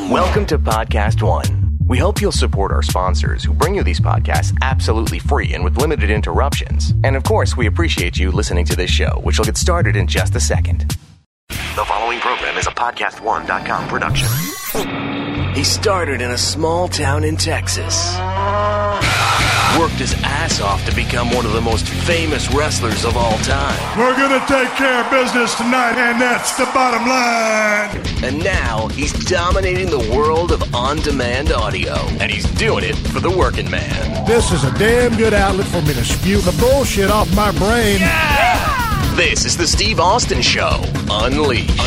Welcome to Podcast One. We hope you'll support our sponsors who bring you these podcasts absolutely free and with limited interruptions. And of course, we appreciate you listening to this show, which will get started in just a second. The following program is a PodcastOne.com production. He started in a small town in Texas. Worked his ass off to become one of the most famous wrestlers of all time. We're gonna take care of business tonight, and that's the bottom line. And now he's dominating the world of on-demand audio. And he's doing it for the working man. This is a damn good outlet for me to spew the bullshit off my brain. Yeah! This is the Steve Austin Show. Unleashed.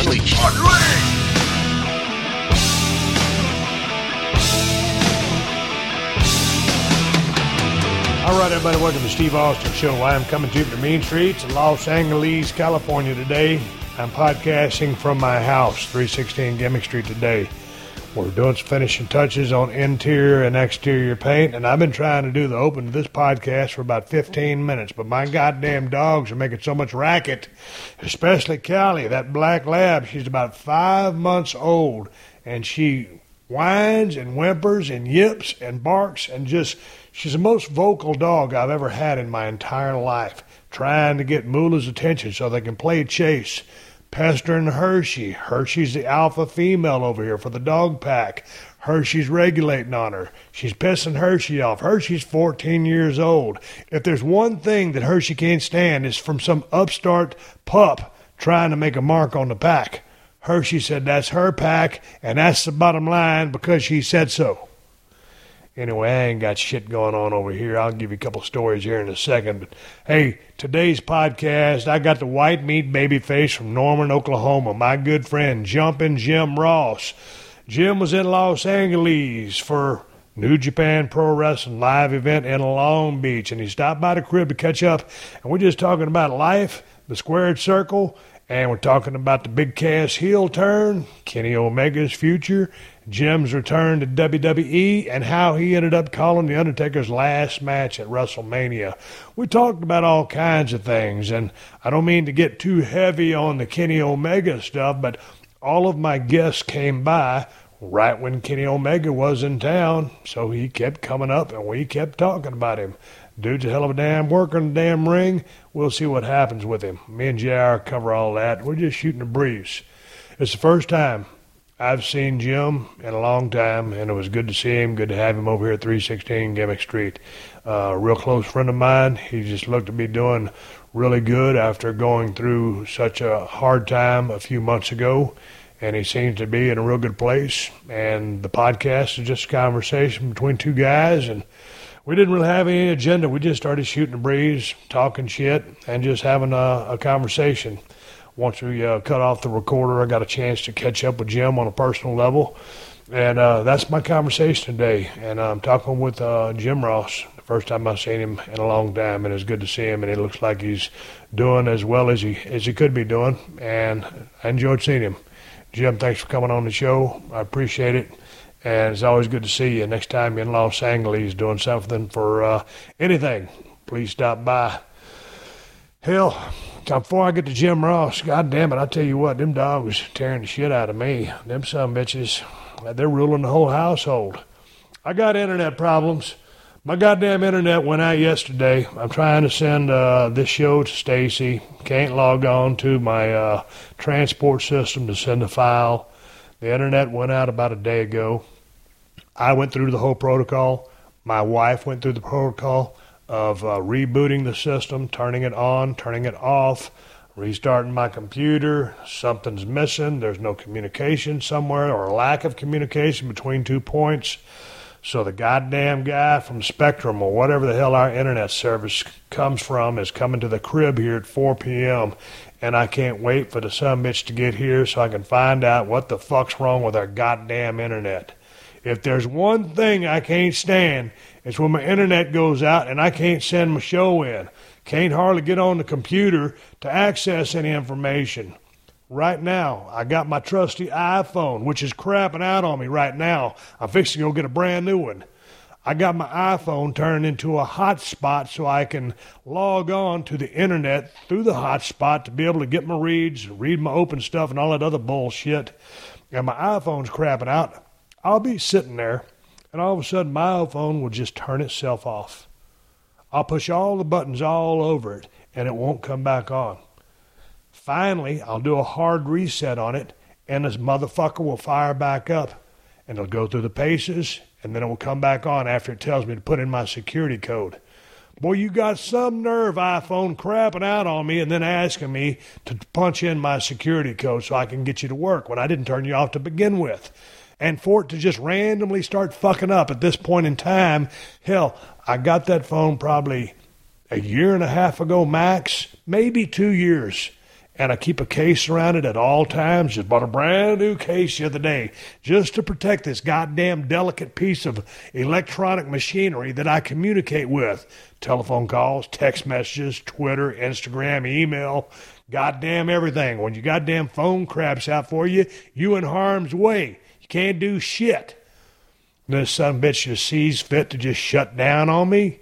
All right, everybody, welcome to the Steve Austin Show. I am coming to you from the mean streets of Los Angeles, California today. I'm podcasting from my house, 316 Gimmick Street today. We're doing some finishing touches on interior and exterior paint, and I've been trying to do the open to this podcast for about 15 minutes, but my goddamn dogs are making so much racket, especially Callie, that black lab. She's about 5 months old, and she whines and whimpers and yips and barks and just... She's the most vocal dog I've ever had in my entire life, trying to get Moolah's attention so they can play chase, pestering Hershey. Hershey's the alpha female over here for the dog pack. Hershey's regulating on her. She's pissing Hershey off. Hershey's 14 years old. If there's one thing that Hershey can't stand, is from some upstart pup trying to make a mark on the pack. Hershey said that's her pack, and that's the bottom line because she said so. Anyway, I ain't got shit going on over here. I'll give you a couple stories here in a second. But, hey, today's podcast, I got the white meat babyface from Norman, Oklahoma, my good friend, Jumpin' Jim Ross. Jim was in Los Angeles for New Japan Pro Wrestling live event in Long Beach, and he stopped by the crib to catch up. And we're just talking about life, the squared circle, and we're talking about the Big Cass heel turn, Kenny Omega's future, Jim's return to WWE, and how he ended up calling The Undertaker's last match at WrestleMania. We talked about all kinds of things, and I don't mean to get too heavy on the Kenny Omega stuff, but all of my guests came by right when Kenny Omega was in town, so he kept coming up, and we kept talking about him. Dude's a hell of a damn worker in the damn ring. We'll see what happens with him. Me and JR cover all that. We're just shooting a breeze. It's the first time I've seen Jim in a long time, and it was good to see him. Good to have him over here at 316 Gimmick Street. A real close friend of mine. He just looked to be doing really good after going through such a hard time a few months ago, and he seems to be in a real good place. And the podcast is just a conversation between two guys, and we didn't really have any agenda. We just started shooting a breeze, talking shit, and just having a conversation. Once we cut off the recorder, I got a chance to catch up with Jim on a personal level. And that's my conversation today. And I'm talking with Jim Ross, the first time I've seen him in a long time, and it's good to see him. And it looks like he's doing as well as he could be doing. And I enjoyed seeing him. Jim, thanks for coming on the show. I appreciate it. And it's always good to see you. Next time you're in Los Angeles doing something for anything, please stop by. Hell, before I get to Jim Ross, God damn it, I tell you what, them dogs tearing the shit out of me. Them son bitches, they're ruling the whole household. I got internet problems. My goddamn internet went out yesterday. I'm trying to send this show to Stacy. Can't log on to my transport system to send a file. The internet went out about a day ago. I went through the whole protocol. My wife went through the protocol of rebooting the system, turning it on, turning it off, restarting my computer. Something's missing. There's no communication somewhere, or a lack of communication between 2 points. So the goddamn guy from Spectrum, or whatever the hell our internet service comes from, is coming to the crib here at 4 p.m., and I can't wait for the sumbitch to get here so I can find out what the fuck's wrong with our goddamn internet. If there's one thing I can't stand, it's when my internet goes out and I can't send my show in. Can't hardly get on the computer to access any information. Right now, I got my trusty iPhone, which is crapping out on me right now. I'm fixing to go get a brand new one. I got my iPhone turned into a hotspot so I can log on to the internet through the hotspot to be able to get my reads, read my open stuff and all that other bullshit. And my iPhone's crapping out. I'll be sitting there, and all of a sudden my phone will just turn itself off. I'll push all the buttons all over it, and it won't come back on. Finally, I'll do a hard reset on it, and this motherfucker will fire back up, and it'll go through the paces, and then it will come back on after it tells me to put in my security code. Boy, you got some nerve, iPhone, crapping out on me and then asking me to punch in my security code so I can get you to work when I didn't turn you off to begin with. And for it to just randomly start fucking up at this point in time, hell, I got that phone probably a year and a half ago max, maybe 2 years. And I keep a case around it at all times. Just bought a brand new case the other day just to protect this goddamn delicate piece of electronic machinery that I communicate with. Telephone calls, text messages, Twitter, Instagram, email, goddamn everything. When your goddamn phone craps out for you, you in harm's way. You can't do shit. This son of a bitch just sees fit to just shut down on me.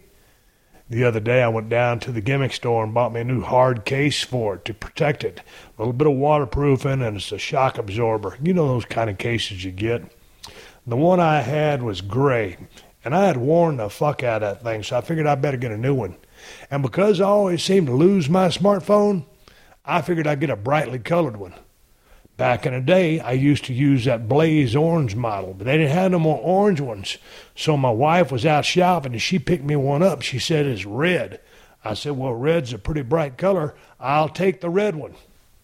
The other day I went down to the gimmick store and bought me a new hard case for it to protect it. A little bit of waterproofing, and it's a shock absorber. You know those kind of cases you get. The one I had was gray, and I had worn the fuck out of that thing, so I figured I'd better get a new one. And because I always seem to lose my smartphone, I figured I'd get a brightly colored one. Back in the day, I used to use that Blaze orange model, but they didn't have no more orange ones. So my wife was out shopping, and she picked me one up. She said it's red. I said, well, red's a pretty bright color. I'll take the red one.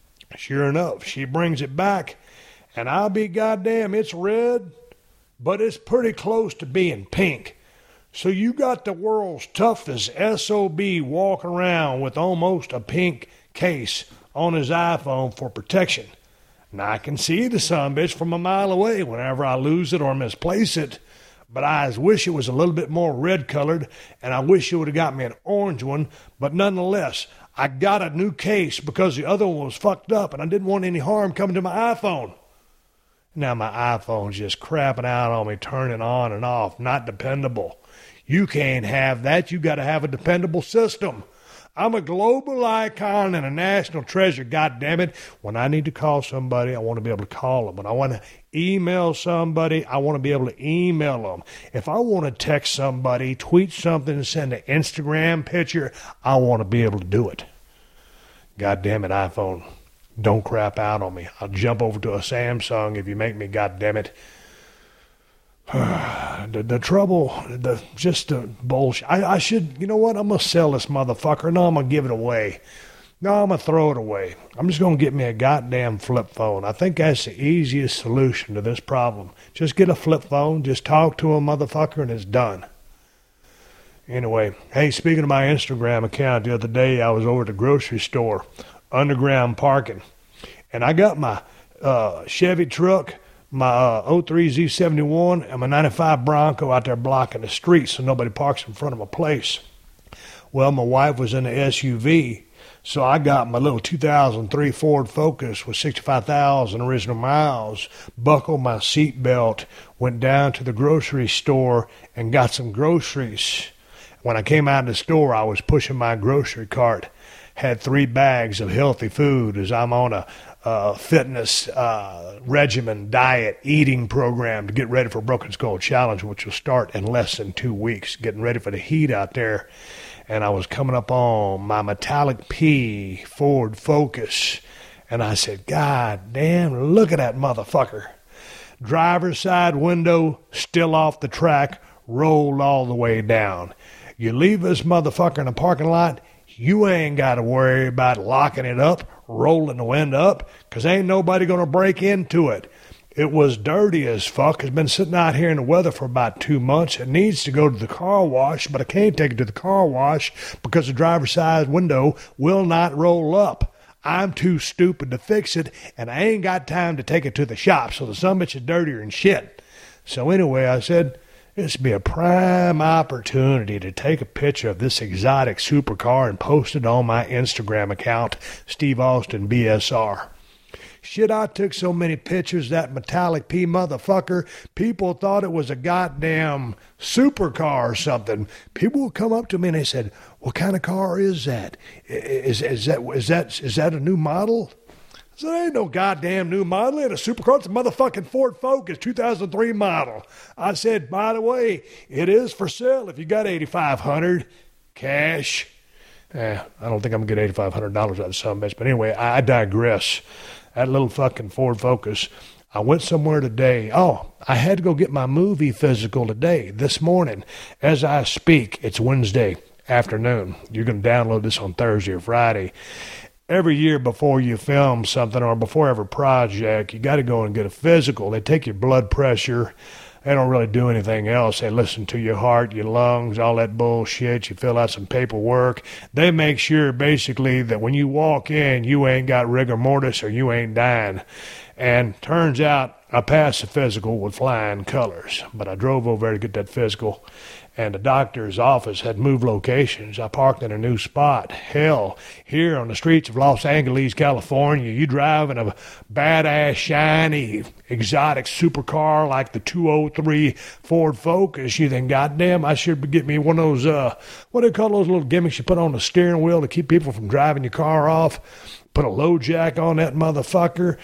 Sure enough, she brings it back, and I'll be goddamn, it's red, but it's pretty close to being pink. So you got the world's toughest SOB walking around with almost a pink case on his iPhone for protection. Now, I can see the sumbitch from a mile away whenever I lose it or misplace it, but I wish it was a little bit more red-colored, and I wish it would have got me an orange one, but nonetheless, I got a new case because the other one was fucked up, and I didn't want any harm coming to my iPhone. Now my iPhone's just crapping out on me, turning on and off, not dependable. You can't have that. You got to have a dependable system. I'm a global icon and a national treasure, goddammit. When I need to call somebody, I want to be able to call them. When I want to email somebody, I want to be able to email them. If I want to text somebody, tweet something, send an Instagram picture, I want to be able to do it. Goddammit, iPhone, don't crap out on me. I'll jump over to a Samsung if you make me, goddammit. The trouble, just the bullshit. I should, you know what? I'm going to sell this motherfucker. No, I'm going to give it away. No, I'm going to throw it away. I'm just going to get me a goddamn flip phone. I think that's the easiest solution to this problem. Just get a flip phone, just talk to a motherfucker, and it's done. Anyway, hey, speaking of my Instagram account, the other day I was over at the grocery store, underground parking, and I got my Chevy truck, my 03 Z71, and my 95 Bronco out there blocking the street so nobody parks in front of my place. Well, my wife was in the SUV, so I got my little 2003 Ford Focus with 65,000 original miles, buckled my seatbelt, went down to the grocery store and got some groceries. When I came out of the store, I was pushing my grocery cart, had 3 bags of healthy food as I'm on a fitness regimen, diet, eating program to get ready for Broken Skull Challenge, which will start in less than 2 weeks, getting ready for the heat out there. And I was coming up on my Metallic P Ford Focus, and I said, God damn, look at that motherfucker. Driver's side window still off the track, rolled all the way down. You leave this motherfucker in a parking lot, you ain't got to worry about locking it up, rolling the window up, because ain't nobody going to break into it. It was dirty as fuck. It's been sitting out here in the weather for about 2 months. It needs to go to the car wash, but I can't take it to the car wash because the driver's side window will not roll up. I'm too stupid to fix it, and I ain't got time to take it to the shop, so the sumbitch is dirtier than shit. So anyway, I said, this would be a prime opportunity to take a picture of this exotic supercar and post it on my Instagram account, Steve Austin BSR. Shit, I took so many pictures, that Metallic P motherfucker, people thought it was a goddamn supercar or something. People would come up to me and they said, what kind of car is that? Is that a new model? So there ain't no goddamn new model. It's a supercar. It's a motherfucking Ford Focus, 2003 model. I said, by the way, it is for sale if you got $8,500 cash. I don't think I'm going to get $8,500 out of some bitch. But anyway, I digress. That little fucking Ford Focus. I went somewhere today. Oh, I had to go get my movie physical today, this morning. As I speak, it's Wednesday afternoon. You're going to download this on Thursday or Friday. Every year before you film something or before every project, you got to go and get a physical. They take your blood pressure. They don't really do anything else. They listen to your heart, your lungs, all that bullshit. You fill out some paperwork. They make sure basically that when you walk in, you ain't got rigor mortis or you ain't dying. And turns out I passed the physical with flying colors. But I drove over there to get that physical, and the doctor's office had moved locations. I parked in a new spot. Hell, here on the streets of Los Angeles, California, you drive in a badass, shiny, exotic supercar like the 203 Ford Focus. You think, goddamn, I should get me one of those, what do they call those little gimmicks you put on the steering wheel to keep people from driving your car off? Put a low jack on that motherfucker.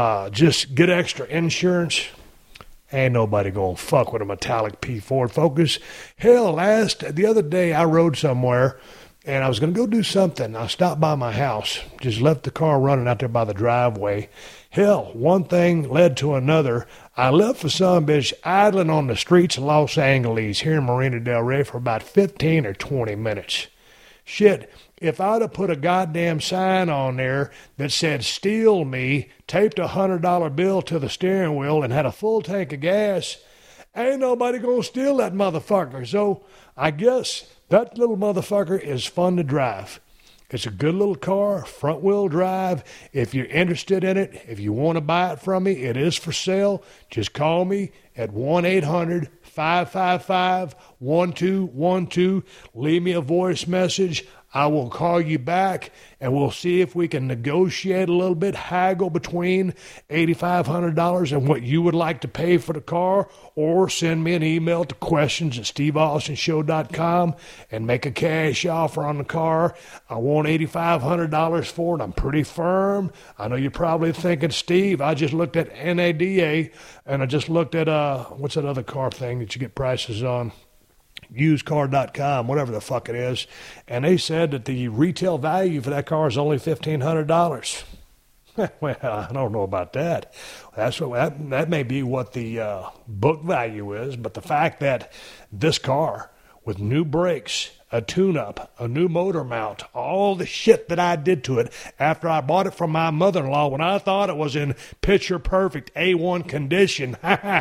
Just get extra insurance. Ain't nobody gonna fuck with a metallic P Ford Focus. Hell, the other day I rode somewhere and I was gonna go do something. I stopped by my house, just left the car running out there by the driveway. Hell, one thing led to another. I left for some bitch idling on the streets of Los Angeles here in Marina Del Rey for about 15 or 20 minutes. Shit, if I'd have put a goddamn sign on there that said, steal me, taped a $100 bill to the steering wheel and had a full tank of gas, ain't nobody gonna steal that motherfucker. So I guess that little motherfucker is fun to drive. It's a good little car, front wheel drive. If you're interested in it, if you want to buy it from me, it is for sale. Just call me at 1-800-555-1212. Leave me a voice message. I will call you back, and we'll see if we can negotiate a little bit, haggle between $8,500 and what you would like to pay for the car, or send me an email to questions@steveaustonshow.com and make a cash offer on the car. I want $8,500 for it. I'm pretty firm. I know you're probably thinking, Steve, I just looked at NADA, and I just looked at, what's that other car thing that you get prices on? usecar.com, whatever the fuck it is, and they said that the retail value for that car is only $1,500. Well, I don't know about that. That may be what the book value is, but the fact that this car with new brakes, a tune-up, a new motor mount, all the shit that I did to it after I bought it from my mother-in-law when I thought it was in picture-perfect A1 condition.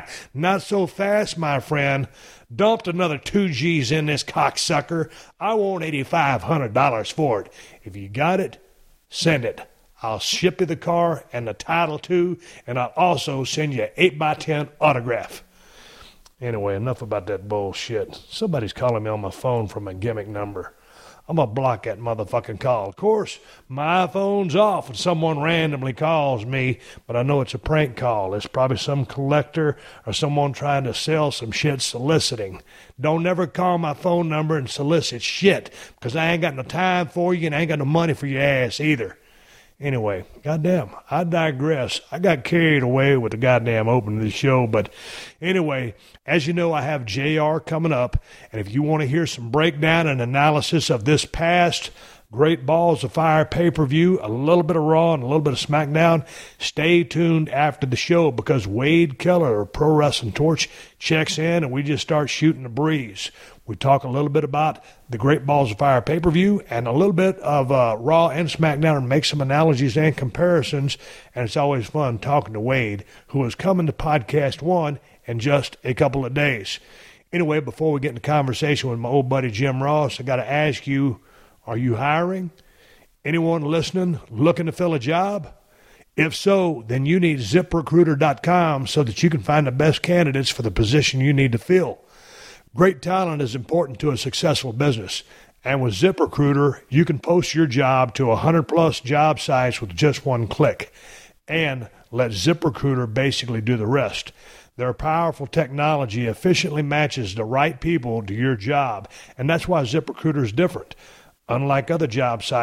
Not so fast, my friend. Dumped another 2 G's in this cocksucker. I want $8,500 for it. If you got it, send it. I'll ship you the car and the title too, and I'll also send you an 8x10 autograph. Anyway, enough about that bullshit. Somebody's calling me on my phone from a gimmick number. I'm going to block that motherfucking call. Of course, my phone's off when someone randomly calls me, but I know it's a prank call. It's probably some collector or someone trying to sell some shit soliciting. Don't never call my phone number and solicit shit, because I ain't got no time for you and I ain't got no money for your ass either. Anyway, goddamn, I digress. I got carried away with the goddamn opening of the show, but anyway, as you know, I have JR coming up, and if you want to hear some breakdown and analysis of this past Great Balls of Fire pay-per-view, a little bit of Raw and a little bit of SmackDown, stay tuned after the show, because Wade Keller of Pro Wrestling Torch checks in, and we just start shooting the breeze. We talk a little bit about the Great Balls of Fire pay-per-view and a little bit of Raw and SmackDown, and make some analogies and comparisons. And it's always fun talking to Wade, who is coming to Podcast 1 in just a couple of days. Anyway, before we get into conversation with my old buddy Jim Ross, I got to ask you, are you hiring? Anyone listening looking to fill a job? If so, then you need ZipRecruiter.com so that you can find the best candidates for the position you need to fill. Great talent is important to a successful business, and with ZipRecruiter, you can post your job to 100-plus job sites with just one click, and let ZipRecruiter basically do the rest. Their powerful technology efficiently matches the right people to your job, and that's why ZipRecruiter is different. Unlike other job sites,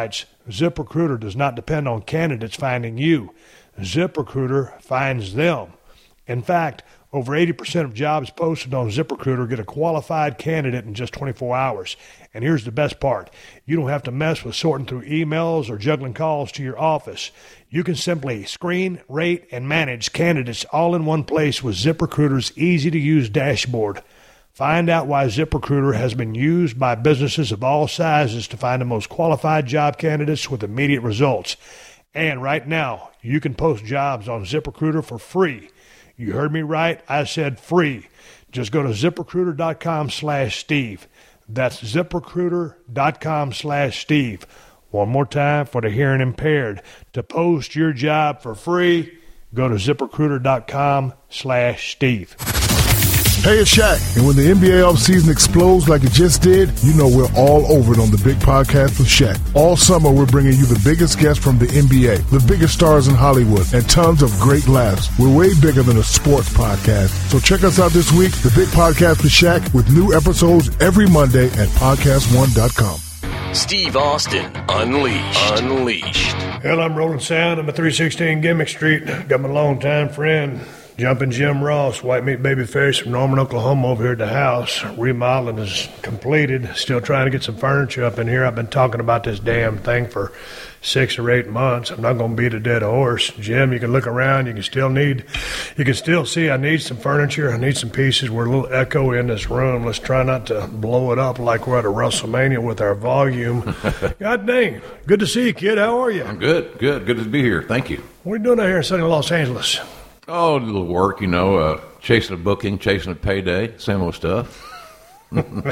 ZipRecruiter does not depend on candidates finding you. ZipRecruiter finds them. In fact, over 80% of jobs posted on ZipRecruiter get a qualified candidate in just 24 hours. And here's the best part. You don't have to mess with sorting through emails or juggling calls to your office. You can simply screen, rate, and manage candidates all in one place with ZipRecruiter's easy-to-use dashboard. Find out why ZipRecruiter has been used by businesses of all sizes to find the most qualified job candidates with immediate results. And right now, you can post jobs on ZipRecruiter for free. You heard me right. I said free. Just go to ZipRecruiter.com/Steve. That's ZipRecruiter.com/Steve. One more time for the hearing impaired. To post your job for free, go to ZipRecruiter.com/Steve. Hey, it's Shaq. And when the NBA offseason explodes like it just did, you know we're all over it on the Big Podcast with Shaq. All summer, we're bringing you the biggest guests from the NBA, the biggest stars in Hollywood, and tons of great laughs. We're way bigger than a sports podcast. So check us out this week, the Big Podcast with Shaq, with new episodes every Monday at podcast1.com. Steve Austin, Unleashed. Well, I'm rolling sound. I'm at 316 Gimmick Street. Got my longtime friend, Jumpin' Jim Ross, White Meat Babyface from Norman, Oklahoma, over here at the house. Remodeling is completed. Still trying to get some furniture up in here. I've been talking about this damn thing for 6 or 8 months. I'm not going to beat a dead horse. Jim, you can look around. You can still see I need some furniture. I need some pieces. We're a little echo in this room. Let's try not to blow it up like we're at a WrestleMania with our volume. God dang. Good to see you, kid. How are you? I'm good. Good to be here. Thank you. What are you doing out here in sunny Los Angeles? Oh, a little work, chasing a booking, chasing a payday, same old stuff. What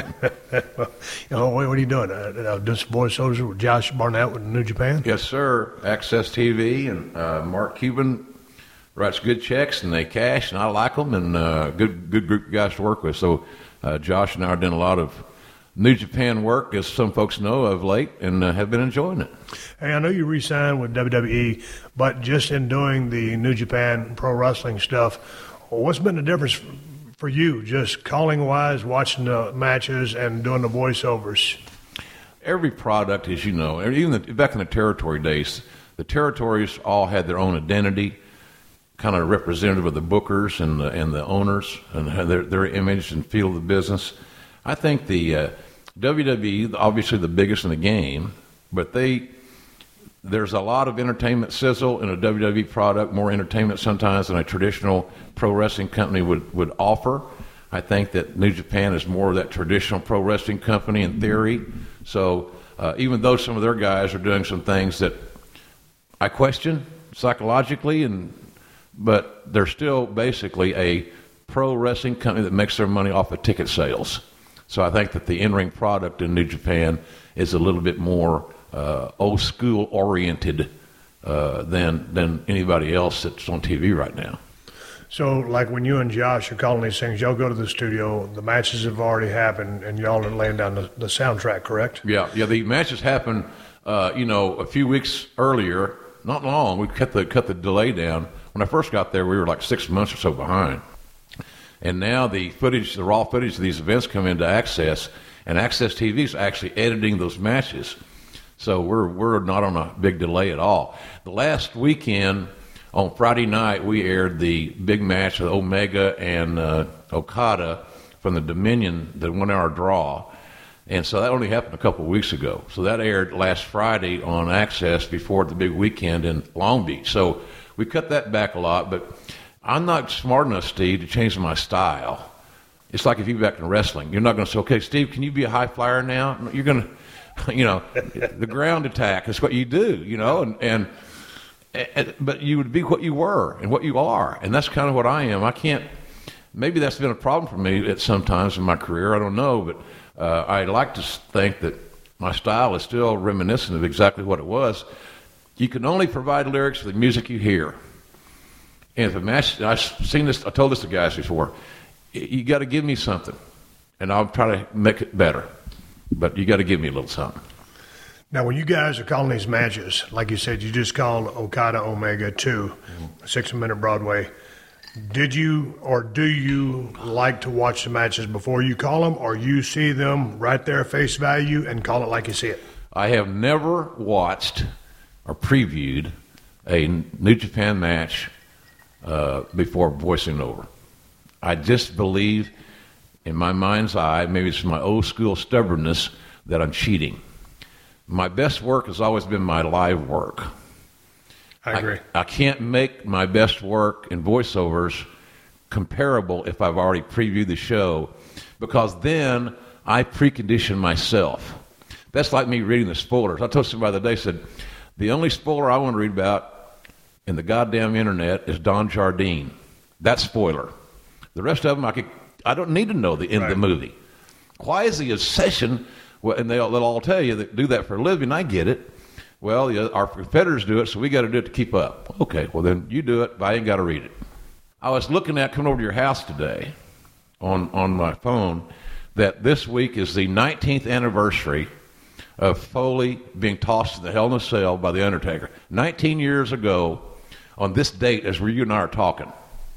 are you doing? Doing some voiceovers with Josh Barnett with New Japan? Yes, sir. Access TV and Mark Cuban writes good checks, and they cash, and I like them, and good group of guys to work with. So Josh and I are doing a lot of New Japan work, as some folks know, of late, and have been enjoying it. Hey, I know you re-signed with WWE, but just in doing the New Japan Pro Wrestling stuff, what's been the difference for you, just calling-wise, watching the matches, and doing the voiceovers? Every product, as you know, even back in the territory days, the territories all had their own identity, kind of representative of the bookers and the owners and their image and feel of the business. I think the WWE, obviously the biggest in the game, but there's a lot of entertainment sizzle in a WWE product, more entertainment sometimes than a traditional pro wrestling company would offer. I think that New Japan is more of that traditional pro wrestling company in theory. So even though some of their guys are doing some things that I question psychologically, but they're still basically a pro wrestling company that makes their money off of ticket sales. So I think that the in-ring product in New Japan is a little bit more old school oriented than anybody else that's on TV right now. So, like when you and Josh are calling these things, y'all go to the studio, the matches have already happened, and y'all are laying down the soundtrack, correct? Yeah. The matches happened, a few weeks earlier. Not long. We cut the delay down. When I first got there, we were like 6 months or so behind. And now the raw footage of these events come into Access, and Access TV is actually editing those matches. So we're not on a big delay at all. The last weekend, on Friday night, we aired the big match with Omega and Okada from the Dominion, the 1 hour draw. And so that only happened a couple of weeks ago. So that aired last Friday on Access before the big weekend in Long Beach. So we cut that back a lot, but I'm not smart enough, Steve, to change my style. It's like if you go back in wrestling. You're not going to say, okay, Steve, can you be a high flyer now? You're going to, the ground attack is what you do, but you would be what you were and what you are. And that's kind of what I am. I can't, maybe that's been a problem for me at some times in my career. I don't know, but I like to think that my style is still reminiscent of exactly what it was. You can only provide lyrics for the music you hear. And if a match, I've seen this, I told this to guys before, you got to give me something, and I'll try to make it better. But you got to give me a little something. Now, when you guys are calling these matches, like you said, you just called Okada Omega 2, 6-minute Broadway. Did you or do you like to watch the matches before you call them, or you see them right there face value and call it like you see it? I have never watched or previewed a New Japan match before voicing over. I just believe in my mind's eye, maybe it's my old school stubbornness, that I'm cheating. My best work has always been my live work. I agree. I can't make my best work in voiceovers comparable if I've already previewed the show, because then I precondition myself. That's like me reading the spoilers. I told somebody the other day, said, the only spoiler I want to read about in the goddamn internet is Don Jardine. That's spoiler. The rest of them, I don't need to know the end of the movie. Why is the obsession? Well, and they'll all tell you that do that for a living. I get it. Well, our competitors do it, so we got to do it to keep up. Okay, well then you do it, but I ain't got to read it. I was looking at coming over to your house today on my phone that this week is the 19th anniversary of Foley being tossed in the Hell in a Cell by The Undertaker. 19 years ago on this date as you and I are talking.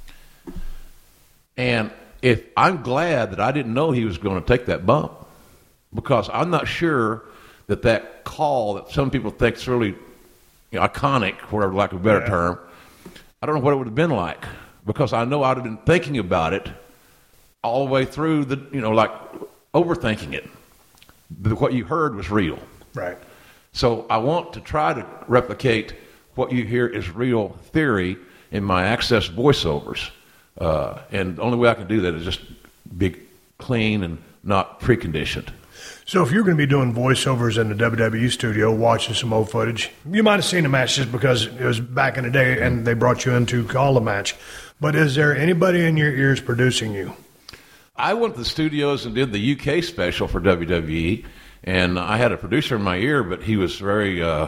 And if I'm glad that I didn't know he was going to take that bump, because I'm not sure that call that some people think is really iconic, for lack of a better term, I don't know what it would have been like, because I know I'd have been thinking about it all the way through like overthinking it. What you heard was real. Right. So I want to try to replicate what you hear is real theory in my Access voiceovers. And the only way I can do that is just be clean and not preconditioned. So if you're going to be doing voiceovers in the WWE studio, watching some old footage, you might have seen the match just because it was back in the day and they brought you in to call the match. But is there anybody in your ears producing you? I went to the studios and did the UK special for WWE, and I had a producer in my ear, but he was very, and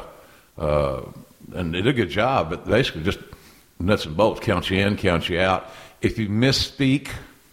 they did a good job, but basically just nuts and bolts, count you in, count you out. If you misspeak,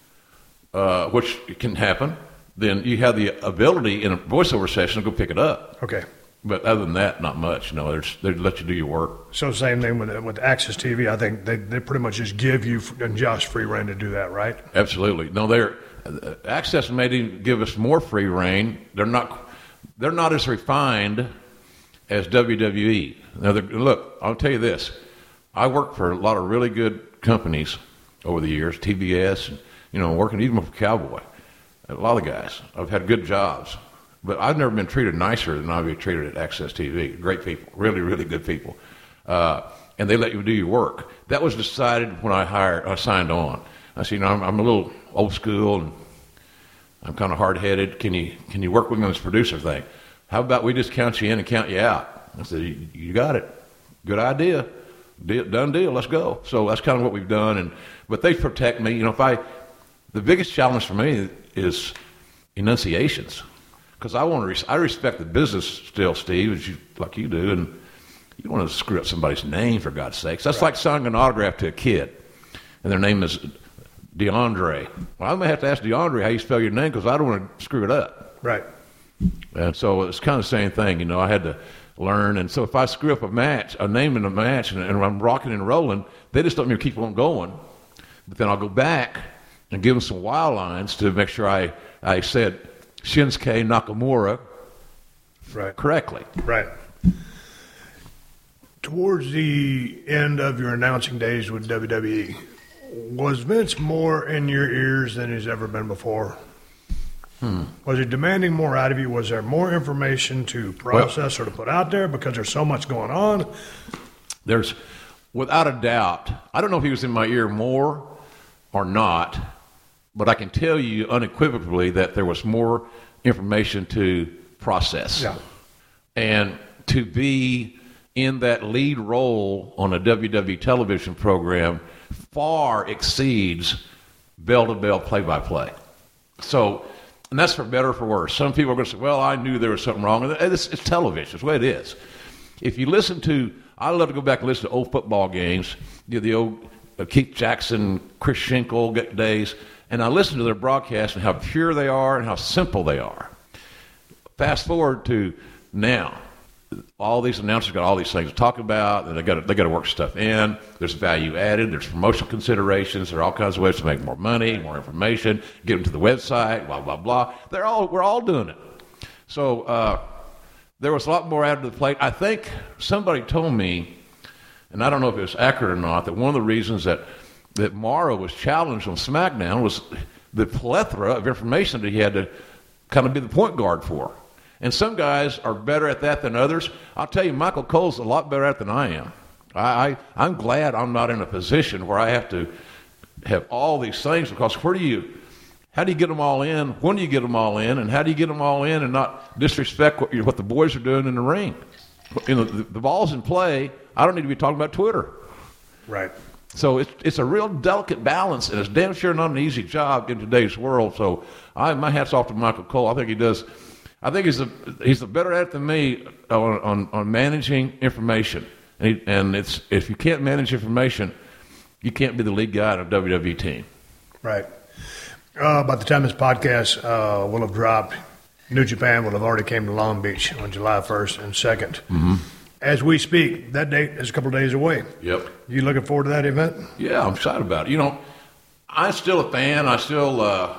which can happen, then you have the ability in a voiceover session to go pick it up. Okay. But other than that, not much. They let you do your work. So same thing with Access TV. I think they pretty much just give you and Josh free reign to do that, right? Absolutely. No, Access made him give us more free reign. They're not as refined as WWE. Now, look, I'll tell you this. I worked for a lot of really good companies over the years, TBS, and working even for Cowboy. A lot of the guys. I've had good jobs. But I've never been treated nicer than I've been treated at Access TV. Great people, really, really good people. And they let you do your work. That was decided when I signed on. I said, I'm a little old school and I'm kind of hard-headed. Can you work with me on this producer thing? How about we just count you in and count you out? I said, you got it. Good idea. Done deal. Let's go. So that's kind of what we've done. But they protect me. The biggest challenge for me is enunciations. Because I respect the business still, Steve, like you do, and you don't want to screw up somebody's name, for God's sakes. That's like signing an autograph to a kid, and their name is DeAndre. Well, I may have to ask DeAndre how you spell your name because I don't want to screw it up. Right. And so it's kind of the same thing. I had to learn, and so if I screw up a name in a match, and I'm rocking and rolling, they just let me keep on going. But then I'll go back and give them some wild lines to make sure I said Shinsuke Nakamura correctly. Right. Towards the end of your announcing days with WWE, was Vince more in your ears than he's ever been before? Was he demanding more out of you? Was there more information to process or to put out there because there's so much going on? There's, without a doubt, I don't know if he was in my ear more or not, but I can tell you unequivocally that there was more information to process. Yeah. And to be in that lead role on a WWE television program far exceeds bell-to-bell play-by-play. So, and that's for better or for worse. Some people are going to say, well, I knew there was something wrong. It's television. It's the way it is. If you listen to, I love to go back and listen to old football games, the old Keith Jackson, Chris Schenkel days, and I listen to their broadcasts and how pure they are and how simple they are. Fast forward to now. All these announcers got all these things to talk about, and they got to work stuff in. There's value added. There's promotional considerations. There are all kinds of ways to make more money, more information, get them to the website, blah blah blah. We're all doing it. So there was a lot more added to the plate. I think somebody told me, and I don't know if it was accurate or not, that one of the reasons that Morrow was challenged on SmackDown was the plethora of information that he had to kind of be the point guard for. And some guys are better at that than others. I'll tell you, Michael Cole's a lot better at it than I am. I'm glad I'm not in a position where I have to have all these things, because how do you get them all in? When do you get them all in? And how do you get them all in and not disrespect what the boys are doing in the ring? The ball's in play. I don't need to be talking about Twitter. Right. So it's a real delicate balance, and it's damn sure not an easy job in today's world. So my hat's off to Michael Cole. I think he does. I think he's better at it than me on managing information. And if you can't manage information, you can't be the lead guy on a WWE team. Right. By the time this podcast will have dropped, New Japan will have already came to Long Beach on July 1st and 2nd. Mm-hmm. As we speak, that date is a couple of days away. Yep. You looking forward to that event? Yeah, I'm excited about it. I'm still a fan. I'm still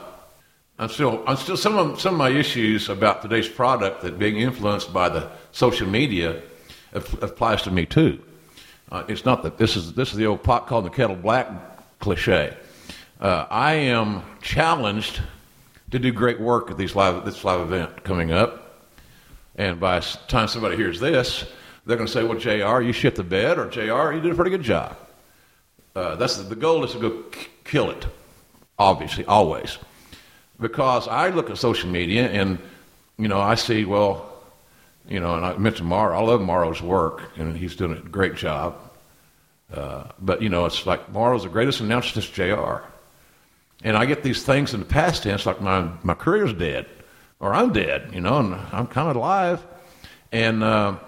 some of my issues about today's product that being influenced by the social media applies to me too. It's not that this is the old pot calling the kettle black cliche. I am challenged to do great work at this live event coming up, and by the time somebody hears this, they're going to say, "Well, JR, you shit the bed," or "JR, you did a pretty good job." That's the goal is to go kill it, obviously, always. Because I look at social media and, I see, and I mentioned Morrow. I love Morrow's work, and he's doing a great job. But, it's like Morrow's the greatest announcer since JR. And I get these things in the past tense, like my career's dead, or I'm dead, and I'm kind of alive. And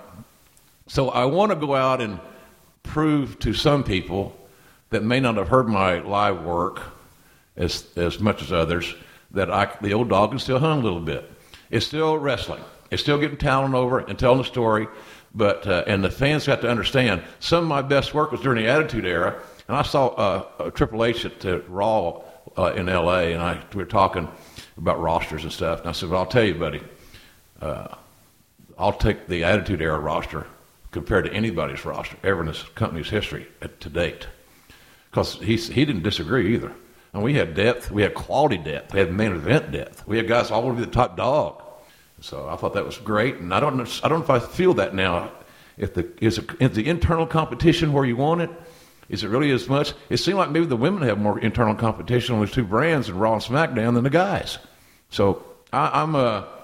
so I want to go out and prove to some people that may not have heard my live work as much as others, that the old dog can still hunt a little bit. It's still wrestling. It's still getting talent over and telling the story. But and the fans have to understand, some of my best work was during the Attitude Era. And I saw Triple H at Raw in L.A., and we were talking about rosters and stuff. And I said, "Well, I'll tell you, buddy, I'll take the Attitude Era roster compared to anybody's roster ever in this company's history to date." Because he didn't disagree either. And we had depth. We had quality depth. We had main event depth. We had guys all want to be the top dog. So I thought that was great. And I don't know if I feel that now. Is the internal competition where you want it? Is it really as much? It seemed like maybe the women have more internal competition on those two brands in Raw and SmackDown than the guys. So I'm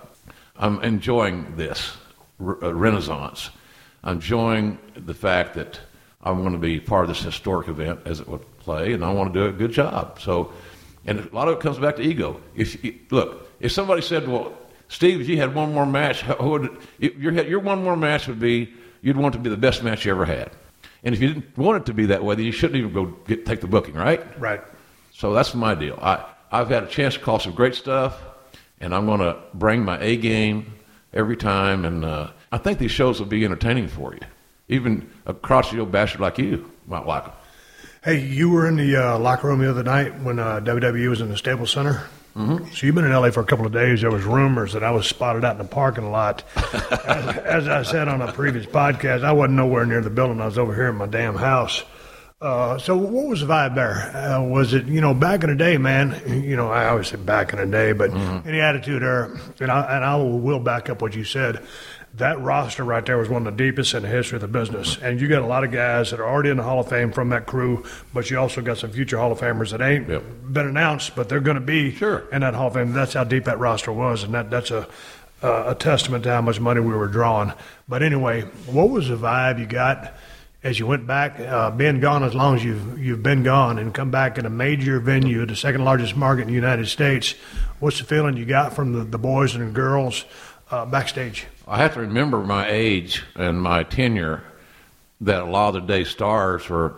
enjoying this renaissance. I'm enjoying the fact that I'm going to be part of this historic event as it would play, and I want to do a good job. So, and a lot of it comes back to ego. If somebody said, "Well, Steve, if you had one more match, your one more match would be, you'd want it to be the best match you ever had." And if you didn't want it to be that way, then you shouldn't even go take the booking, right? Right. So that's my deal. I've had a chance to call some great stuff, and I'm going to bring my A game every time, and I think these shows will be entertaining for you. Even a crotchety old bastard like you might like them. Hey, you were in the locker room the other night when WWE was in the Staples Center. Mm-hmm. So you've been in L.A. for a couple of days. There was rumors that I was spotted out in the parking lot. As I said on a previous podcast, I wasn't nowhere near the building. I was over here in my damn house. So what was the vibe there? Was it, back in the day, man, I always say back in the day, but in the Attitude Era, and I will back up what you said, that roster right there was one of the deepest in the history of the business. And you got a lot of guys that are already in the Hall of Fame from that crew, but you also got some future Hall of Famers that ain't been announced, but they're going to be in that Hall of Fame. That's how deep that roster was, and that's a testament to how much money we were drawing. But anyway, what was the vibe you got as you went back, being gone as long as you've been gone, and come back in a major venue, the second largest market in the United States? What's the feeling you got from the boys and the girls backstage? I have to remember my age and my tenure, that a lot of the day stars were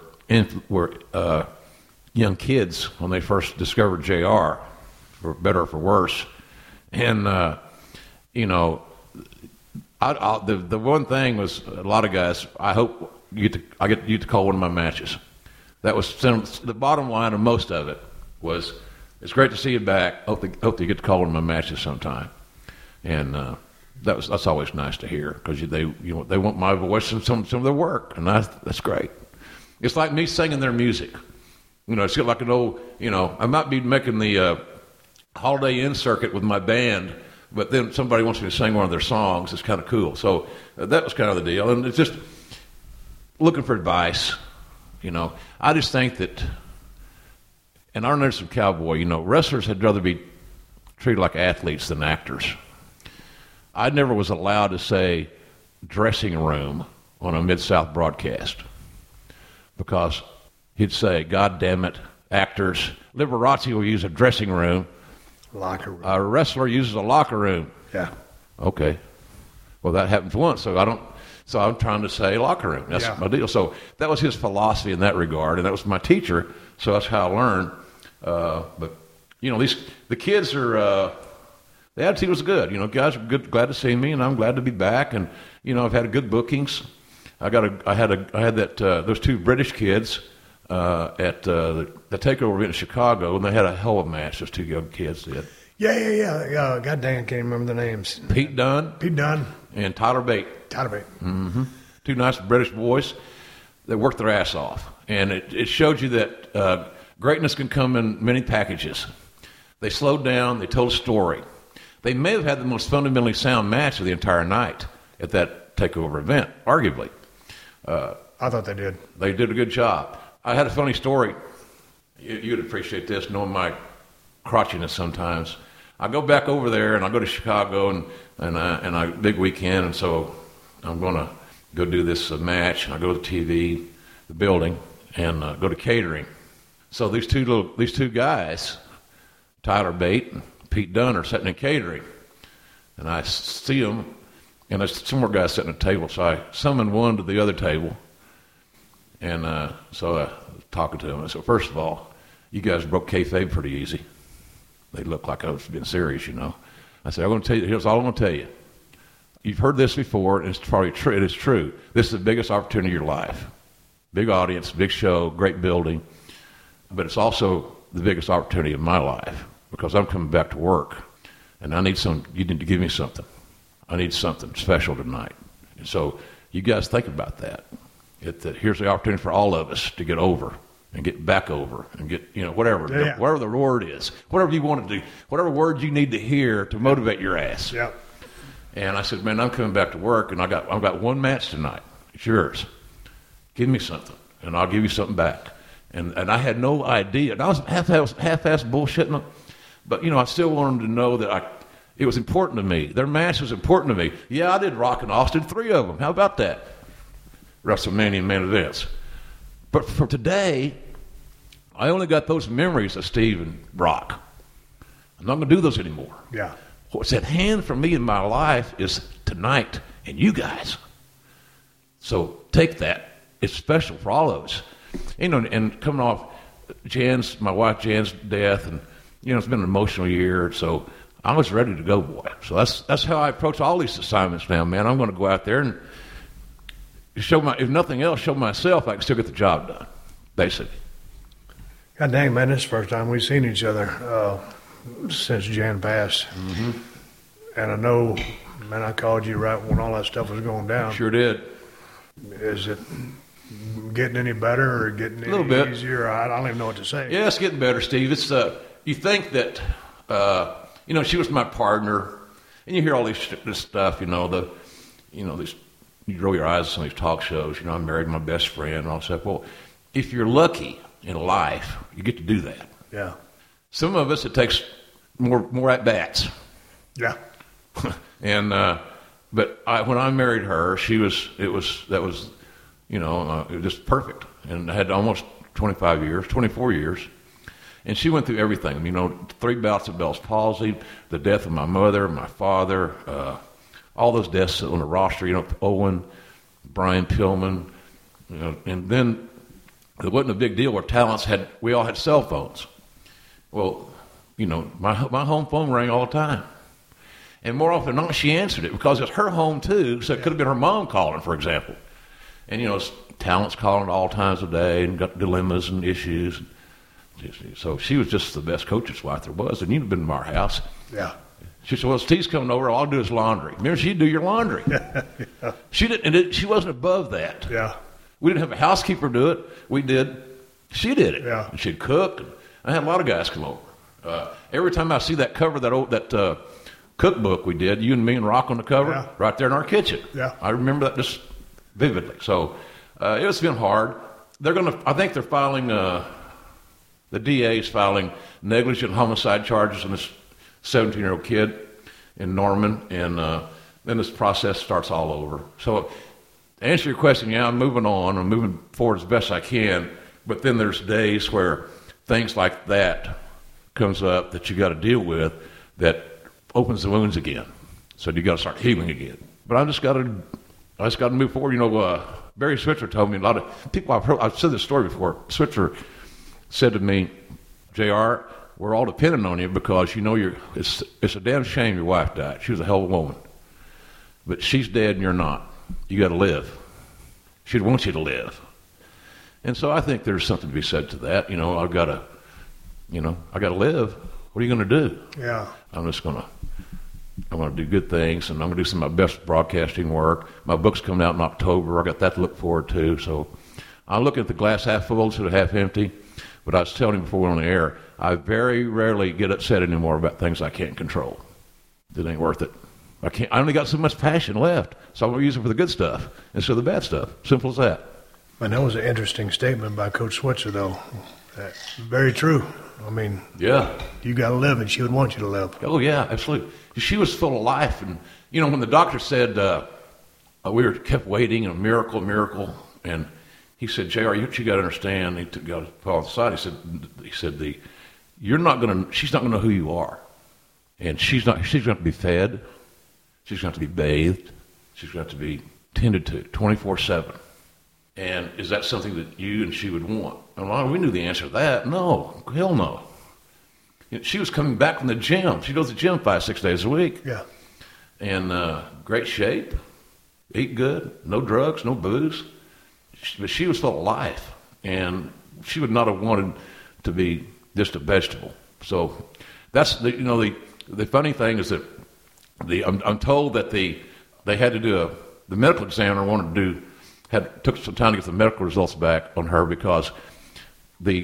young kids when they first discovered JR, for better or for worse. And, the one thing was, a lot of guys, I hope I get you to call one of my matches. That was the bottom line of most of it was, it's great to see you back. Hope you get to call one of my matches sometime. And that's always nice to hear, because they want my voice in some of their work, and that's great. It's like me singing their music. It's like an old, I might be making the Holiday Inn circuit with my band, but then somebody wants me to sing one of their songs. It's kind of cool. So that was kind of the deal. And it's just looking for advice. I just think that, and I learned some cowboy, wrestlers had rather be treated like athletes than actors. I never was allowed to say dressing room on a Mid-South broadcast, because he'd say, God damn it, actors, Liberace will use a dressing room. Locker room. A wrestler uses a locker room. Yeah. Okay. Well, that happened once, so I'm trying to say locker room. That's my deal. So that was his philosophy in that regard, and that was my teacher, so that's how I learned. But, the kids are, the attitude was good. Guys are good, glad to see me, and I'm glad to be back. And, I've had good bookings. I had those two British kids at the takeover event in Chicago, and they had a hell of a match. Those two young kids did. Yeah. God dang, I can't remember the names. Pete Dunne. And Tyler Bate. Mm-hmm. Two nice British boys that worked their ass off. And it showed you that greatness can come in many packages. They slowed down. They told a story. They may have had the most fundamentally sound match of the entire night at that takeover event, arguably. I thought they did. They did a good job. I had a funny story. You'd appreciate this, knowing my crotchiness sometimes. I go back over there, and I go to Chicago, and I big weekend, and so I'm going to go do this match, and I go to the TV, the building, and go to catering. So these two guys, Tyler Bate and Pete Dunne, are sitting in catering, and I see them, and there's some more guys sitting at the table, so I summoned one to the other table, and so I was talking to them. I said, first of all, you guys broke kayfabe pretty easy. They looked like I was being serious, I said, I'm going to tell you, here's all I'm going to tell you. You've heard this before, and it's probably true. It is true. This is the biggest opportunity of your life. Big audience, big show, great building, but it's also the biggest opportunity of my life, because I'm coming back to work, and you need to give me something. I need something special tonight. And so you guys think about that. Here's the opportunity for all of us to get over and get back over and get, whatever the word is, whatever you want to do, whatever words you need to hear to motivate your ass. Yeah. And I said, man, I'm coming back to work, and I've got one match tonight. It's yours. Give me something, and I'll give you something back. And I had no idea. And I was half-ass bullshitting them, but I still wanted them to know that it was important to me. Their match was important to me. Yeah, I did Rock and Austin, 3 of them. How about that? WrestleMania main events. But for today, I only got those memories of Steve and Brock. I'm not going to do those anymore. Yeah. What's at hand for me in my life is tonight and you guys. So take that. It's special for all of us. And coming off my wife Jan's death, and it's been an emotional year, so I was ready to go, boy. So that's how I approach all these assignments now, man. I'm going to go out there and if nothing else, show myself I can still get the job done, basically. God dang, man, this is the first time we've seen each other since Jan passed. Mm-hmm. And I know, man, I called you right when all that stuff was going down. Sure did. Is it getting any better or getting any easier? I don't even know what to say. Yeah, it's getting better, Steve. It's you think that she was my partner, and you hear all this stuff. These. You roll your eyes at some of these talk shows. I married my best friend, and all that. Well, if you're lucky in life, you get to do that. Yeah. Some of us, it takes more at bats. Yeah. And but when I married her, it was just perfect, and I had almost 24 years, and she went through everything. 3 bouts of Bell's palsy, the death of my mother, my father, all those deaths on the roster. Owen, Brian Pillman, and then it wasn't a big deal where we all had cell phones. Well, my home phone rang all the time. And more often than not, she answered it because it's her home too, so it could have been her mom calling, for example. And, talent's calling at all times of day and got dilemmas and issues. So she was just the best coach's wife there was. And you've been to our house. Yeah. She said, well, Steve's coming over. All I'll do is laundry. Remember, she'd do your laundry. Yeah. She didn't. And she wasn't above that. Yeah. We didn't have a housekeeper do it. We did. She did it. Yeah. And she'd cook. I had a lot of guys come over. Every time I see that cover, that cookbook we did, you and me and Rock on the cover, Yeah. right there in our kitchen. Yeah. I remember that just vividly. So it's been hard. I think they're filing, the DA is filing negligent homicide charges on this 17-year-old kid in Norman, and then this process starts all over. So to answer your question, yeah, I'm moving on. I'm moving forward as best I can, but then there's days where things like that comes up that you got to deal with that opens the wounds again. So you got to start healing again. But I just got to move forward. You know, Barry Switzer told me, a lot of people I've said this story before. Switzer said to me, JR, we're all dependent on you because you know it's a damn shame your wife died. She was a hell of a woman. But she's dead and you're not. You got to live. She'd want you to live. And so I think there's something to be said to that. You know, I got to live. What are you going to do? Yeah. I'm going to do good things, and I'm going to do some of my best broadcasting work. My book's coming out in October. I got that to look forward to. So I'm looking at the glass half full instead of half empty. But I was telling him before we went on the air, I very rarely get upset anymore about things I can't control. It ain't worth it. I only got so much passion left, so I'm going to use it for the good stuff instead of the bad stuff. Simple as that. And that was an interesting statement by Coach Switzer, though. Very true. I mean, yeah, you got to live, and she would want you to live. Oh, yeah, absolutely. She was full of life. And, you know, when the doctor said we kept waiting, and miracle, and he said, JR, you got to understand, he got Paul on the side, he said, she's not going to know who you are. And she's going to be fed. She's going to have to be bathed. She's going to have to be tended to 24/7. And is that something that you and she would want? And we knew the answer to that. No, hell no. She was coming back from the gym. She goes to the gym 5-6 days a week. Yeah. And great shape, eat good, no drugs, no booze. But she was full of life. And she would not have wanted to be just a vegetable. So that's, the funny thing is that I'm told that they had to do the medical examiner took some time to get the medical results back on her because the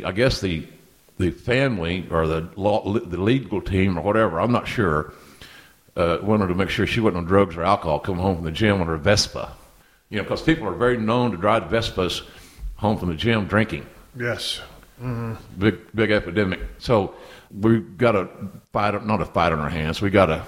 family or the legal team or whatever, I'm not sure, wanted to make sure she wasn't on drugs or alcohol coming home from the gym on her Vespa. You know, because people are very known to drive Vespas home from the gym drinking. Yes. Mm-hmm. Big epidemic. So we've got not a fight on our hands.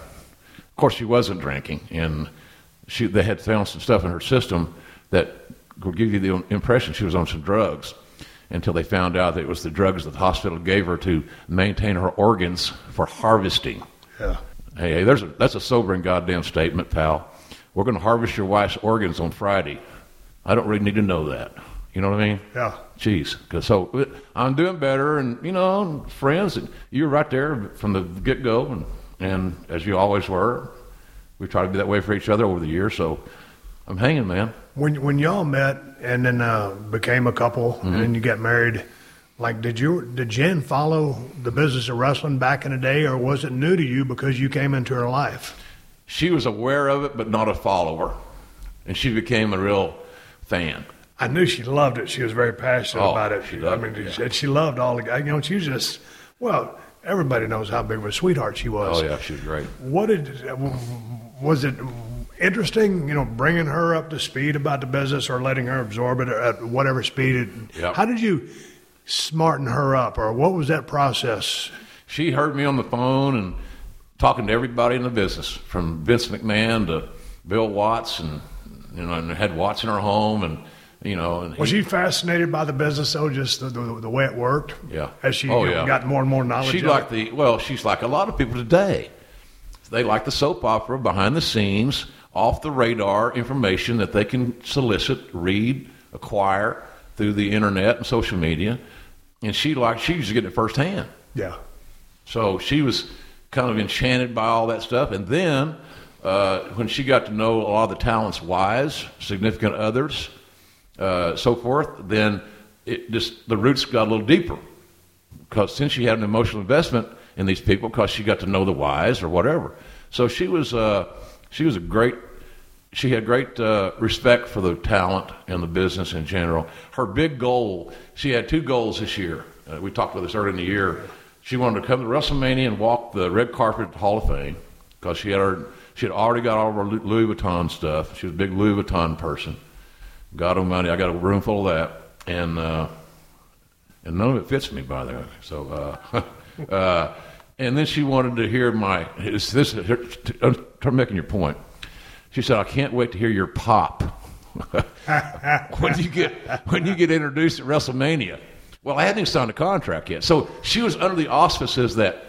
Of course, she wasn't drinking, and they had found some stuff in her system that would give you the impression she was on some drugs until they found out that it was the drugs that the hospital gave her to maintain her organs for harvesting. Yeah. Hey, that's a sobering goddamn statement, pal. We're going to harvest your wife's organs on Friday. I don't really need to know that. You know what I mean? Yeah. Jeez. So I'm doing better, and, friends, you were right there from the get-go, and as you always were. We tried to be that way for each other over the years, so I'm hanging, man. When y'all met and then became a couple, mm-hmm. and then you got married, like did Jen follow the business of wrestling back in the day, or was it new to you because you came into her life? She was aware of it, but not a follower, and she became a real fan. I knew she loved it. She was very passionate about it. She loved it. She loved all the. She was just everybody knows how big of a sweetheart she was. Oh yeah, she was great. Was it interesting, bringing her up to speed about the business or letting her absorb it at whatever speed? Yep. How did you smarten her up, or what was that process? She heard me on the phone and talking to everybody in the business, from Vince McMahon to Bill Watts, and had Watts in her home, and was she fascinated by the business, though, just the way it worked? Yeah. As she got more and more knowledge. She's like a lot of people today. They like the soap opera, behind the scenes, off the radar information that they can solicit, read, acquire through the internet and social media. And she used to get it firsthand. Yeah. So she was kind of enchanted by all that stuff. And then when she got to know a lot of the talent's wives, significant others, so forth, then the roots got a little deeper. Because since she had an emotional investment in these people, because she got to know the wives or whatever, So she had great respect for the talent and the business in general. Her big goal, she had 2 goals this year. We talked about this early in the year. She wanted to come to WrestleMania and walk the red carpet Hall of Fame because she had already got all of her Louis Vuitton stuff. She was a big Louis Vuitton person. God almighty, I got a room full of that, and none of it fits me, by the way. So, and then she wanted to hear I'm making your point. She said, "I can't wait to hear your pop when you get introduced at WrestleMania." Well, I hadn't even signed a contract yet, so she was under the auspices that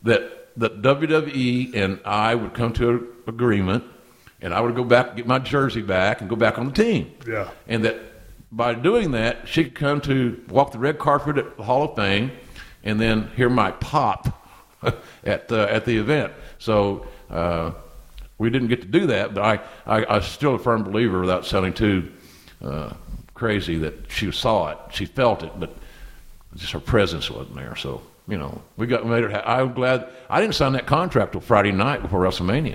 WWE and I would come to an agreement, and I would go back, get my jersey back, and go back on the team. Yeah, and that by doing that, she could come to walk the red carpet at the Hall of Fame, and then hear my pop at the event. So. We didn't get to do that, but I'm still a firm believer, without sounding too crazy, that she saw it, she felt it, but just her presence wasn't there. So made her. I'm glad I didn't sign that contract till Friday night before WrestleMania.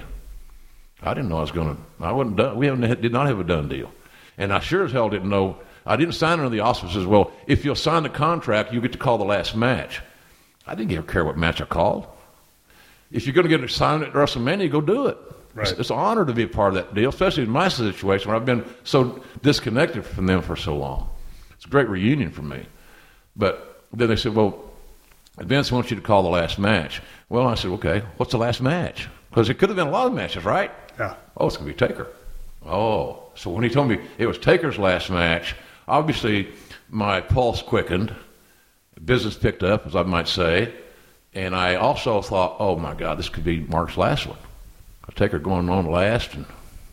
I didn't know I was going to. I wasn't done. Did not have a done deal, and I sure as hell didn't know. I didn't sign under the auspices. Well, if you'll sign the contract, you get to call the last match. I didn't care what match I called. If you're going to get signed at WrestleMania, go do it. Right. It's an honor to be a part of that deal, especially in my situation where I've been so disconnected from them for so long. It's a great reunion for me. But then they said, well, Vince wants you to call the last match. Well, I said, okay, what's the last match? Because it could have been a lot of matches, right? Yeah. Oh, it's going to be Taker. Oh, so when he told me it was Taker's last match, obviously my pulse quickened, business picked up, as I might say, and I also thought, oh, my God, this could be Mark's last one. Taker going on last, and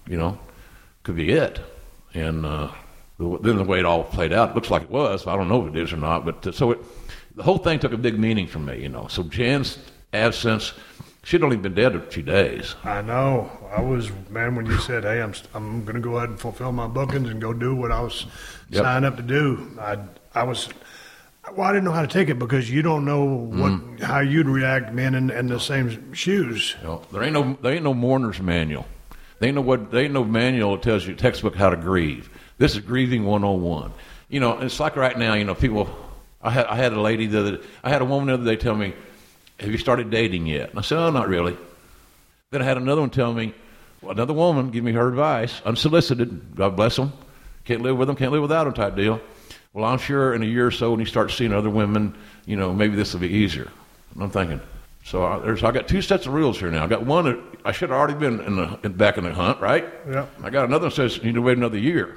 could be it. And then the way it all played out, it looks like it was. I don't know if it is or not, but the whole thing took a big meaning for me. So Jan's absence, she'd only been dead a few days. I know. I was, man, when you said, "Hey, I'm going to go ahead and fulfill my bookings and go do what I was signed up to do," I was. Well, I didn't know how to take it because you don't know how you'd react, man, in the same shoes. There ain't no mourner's manual. There ain't no manual that tells you textbook how to grieve. This is grieving 101. It's like right now. People. I had a lady I had a woman the other day tell me, "Have you started dating yet?" And I said, "Oh, not really." Then I had another one tell me, another woman give me her advice, unsolicited. God bless them. Can't live with them, can't live without them type deal. Well, I'm sure in a year or so when you start seeing other women, maybe this will be easier. And I'm thinking, so I got 2 sets of rules here now. I got one that I should have already been back in the hunt, right? Yeah. I got another that says you need to wait another year.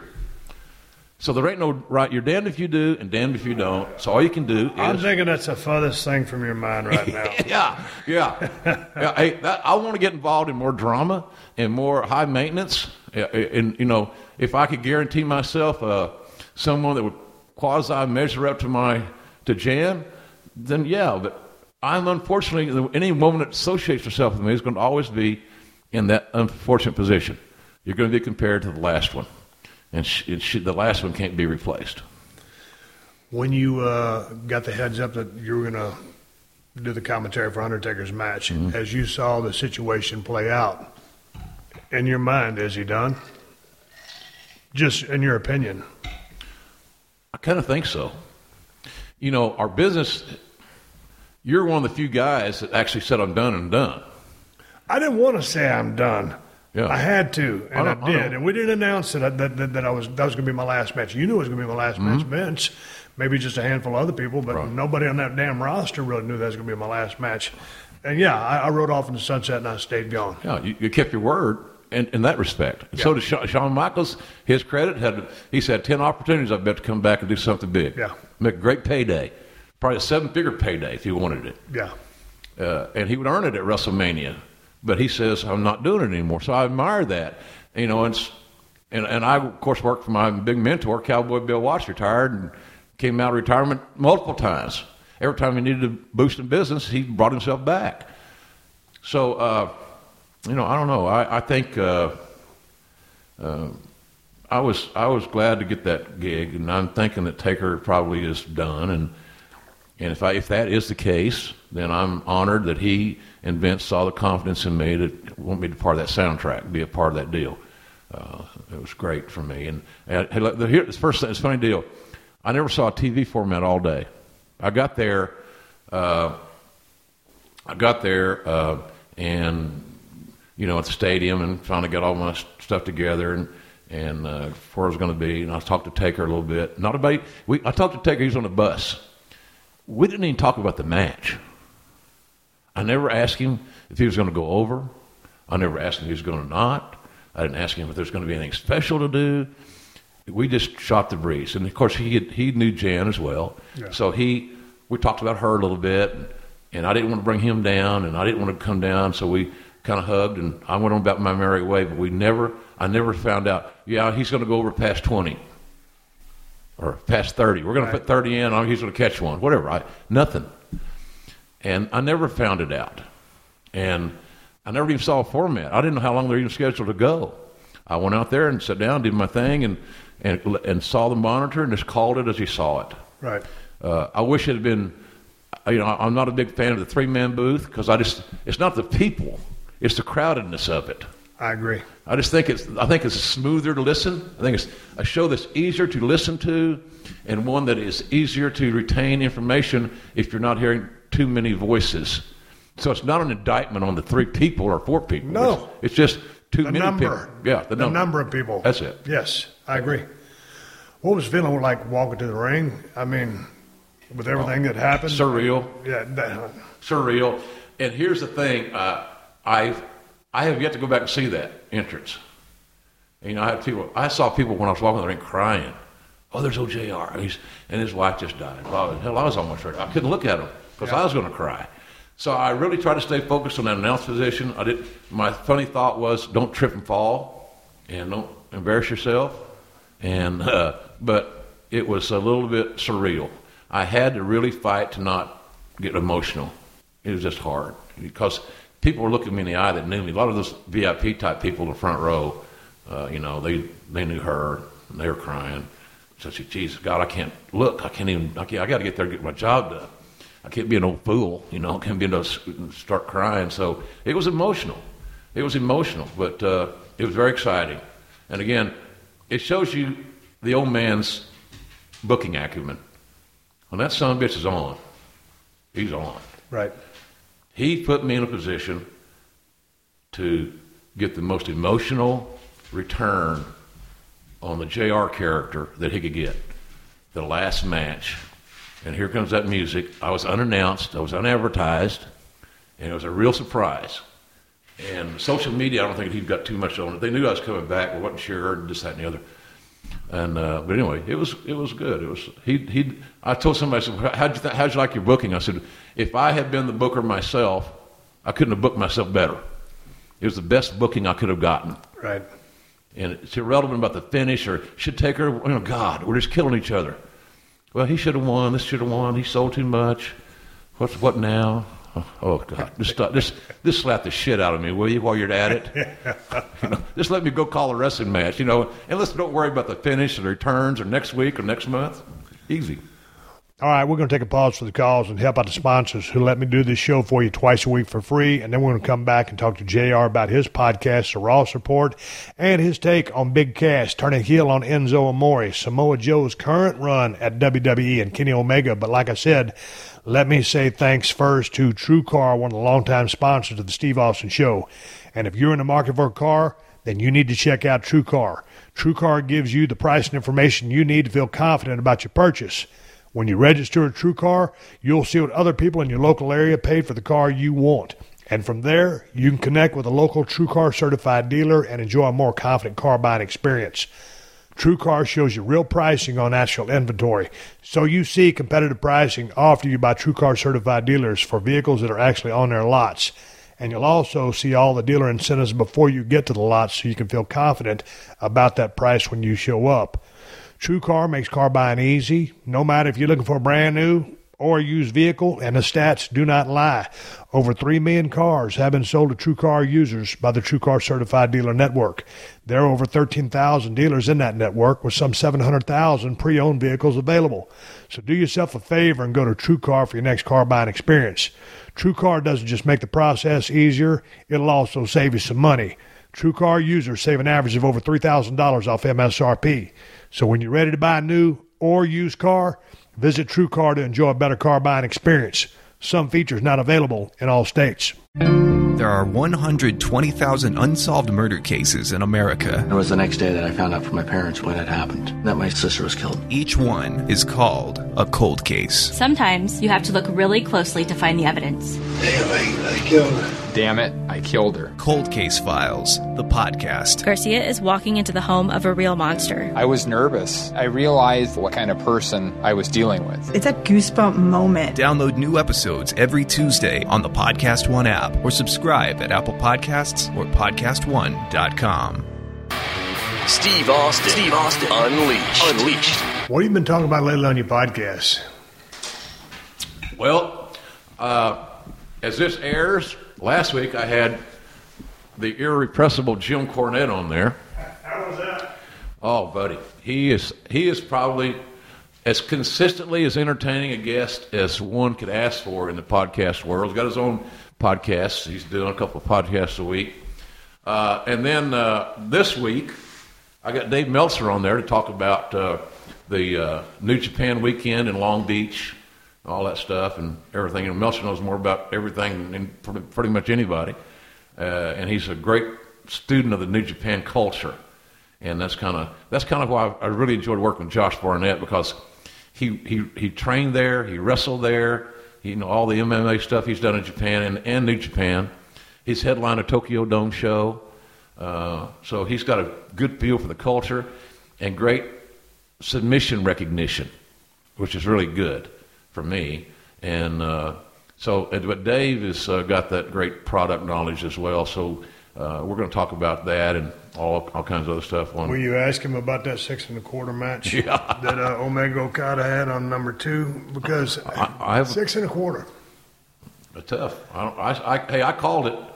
So there ain't no right. You're damned if you do and damned if you don't. So all you can do is. I'm thinking that's the furthest thing from your mind right now. Yeah. Hey, I want to get involved in more drama and more high maintenance. And if I could guarantee myself someone that would quasi measure up to Jan, then yeah. But I'm unfortunately, any woman that associates herself with me is going to always be in that unfortunate position. You're going to be compared to the last one, and the last one can't be replaced. When you got the heads up that you were going to do the commentary for Undertaker's match, as you saw the situation play out, in your mind, is he done? Just in your opinion. I kind of think so. Our business, you're one of the few guys that actually said, I'm done and done. I didn't want to say I'm done. Yeah. I had to, and I did. And we didn't announce that that was going to be my last match. You knew it was going to be my last match, Vince. Maybe just a handful of other people, but nobody on that damn roster really knew that was going to be my last match. And, yeah, I rode off in the sunset and I stayed gone. Yeah, you kept your word. In that respect. And so did Shawn Michaels. His credit, he's had 10 opportunities, I bet, to come back and do something big. Yeah. Make a great payday. Probably a 7-figure payday if he wanted it. Yeah. And he would earn it at WrestleMania. But he says, I'm not doing it anymore. So I admire that. And I, of course, worked for my big mentor, Cowboy Bill Watts, retired and came out of retirement multiple times. Every time he needed a boost in business, he brought himself back. So, I don't know. I think I was glad to get that gig, and I'm thinking that Taker probably is done. And if that is the case, then I'm honored that he and Vince saw the confidence in me to want me to be part of that soundtrack, be a part of that deal. It was great for me. And hey, look, this first thing, it's a funny deal. I never saw a TV format all day. I got there, and at the stadium, and finally got all my stuff together, and where I was going to be. And I talked to Taker a little bit. I talked to Taker. He was on the bus. We didn't even talk about the match. I never asked him if he was going to go over. I never asked him if he was going to not. I didn't ask him if there's going to be anything special to do. We just shot the breeze. And, of course, he knew Jan as well. Yeah. So we talked about her a little bit, and I didn't want to bring him down, and I didn't want to come down, so we kind of hugged, and I went on about my merry way, but I never found out, he's going to go over past 20 or past 30. We're going to put 30 in, he's going to catch one, whatever. Nothing. And I never found it out. And I never even saw a format. I didn't know how long they were even scheduled to go. I went out there and sat down, did my thing, and saw the monitor and just called it as he saw it. Right. I wish it had been, I'm not a big fan of the three-man booth because it's not the people, it's the crowdedness of it. I agree. I think it's smoother to listen. I think it's a show that's easier to listen to, and one that is easier to retain information if you're not hearing too many voices. So it's not an indictment on the 3 people or 4 people. No. It's just too many number. people. Yeah, the number of people. That's it. Yes, I agree. What was it feeling like walking to the ring? I mean, with everything that happened? Surreal. Yeah. Surreal. And here's the thing. I have yet to go back and see that entrance. And, I saw people when I was walking the ring crying. Oh, there's OJR. And his wife just died. Hell, I was almost ready. I couldn't look at him because I was going to cry. So I really tried to stay focused on that announce position. My funny thought was, don't trip and fall, and don't embarrass yourself. And but it was a little bit surreal. I had to really fight to not get emotional. It was just hard because people were looking me in the eye that knew me. A lot of those VIP type people in the front row, they knew her, and they were crying. So she, Jesus, God, I can't look. I got to get there and get my job done. I can't be an old fool, I can't be start crying. So it was emotional. But it was very exciting. And again, it shows you the old man's booking acumen. When that son of a bitch is on, he's on. Right. He put me in a position to get the most emotional return on the JR character that he could get. The last match. And here comes that music. I was unannounced. I was unadvertised. And it was a real surprise. And social media, I don't think he got too much on it. They knew I was coming back, but wasn't sure, and this, that, and the other. And but anyway, it was good. It was I told somebody, I said, how'd you like your booking? I said, if I had been the booker myself, I couldn't have booked myself better. It was the best booking I could have gotten. Right. And it's irrelevant about the finish or should take her. God, we're just killing each other. Well, he should have won. This should have won. He sold too much. What now? Oh God! Just slap the shit out of me, will you? While you're at it, just let me go call a wrestling match, and let's don't worry about the finish or the returns or next week or next month. Easy. All right, we're going to take a pause for the calls and help out the sponsors who let me do this show for you twice a week for free, and then we're going to come back and talk to JR about his podcast, The Ross Report, and his take on Big Cass turning heel on Enzo Amore, Samoa Joe's current run at WWE, and Kenny Omega. But like I said, let me say thanks first to TrueCar, one of the longtime sponsors of the Steve Austin Show. And if you're in the market for a car, then you need to check out TrueCar. TrueCar gives you the price and information you need to feel confident about your purchase. When you register a TrueCar, you'll see what other people in your local area paid for the car you want. And from there, you can connect with a local TrueCar certified dealer and enjoy a more confident car buying experience. TrueCar shows you real pricing on actual inventory, so you see competitive pricing offered you by TrueCar certified dealers for vehicles that are actually on their lots. And you'll also see all the dealer incentives before you get to the lot so you can feel confident about that price when you show up. TrueCar makes car buying easy, no matter if you're looking for a brand new or used vehicle, and the stats do not lie. Over 3 million cars have been sold to TrueCar users by the TrueCar Certified Dealer Network. There are over 13,000 dealers in that network with some 700,000 pre-owned vehicles available. So do yourself a favor and go to TrueCar for your next car buying experience. TrueCar doesn't just make the process easier, it'll also save you some money. TrueCar users save an average of over $3,000 off MSRP. So when you're ready to buy a new or used car, visit TrueCar to enjoy a better car buying experience. Some features not available in all states. There are 120,000 unsolved murder cases in America. It was the next day that I found out from my parents when it happened, that my sister was killed. Each one is called a cold case. Sometimes you have to look really closely to find the evidence. Damn, I killed her. Damn it, I killed her. Cold Case Files, the podcast. Garcia is walking into the home of a real monster. I was nervous. I realized what kind of person I was dealing with. It's a goosebump moment. Download new episodes every Tuesday on the Podcast One app or subscribe at Apple Podcasts or PodcastOne.com. Steve Austin. Unleashed. What have you been talking about lately on your podcast? Well, as this airs, last week I had the irrepressible Jim Cornette on there. How was that? Oh, buddy, he is probably as consistently as entertaining a guest as one could ask for in the podcast world. He's got his own podcast. He's doing a couple of podcasts a week. And then this week, I got Dave Meltzer on there to talk about the New Japan weekend in Long Beach, all that stuff and everything. And Meltzer knows more about everything than pretty much anybody. And he's a great student of the New Japan culture. And that's kind of why I really enjoyed working with Josh Barnett, because he trained there, he wrestled there, all the MMA stuff he's done in Japan and New Japan. He's headlined a Tokyo Dome show. So he's got a good feel for the culture and great submission recognition, which is really good for me. And but Dave has got that great product knowledge as well. So we're going to talk about that and all kinds of other stuff. Will you ask him about that 6 1/4 match that Omega Okada had on number 2? Because I have 6 1/4. Tough. I called it.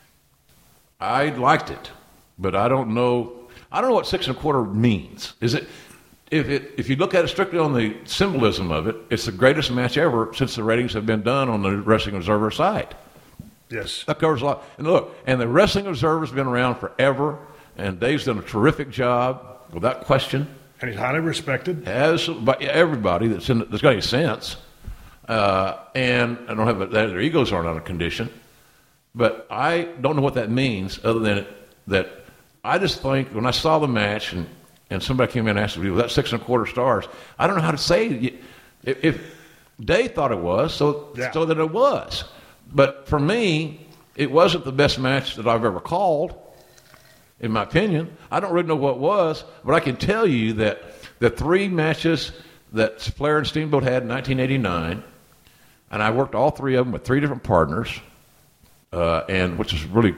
I liked it, but I don't know what 6 1/4 means. Is it? If you look at it strictly on the symbolism of it, it's the greatest match ever since the ratings have been done on the Wrestling Observer site. Yes. That covers a lot. And look, and the Wrestling Observer's been around forever, and Dave's done a terrific job, without question. And he's highly respected. As by everybody that's got any sense. And I don't have their egos aren't out of condition. But I don't know what that means, other than that I just think when I saw the match and somebody came in and asked me, was that 6 1/4 stars? I don't know how to say it. If Dave thought it was, so that it was. But for me, it wasn't the best match that I've ever called, in my opinion. I don't really know what it was, but I can tell you that the 3 matches that Flair and Steamboat had in 1989, and I worked all 3 of them with 3 different partners, and which is really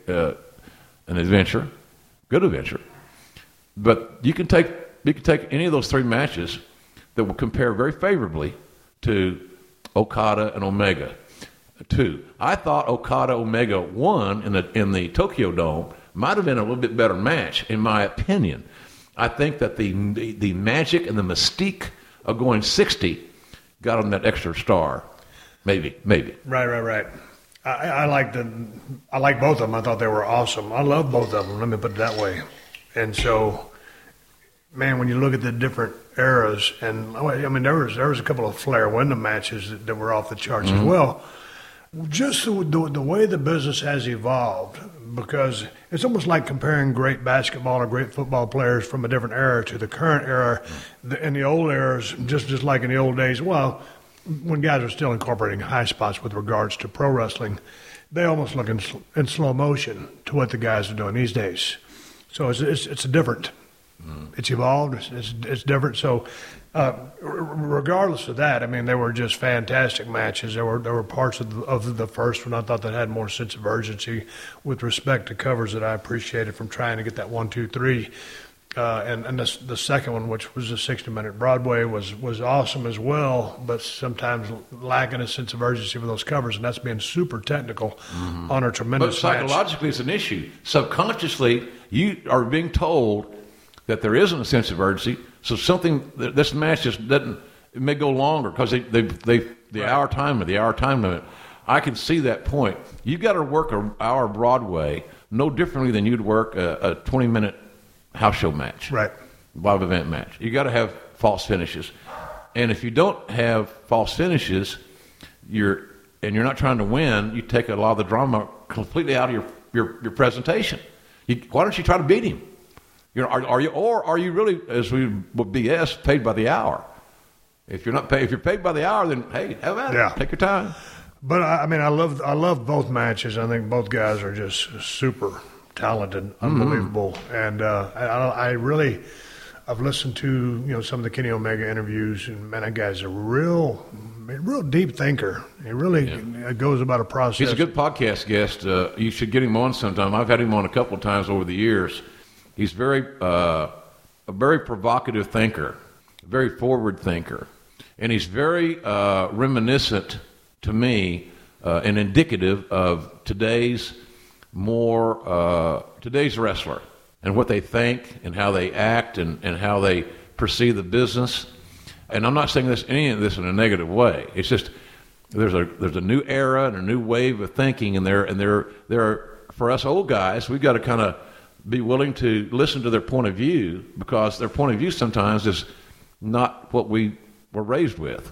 an adventure, good adventure. But you can take any of those 3 matches that will compare very favorably to Okada and Omega 2. I thought Okada Omega 1 in the Tokyo Dome might have been a little bit better match, in my opinion. I think that the magic and the mystique of going 60 got on that extra star. Maybe. Right. I like both of them. I thought they were awesome. I love both of them. Let me put it that way. And so, man, when you look at the different eras, and I mean, there was a couple of Flair Wyndham matches that were off the charts as well. Just the way the business has evolved, because it's almost like comparing great basketball or great football players from a different era to the current era. In the old eras, just like in the old days, well, when guys are still incorporating high spots with regards to pro wrestling, they almost look in slow motion to what the guys are doing these days. So it's different. It's evolved. It's different. So regardless of that, I mean, they were just fantastic matches. There were parts of the first one I thought that had more sense of urgency with respect to covers that I appreciated, from trying to get that 1, 2, 3 And the second one, which was a 60-minute Broadway, was awesome as well, but sometimes lacking a sense of urgency with those covers, and that's being super technical on a tremendous But psychologically, it's an issue. Subconsciously, you are being told that there isn't a sense of urgency, so this match just doesn't. It may go longer because the hour time limit. I can see that point. You've got to work an hour Broadway no differently than you'd work a 20-minute house show match, right? Live event match. You got to have false finishes, and if you don't have false finishes, you're not trying to win. You take a lot of the drama completely out of your presentation. Why don't you try to beat him? Are you really, as we would BS, paid by the hour? If you're not paid, if you're paid by the hour, then hey, have at it. Yeah. Take your time. But I mean, I love both matches. I think both guys are just super talented, unbelievable, and I've listened to some of the Kenny Omega interviews, and man, that guy's a real deep thinker. He really goes about a process. He's a good podcast guest. You should get him on sometime. I've had him on a couple of times over the years. He's a very provocative thinker, a very forward thinker, and he's very reminiscent to me and indicative of today's wrestler and what they think and how they act and how they perceive the business. And I'm not saying any of this in a negative way. It's just there's a new era and a new wave of thinking, and there for us old guys, we've got to kind of be willing to listen to their point of view, because their point of view sometimes is not what we were raised with.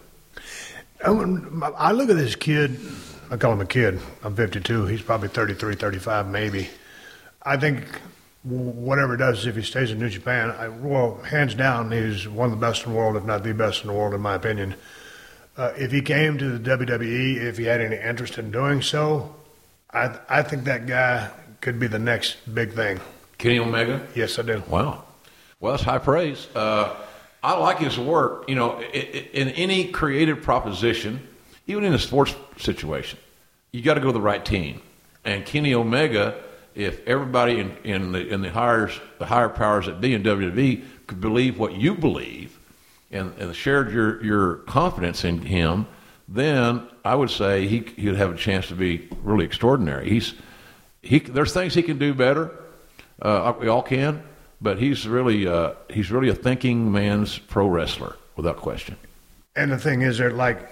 I look at this kid. I call him a kid. I'm 52. He's probably 33, 35 maybe. I think whatever he does, if he stays in New Japan, hands down, he's one of the best in the world, if not the best in the world, in my opinion. If he came to the WWE, if he had any interest in doing so, I think that guy could be the next big thing. Kenny Omega? Yes, I do. Wow. Well, that's high praise. I like his work. In any creative proposition, even in a sports situation, you got to go to the right team. And Kenny Omega, if everybody in the higher powers that be in WWE could believe what you believe and shared your confidence in him, then I would say he'd have a chance to be really extraordinary. There's things he can do better. We all can. But he's really a thinking man's pro wrestler, without question. And the thing is,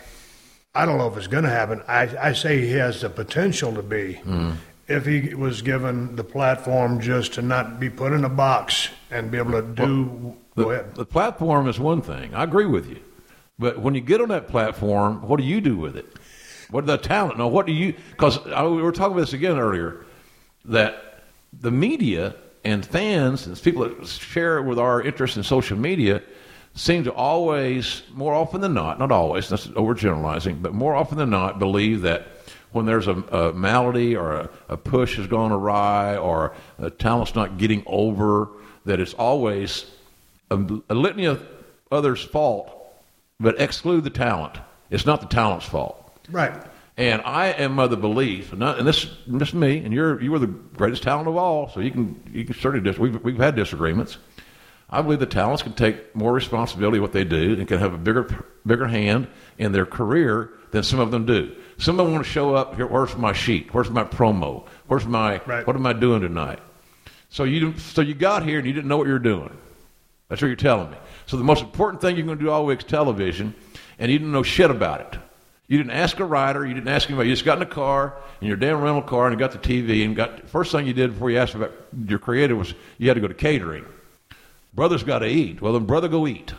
I don't know if it's going to happen. I say he has the potential to be, if he was given the platform just to not be put in a box and be able to do. Go ahead. The platform is one thing. I agree with you. But when you get on that platform, what do you do with it? What the talent? No, what do you? Because we were talking about this again earlier, that the media and fans and people that share with our interest in social media seem to always, more often than not always, that's overgeneralizing, but more often than not, believe that when there's a malady or a push has gone awry or a talent's not getting over, that it's always a litany of others' fault, but exclude the talent. It's not the talent's fault. Right. And I am of the belief, and this is me, and you were the greatest talent of all, so you can certainly we've had disagreements. I believe the talents can take more responsibility of what they do and can have a bigger hand in their career than some of them do. Some of them want to show up here. Where's my sheet? Where's my promo? What am I doing tonight? So you got here and you didn't know what you were doing. That's what you're telling me. So the most important thing you're going to do all week's television, and you didn't know shit about it. You didn't ask a writer. You didn't ask anybody. You just got in a car, in your damn rental car, and you got the TV. And first thing you did before you asked about your creative was you had to go to catering. Brother's got to eat. Well, then brother, go eat.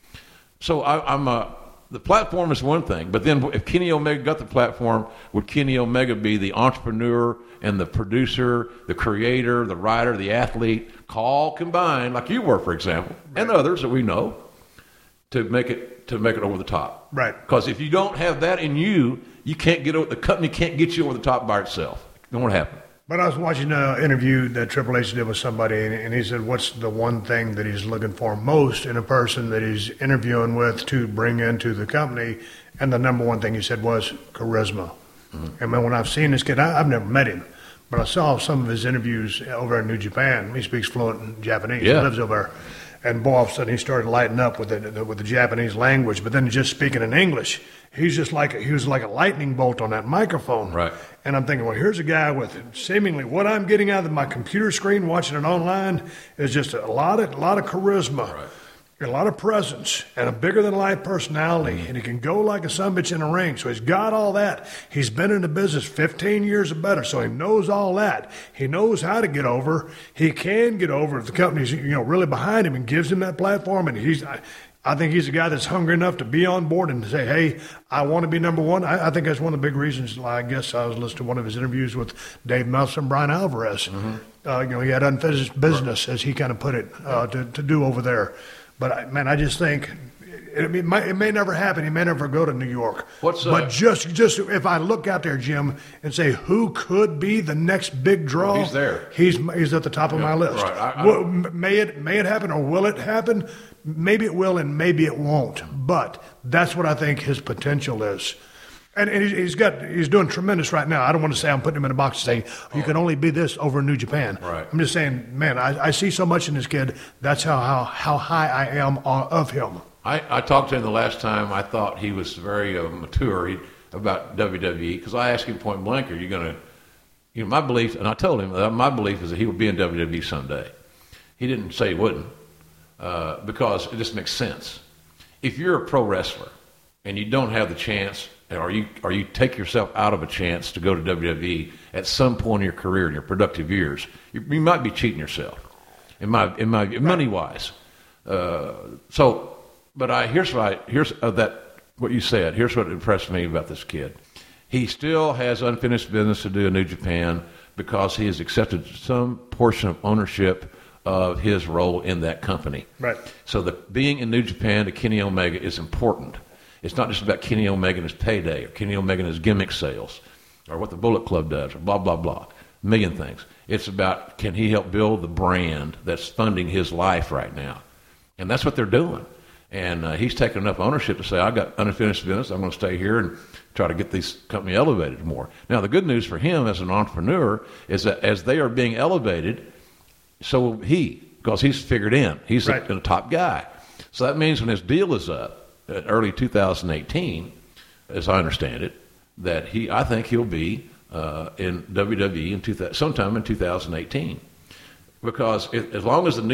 So the platform is one thing, but then if Kenny Omega got the platform, would Kenny Omega be the entrepreneur and the producer, the creator, the writer, the athlete, all combined, like you were, for example, and others that we know, to make it over the top? Right. Because if you don't have that in you, the company can't get you over the top by itself. It won't happen. But I was watching an interview that Triple H did with somebody, and he said, what's the one thing that he's looking for most in a person that he's interviewing with to bring into the company? And the number one thing he said was charisma. Mm-hmm. And when I've seen this kid, I've never met him, but I saw some of his interviews over in New Japan. He speaks fluent Japanese. Yeah. He lives over there. And boy, all of a sudden he started lighting up with the Japanese language, but then just speaking in English. He was like a lightning bolt on that microphone. Right. And I'm thinking, well, here's a guy with seemingly what I'm getting out of my computer screen watching it online is just a lot of charisma. Right. A lot of presence and a bigger-than-life personality, and he can go like a sumbitch in a ring. So he's got all that. He's been in the business 15 years or better, so he knows all that. He knows how to get over. He can get over if the company's really behind him and gives him that platform. And I think he's a guy that's hungry enough to be on board and to say, hey, I want to be number one. I think that's one of the big reasons. I guess I was listening to one of his interviews with Dave Meltzer and Brian Alvarez. Mm-hmm. He had unfinished business, as he kind of put it, to do over there. But, I just think it may never happen. He may never go to New York. But just if I look out there, Jim, and say who could be the next big draw, well, he's there. He's at the top of my list. Right. May it happen or will it happen? Maybe it will and maybe it won't. But that's what I think his potential is. And he's doing tremendous right now. I don't want to say I'm putting him in a box and saying you can only be this over in New Japan. Right. I'm just saying, man, I see so much in this kid. That's how high I am of him. I talked to him the last time. I thought he was very mature about WWE because I asked him point blank, "Are you going to?" My belief, and I told him that my belief is that he would be in WWE someday. He didn't say he wouldn't because it just makes sense. If you're a pro wrestler and you don't have the chance, or you take yourself out of a chance to go to WWE at some point in your career in your productive years, you might be cheating yourself, in my money wise. Here's what you said. Here's what impressed me about this kid. He still has unfinished business to do in New Japan because he has accepted some portion of ownership of his role in that company. Right. So being in New Japan to Kenny Omega is important. It's not just about Kenny Omega and his payday or Kenny Omega and his gimmick sales or what the Bullet Club does or blah, blah, blah. A million things. It's about can he help build the brand that's funding his life right now. And that's what they're doing. And he's taken enough ownership to say, I got unfinished business. I'm going to stay here and try to get this company elevated more. Now, the good news for him as an entrepreneur is that as they are being elevated, so will he, because he's figured in. He's right. a top guy. So that means when his deal is up, early 2018, as I understand it, that I think he'll be in WWE sometime in 2018, because as long as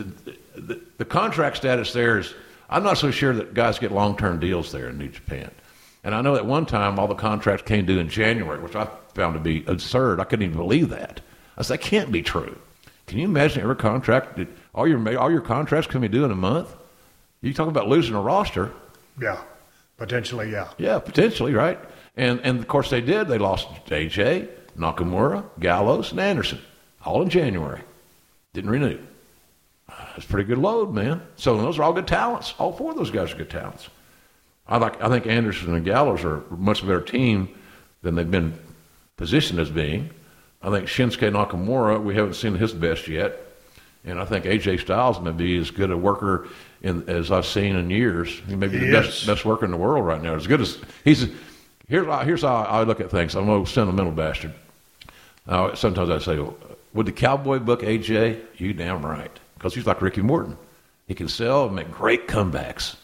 the contract status there is, I'm not so sure that guys get long-term deals there in New Japan. And I know at one time all the contracts came due in January, which I found to be absurd. I couldn't even believe that. I said, that can't be true. Can you imagine every contract? All your contracts can be due in a month? You talk about losing a roster. Yeah, potentially, yeah. Yeah, potentially, right? And of course they did. They lost AJ, Nakamura, Gallows, and Anderson, all in January. Didn't renew. That's a pretty good load, man. So those are all good talents. All four of those guys are good talents. I think Anderson and Gallows are a much better team than they've been positioned as being. I think Shinsuke Nakamura, we haven't seen his best yet. And I think AJ Styles may be as good a worker as I've seen in years. He may be the best worker in the world right now. As good as here's how I look at things. I'm a sentimental bastard. Sometimes I say, would the Cowboy book AJ? You damn right. Because he's like Ricky Morton. He can sell and make great comebacks.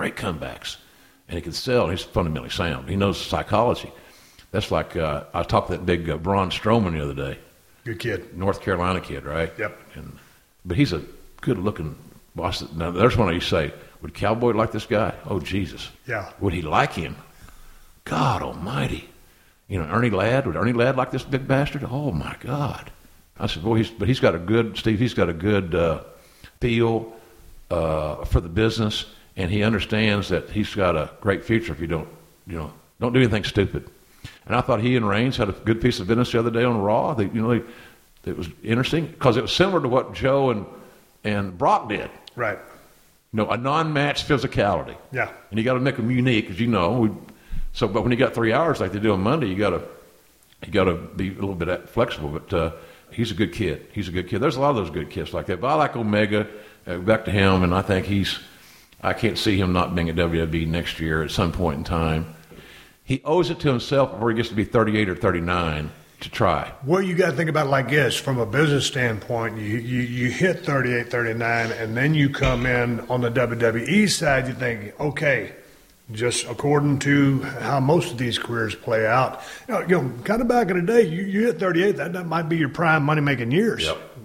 And he can sell, and he's fundamentally sound. He knows psychology. That's like, I talked to that big Braun Strowman the other day. Good kid. North Carolina kid, right? Yep. But he's a good-looking boss. Now, there's one you say, would Cowboy like this guy? Oh, Jesus. Yeah. Would he like him? God almighty. Ernie Ladd, would Ernie Ladd like this big bastard? Oh, my God. I said, boy, he's got a good feel for the business, and he understands that he's got a great future if you don't do anything stupid. And I thought he and Reigns had a good piece of business the other day on Raw. It was interesting because it was similar to what Joe and Brock did. Right. A non-match physicality. Yeah. And you got to make them unique, as you know. But when you got 3 hours like they do on Monday, you got to be a little bit flexible. But he's a good kid. There's a lot of those good kids like that. But I like Omega. Back to him, and I think I can't see him not being at WWE next year at some point in time. He owes it to himself before he gets to be 38 or 39 to try. Well, you got to think about it like this. From a business standpoint, you hit 38, 39, and then you come in on the WWE side, you think, okay, just according to how most of these careers play out, kind of back in the day, you hit 38, that might be your prime money-making years,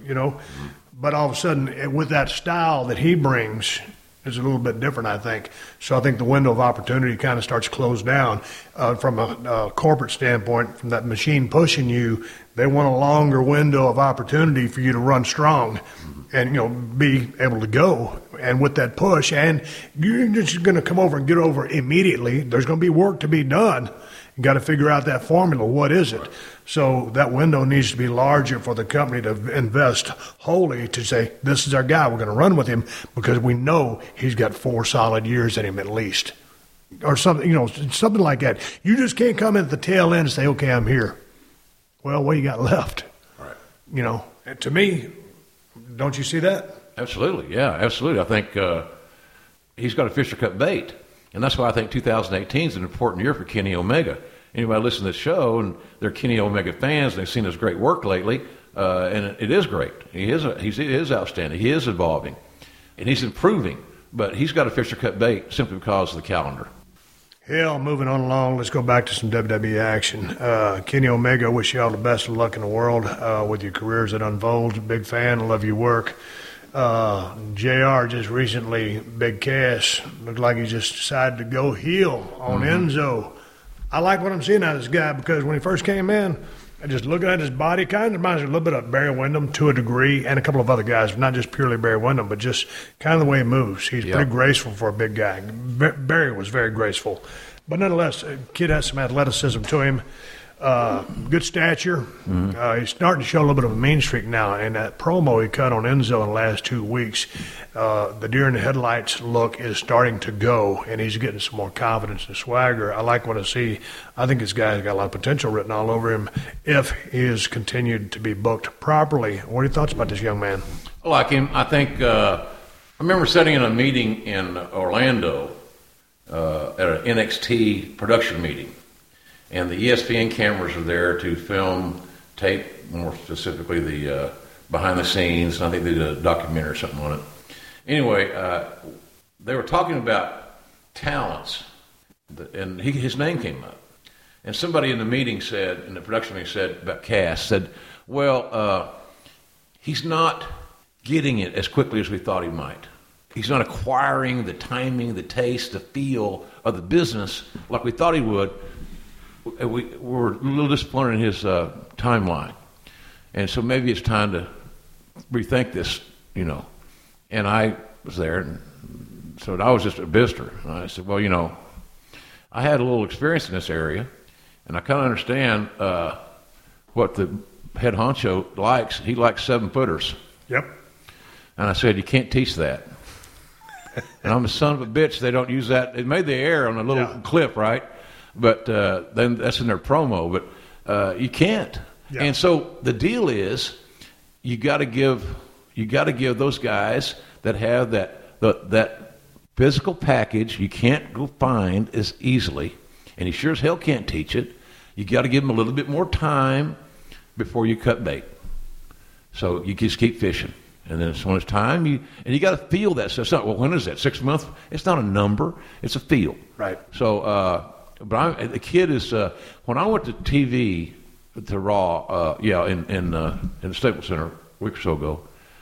But all of a sudden, with that style that he brings, is a little bit different, I think. So I think the window of opportunity kind of starts to close down. From a corporate standpoint, from that machine pushing you, they want a longer window of opportunity for you to run strong and, be able to go. And with that push, and you're just going to come over and get over immediately. There's going to be work to be done. You got to figure out that formula. What is it? So that window needs to be larger for the company to invest wholly to say, this is our guy. We're going to run with him because we know he's got 4 solid years in him at least. Or something, something like that. You just can't come in at the tail end and say, okay, I'm here. Well, what do you got left? Right. To me, don't you see that? Absolutely. Yeah, absolutely. I think he's got a Fisher Cut bait. And that's why I think 2018 is an important year for Kenny Omega. Anybody listen to this show and they're Kenny Omega fans and they've seen his great work lately, and it is great. He is outstanding. He is evolving, and he's improving. But he's got a Fisher Cut bait simply because of the calendar. Hell, moving on along, let's go back to some WWE action. Kenny Omega, wish you all the best of luck in the world with your careers that unfold. Big fan, love your work. JR just recently, Big Cass, looked like he just decided to go heel on Enzo. I like what I'm seeing out of this guy because when he first came in, just looking at his body, kind of reminds me a little bit of Barry Windham to a degree, and a couple of other guys, not just purely Barry Windham, but just kind of the way he moves. He's pretty graceful for a big guy. Barry was very graceful. But nonetheless, kid has some athleticism to him. Good stature. He's starting to show a little bit of a mean streak now. And that promo he cut on Enzo in the last 2 weeks, the deer in the headlights look is starting to go, and he's getting some more confidence and swagger. I like what I see. I think this guy's got a lot of potential written all over him if he is continued to be booked properly. What are your thoughts about this young man? I like him. I think I remember sitting in a meeting in Orlando at an NXT production meeting. And the ESPN cameras are there to film, tape, more specifically the behind the scenes. I think they did a documentary or something on it. Anyway, they were talking about talents, and his name came up. And somebody in the meeting said, in the production meeting said about Cass, said, well, he's not getting it as quickly as we thought he might. He's not acquiring the timing, the taste, the feel of the business like we thought he would. We were a little disappointed in his timeline. And so maybe it's time to rethink this, And I was there, and so I was just a visitor. And I said, well, I had a little experience in this area, and I kind of understand what the head honcho likes. He likes 7-footers. Yep. And I said, you can't teach that. And I'm a son of a bitch. They don't use that. It made the air on a little clip, right? But then that's in their promo. But you can't. Yeah. And so the deal is, you got to give those guys that have that physical package you can't go find as easily, and he sure as hell can't teach it. You got to give them a little bit more time before you cut bait. So you just keep fishing. And then when it's time, you got to feel that stuff. It's not, well, when is that? 6 months? It's not a number. It's a feel. Right. So, the kid is. When I went to TV to Raw, in the Staples Center a week or so ago,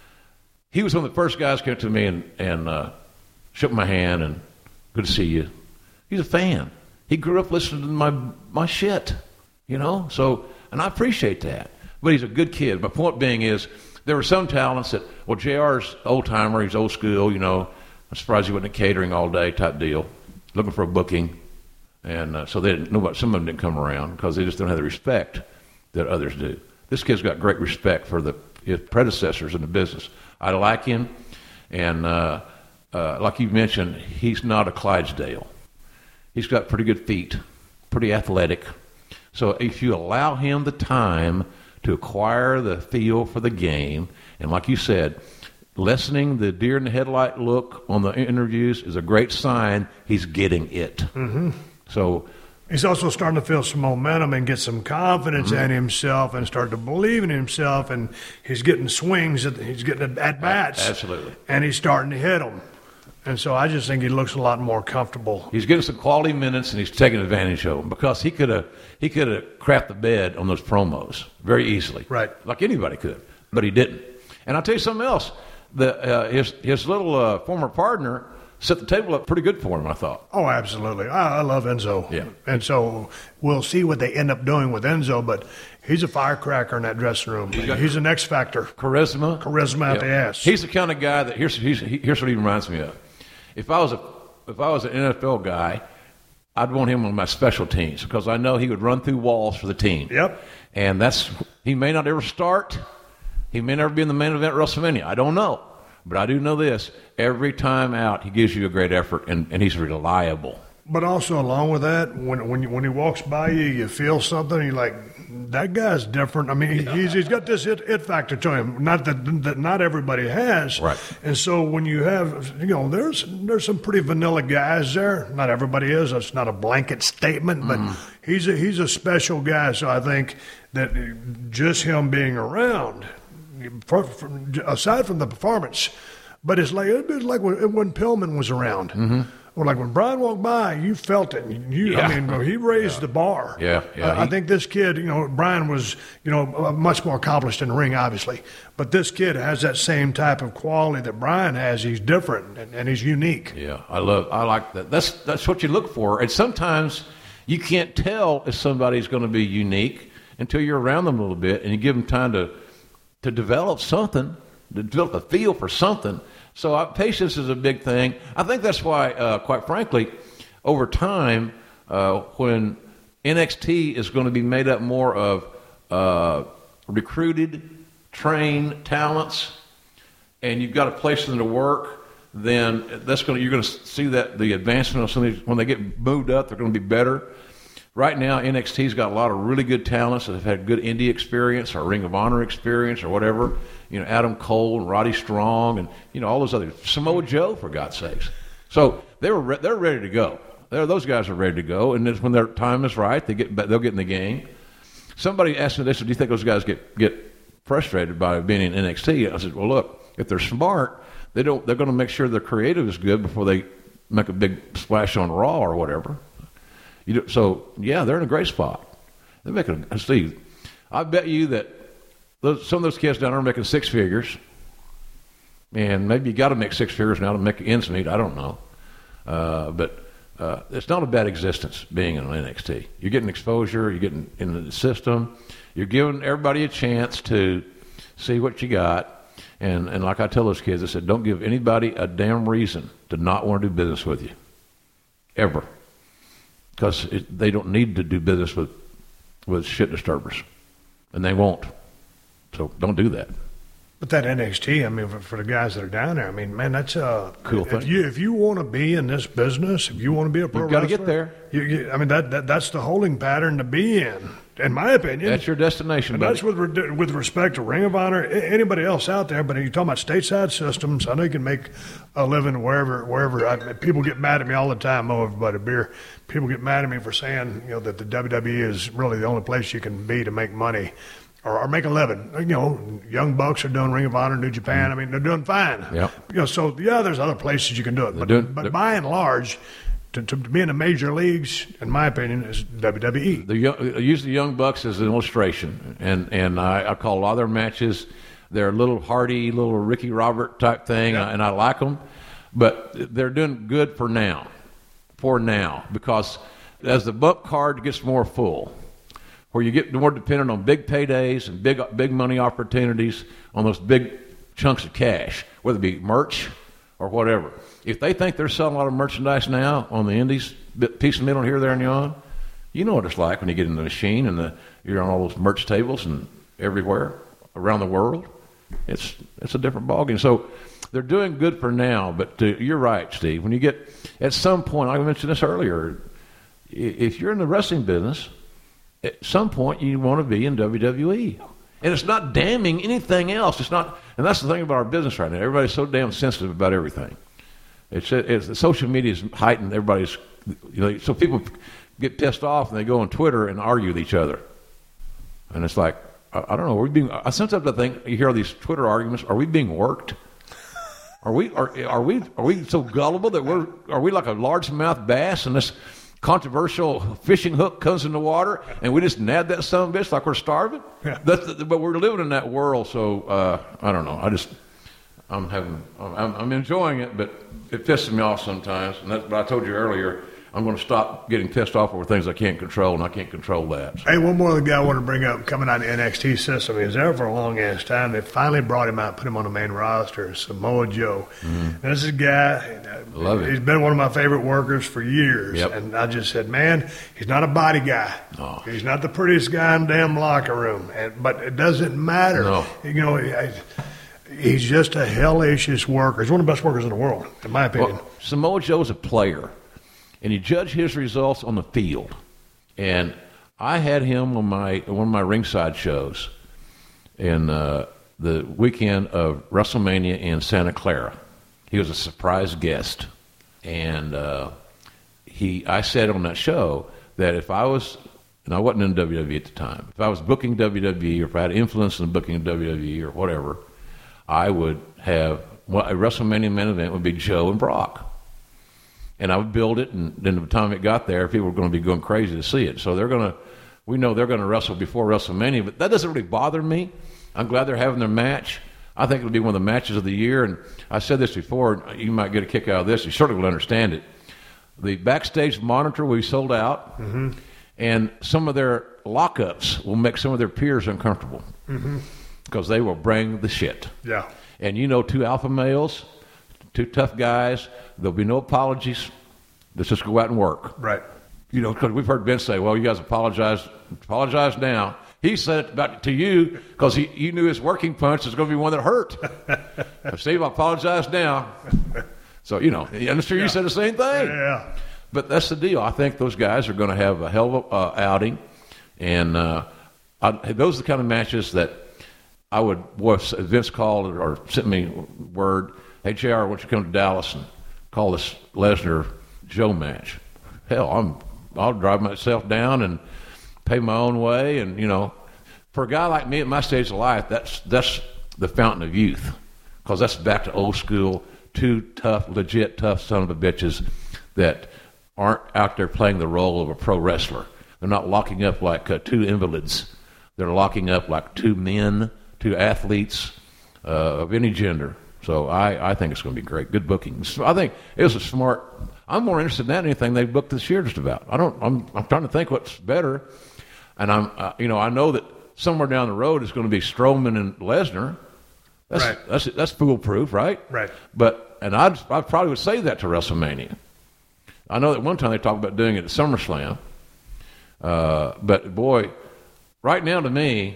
he was one of the first guys came to me and shook my hand and good to see you. He's a fan. He grew up listening to my shit, So, and I appreciate that. But he's a good kid. My point being is, there were some talents that, well, JR's old-timer, he's old school, I'm surprised he wasn't at catering all day type deal, looking for a booking. And so some of them didn't come around because they just don't have the respect that others do. This kid's got great respect for his predecessors in the business. I like him, and like you mentioned, he's not a Clydesdale. He's got pretty good feet, pretty athletic. So if you allow him the time to acquire the feel for the game, and like you said, lessening the deer in the headlight look on the interviews is a great sign he's getting it. Mm-hmm. So He's also starting to feel some momentum and get some confidence in himself and start to believe in himself. And he's getting swings, he's getting at bats. Absolutely. And he's starting to hit them. And so I just think he looks a lot more comfortable. He's getting some quality minutes, and he's taking advantage of them because he could have crapped the bed on those promos very easily. Right. Like anybody could, but he didn't. And I'll tell you something else. His little former partner set the table up pretty good for him, I thought. Oh, absolutely. I love Enzo. Yeah. And so we'll see what they end up doing with Enzo, but he's a firecracker in that dressing room. He's an X factor. Charisma Out the ass. He's the kind of guy that here's what he reminds me of. If I was an NFL guy, I'd want him on my special teams because I know he would run through walls for the team. Yep. And he may not ever start. He may never be in the main event at WrestleMania. I don't know. But I do know this. Every time out, he gives you a great effort, and he's reliable. But also, along with that, when he walks by you, you feel something. You're like, that guy's different. I mean, he's got this it factor to him. Not that not everybody has. Right. And so when you have, there's some pretty vanilla guys there. Not everybody is. That's not a blanket statement, but he's a special guy. So I think that just him being around, aside from the performance, but it's like when Pillman was around. Mm-hmm. Or like when Brian walked by, you felt it. I mean, he raised the bar. Yeah. I think this kid, Brian was, much more accomplished in the ring, obviously. But this kid has that same type of quality that Brian has. He's different and he's unique. Yeah, I like that. That's what you look for. And sometimes you can't tell if somebody's going to be unique until you're around them a little bit and you give them time to develop something, to develop a feel for something. So patience is a big thing. I think that's why, quite frankly, over time, when NXT is going to be made up more of recruited, trained talents, and you've got to place them to work, then you're going to see that the advancement of some of these, when they get moved up, they're going to be better. Right now, NXT's got a lot of really good talents that have had good indie experience or Ring of Honor experience or whatever. Adam Cole and Roddy Strong and, all those others. Samoa Joe, for God's sakes. So they're ready to go. Those guys are ready to go, and when their time is right, they'll get in the game. Somebody asked me this, do you think those guys get frustrated by being in NXT? I said, well, look, if they're smart, they're going to make sure their creative is good before they make a big splash on Raw or whatever. So, yeah, they're in a great spot. They're making, Steve, I bet you that some of those kids down there are making six figures, and maybe you got to make six figures now to make ends meet. I don't know. But it's not a bad existence being in NXT. You're getting exposure. You're getting in the system. You're giving everybody a chance to see what you got. And like I tell those kids, I said, don't give anybody a damn reason to not want to do business with you, ever. Because they don't need to do business with shit disturbers, and they won't. So don't do that. But that NXT, I mean, for the guys that are down there, I mean, man, that's a cool thing. If you want to be in this business, if you want to be a pro wrestler, you've got to get there. I mean, that's the holding pattern to be in my opinion. That's your destination, and buddy. That's with respect to Ring of Honor, anybody else out there. But you're talking about stateside systems. I know you can make a living wherever. People get mad at me all the time. Oh, everybody, beer. People get mad at me for saying, that the WWE is really the only place you can be to make money. Or make a living. Young Bucks are doing Ring of Honor, New Japan. I mean, they're doing fine. Yep. So there's other places you can do it. But by and large, to be in the major leagues, in my opinion, is WWE. I use the Young Bucks as an illustration, and I call a lot of their matches, they're a little Hardy, little Ricky Robert type thing, and I like them. But they're doing good for now, because as the book card gets more full, where you get more dependent on big paydays and big money opportunities on those big chunks of cash, whether it be merch or whatever. If they think they're selling a lot of merchandise now on the indies, piece of middle here, there, and yon, you know what it's like when you get in the machine and you're on all those merch tables and everywhere around the world. It's a different ballgame. So they're doing good for now, but you're right, Steve. When you get, at some point, I mentioned this earlier, if you're in the wrestling business, at some point you want to be in WWE. And it's not damning anything else. It's not, and that's the thing about our business right now. Everybody's so damn sensitive about everything. It's social media is heightened everybody's, so people get pissed off and they go on Twitter and argue with each other. And it's like, I don't know. I sometimes I think you hear all these Twitter arguments. Are we being worked? Are we so gullible that are we like a largemouth bass and this controversial fishing hook comes in the water and we just nab that son of a bitch like we're starving? Yeah. But we're living in that world, so I don't know. I'm enjoying it, but it pisses me off sometimes. And that's what I told you earlier. I'm going to stop getting pissed off over things I can't control, and I can't control that. Hey, one more guy I want to bring up coming out of the NXT system. He was there for a long-ass time. They finally brought him out, put him on the main roster, Samoa Joe. Mm-hmm. This is a guy, love it. He's been one of my favorite workers for years. Yep. And I just said, man, he's not a body guy. No. He's not the prettiest guy in the damn locker room. But it doesn't matter. No. You know, he's just a hellacious worker. He's one of the best workers in the world, in my opinion. Well, Samoa Joe's a player. And you judge his results on the field. And I had him on one of my ringside shows in the weekend of WrestleMania in Santa Clara. He was a surprise guest. And I said on that show that if I was, and I wasn't in WWE at the time, if I was booking WWE or if I had influence in the booking of WWE or whatever, I would have, a WrestleMania main event would be Joe and Brock. And I would build it, and then by the time it got there, people were going to be going crazy to see it. So we know they're going to wrestle before WrestleMania, but that doesn't really bother me. I'm glad they're having their match. I think it'll be one of the matches of the year. And I said this before, you might get a kick out of this. You certainly will understand it. The backstage monitor will be sold out, mm-hmm. and some of their lockups will make some of their peers uncomfortable because they will bring the shit. Yeah. And two alpha males, two tough guys. There'll be no apologies. Let's just go out and work. Right. Because we've heard Vince say, well, you guys apologize now. He said it about to you because he knew his working punch was going to be one that hurt. Steve, I apologize now. So, I'm sure you said the same thing. Yeah. But that's the deal. I think those guys are going to have a hell of a outing. And those are the kind of matches that I would, Vince called or sent me word, hey, JR, why don't you come to Dallas and call this Lesnar-Joe match? Hell, I'll drive myself down and pay my own way. And, for a guy like me at my stage of life, that's the fountain of youth because that's back to old school, two legit tough son of a bitches that aren't out there playing the role of a pro wrestler. They're not locking up like two invalids. They're locking up like two men, two athletes of any gender. So I think it's going to be great. Good booking. So I think it was a smart. I'm more interested in that than anything they've booked this year. Just about. I'm trying to think what's better, and I know that somewhere down the road is going to be Strowman and Lesnar. That's foolproof, right? Right. But I probably would say that to WrestleMania. I know that one time they talked about doing it at SummerSlam, but boy, right now to me,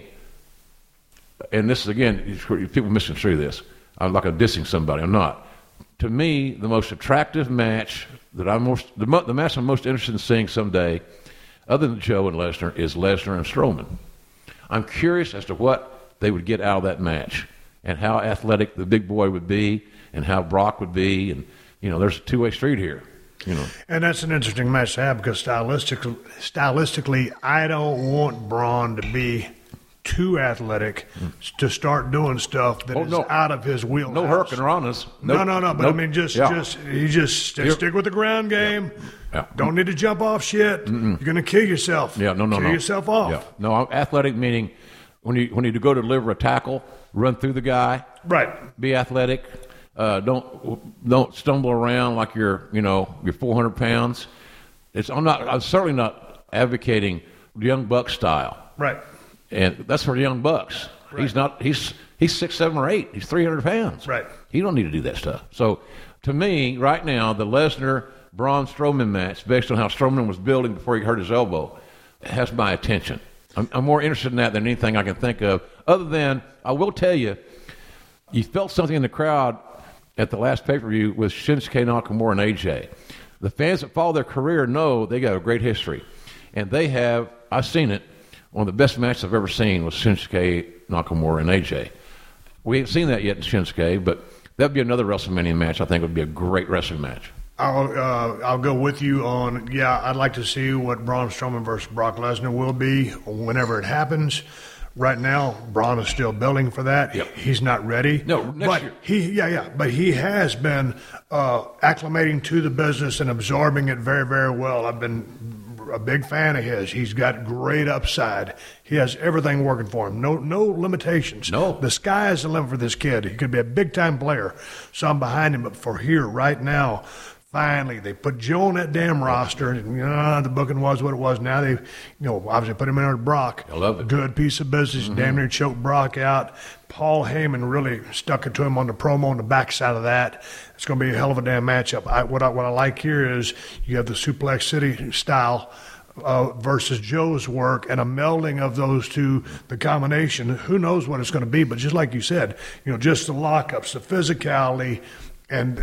and this is again, people misconstrue this. I'm like I'm dissing somebody. I'm not. To me, the most attractive match that the match I'm most interested in seeing someday, other than Joe and Lesnar, is Lesnar and Strowman. I'm curious as to what they would get out of that match and how athletic the big boy would be and how Brock would be. And, there's a two-way street here. And that's an interesting match to have because stylistically, I don't want Braun to be too athletic to start doing stuff that is out of his wheelhouse. No Hurricane Ranas. No. But I mean, stick with the ground game. Yeah. Don't need to jump off shit. Mm-mm. You're going to kill yourself. Yeah, no. Kill yourself off. Yeah. No, athletic meaning when you go to deliver a tackle, run through the guy. Right. Be athletic. Don't stumble around like you're 400 pounds. I'm certainly not advocating Young Bucks style. Right. And that's for the Young Bucks. Right. He's 6, 7, or 8. He's 300 pounds. Right. He don't need to do that stuff. So to me, right now, the Lesnar-Braun Strowman match, based on how Strowman was building before he hurt his elbow, has my attention. I'm more interested in that than anything I can think of. Other than, I will tell you, you felt something in the crowd at the last pay-per-view with Shinsuke Nakamura and AJ. The fans that follow their career know they got a great history. And they have, I've seen it, one of the best matches I've ever seen was Shinsuke Nakamura and AJ. We haven't seen that yet in Shinsuke, but that would be another WrestleMania match. I think it would be a great wrestling match. I'll go with you on, I'd like to see what Braun Strowman versus Brock Lesnar will be whenever it happens. Right now, Braun is still building for that. Yep. He's not ready. No, next year. But he has been acclimating to the business and absorbing it very, very well. I've been a big fan of his. He's got great upside. He has everything working for him. No limitations. No. The sky is the limit for this kid. He could be a big-time player. So I'm behind him. But for here, right now, finally, they put Joe on that damn roster. And, the booking was what it was. Now they, obviously put him in with Brock. I love it. Good piece of business. Mm-hmm. Damn near choked Brock out. Paul Heyman really stuck it to him on the promo on the backside of that. It's going to be a hell of a damn matchup. What I like here is you have the Suplex City style versus Joe's work and a melding of those two, the combination. Who knows what it's going to be? But just like you said, just the lockups, the physicality. And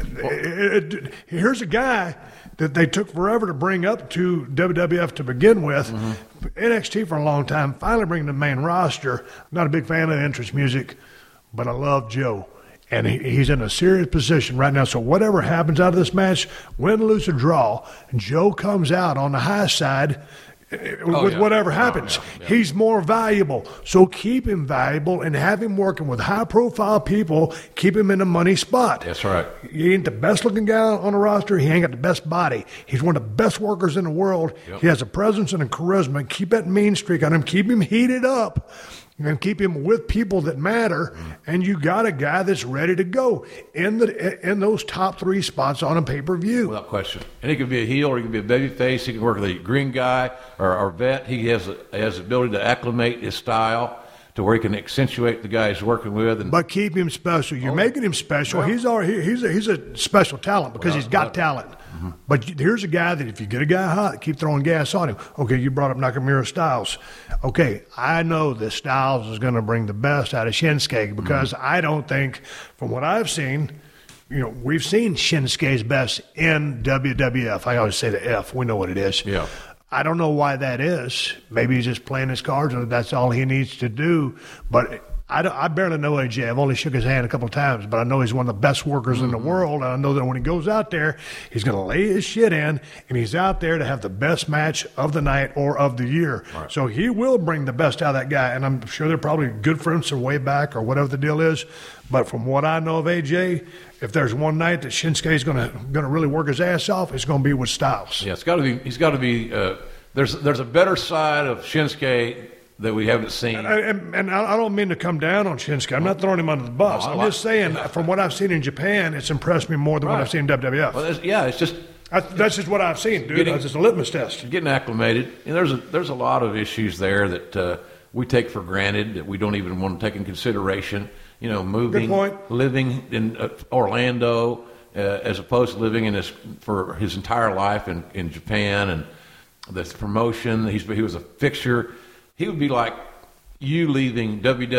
here's a guy that they took forever to bring up to WWF to begin with. Mm-hmm. NXT for a long time, finally bringing the main roster. Not a big fan of the entrance music, but I love Joe. And he's in a serious position right now. So whatever happens out of this match, win, lose, or draw, Joe comes out on the high side with whatever happens. Yeah. He's more valuable. So keep him valuable and have him working with high-profile people. Keep him in a money spot. That's right. He ain't the best-looking guy on the roster. He ain't got the best body. He's one of the best workers in the world. Yep. He has a presence and a charisma. Keep that mean streak on him. Keep him heated up. And keep him with people that matter, and you got a guy that's ready to go in those top three spots on a pay-per-view. Without question. And he could be a heel or he could be a baby face. He can work with a green guy or vet. He has the ability to acclimate his style to where he can accentuate the guy he's working with. But keep him special. You're making him special. Yeah. He's a special talent because he's got talent. Mm-hmm. But here's a guy that if you get a guy hot, keep throwing gas on him. Okay, you brought up Nakamura Styles. Okay, I know that Styles is going to bring the best out of Shinsuke because I don't think, from what I've seen, we've seen Shinsuke's best in WWF. I always say the F. We know what it is. Yeah. I don't know why that is. Maybe he's just playing his cards and that's all he needs to do. But I barely know AJ. I've only shook his hand a couple of times, but I know he's one of the best workers in the world. And I know that when he goes out there, he's going to lay his shit in, and he's out there to have the best match of the night or of the year. Right. So he will bring the best out of that guy, and I'm sure they're probably good friends from way back or whatever the deal is. But from what I know of AJ, if there's one night that Shinsuke's going to really work his ass off, it's going to be with Styles. Yeah, he's got to be. There's a better side of Shinsuke that we haven't seen. And I don't mean to come down on Shinsuke. I'm not throwing him under the bus. I'm just saying, from what I've seen in Japan, it's impressed me more than what I've seen in WWF. Well, it's just... that's just what I've seen, dude. That's just a litmus test. Getting acclimated. And there's a lot of issues there that we take for granted that we don't even want to take in consideration. Moving, living in Orlando as opposed to living for his entire life in Japan, and this promotion. He was a fixture. He would be like you leaving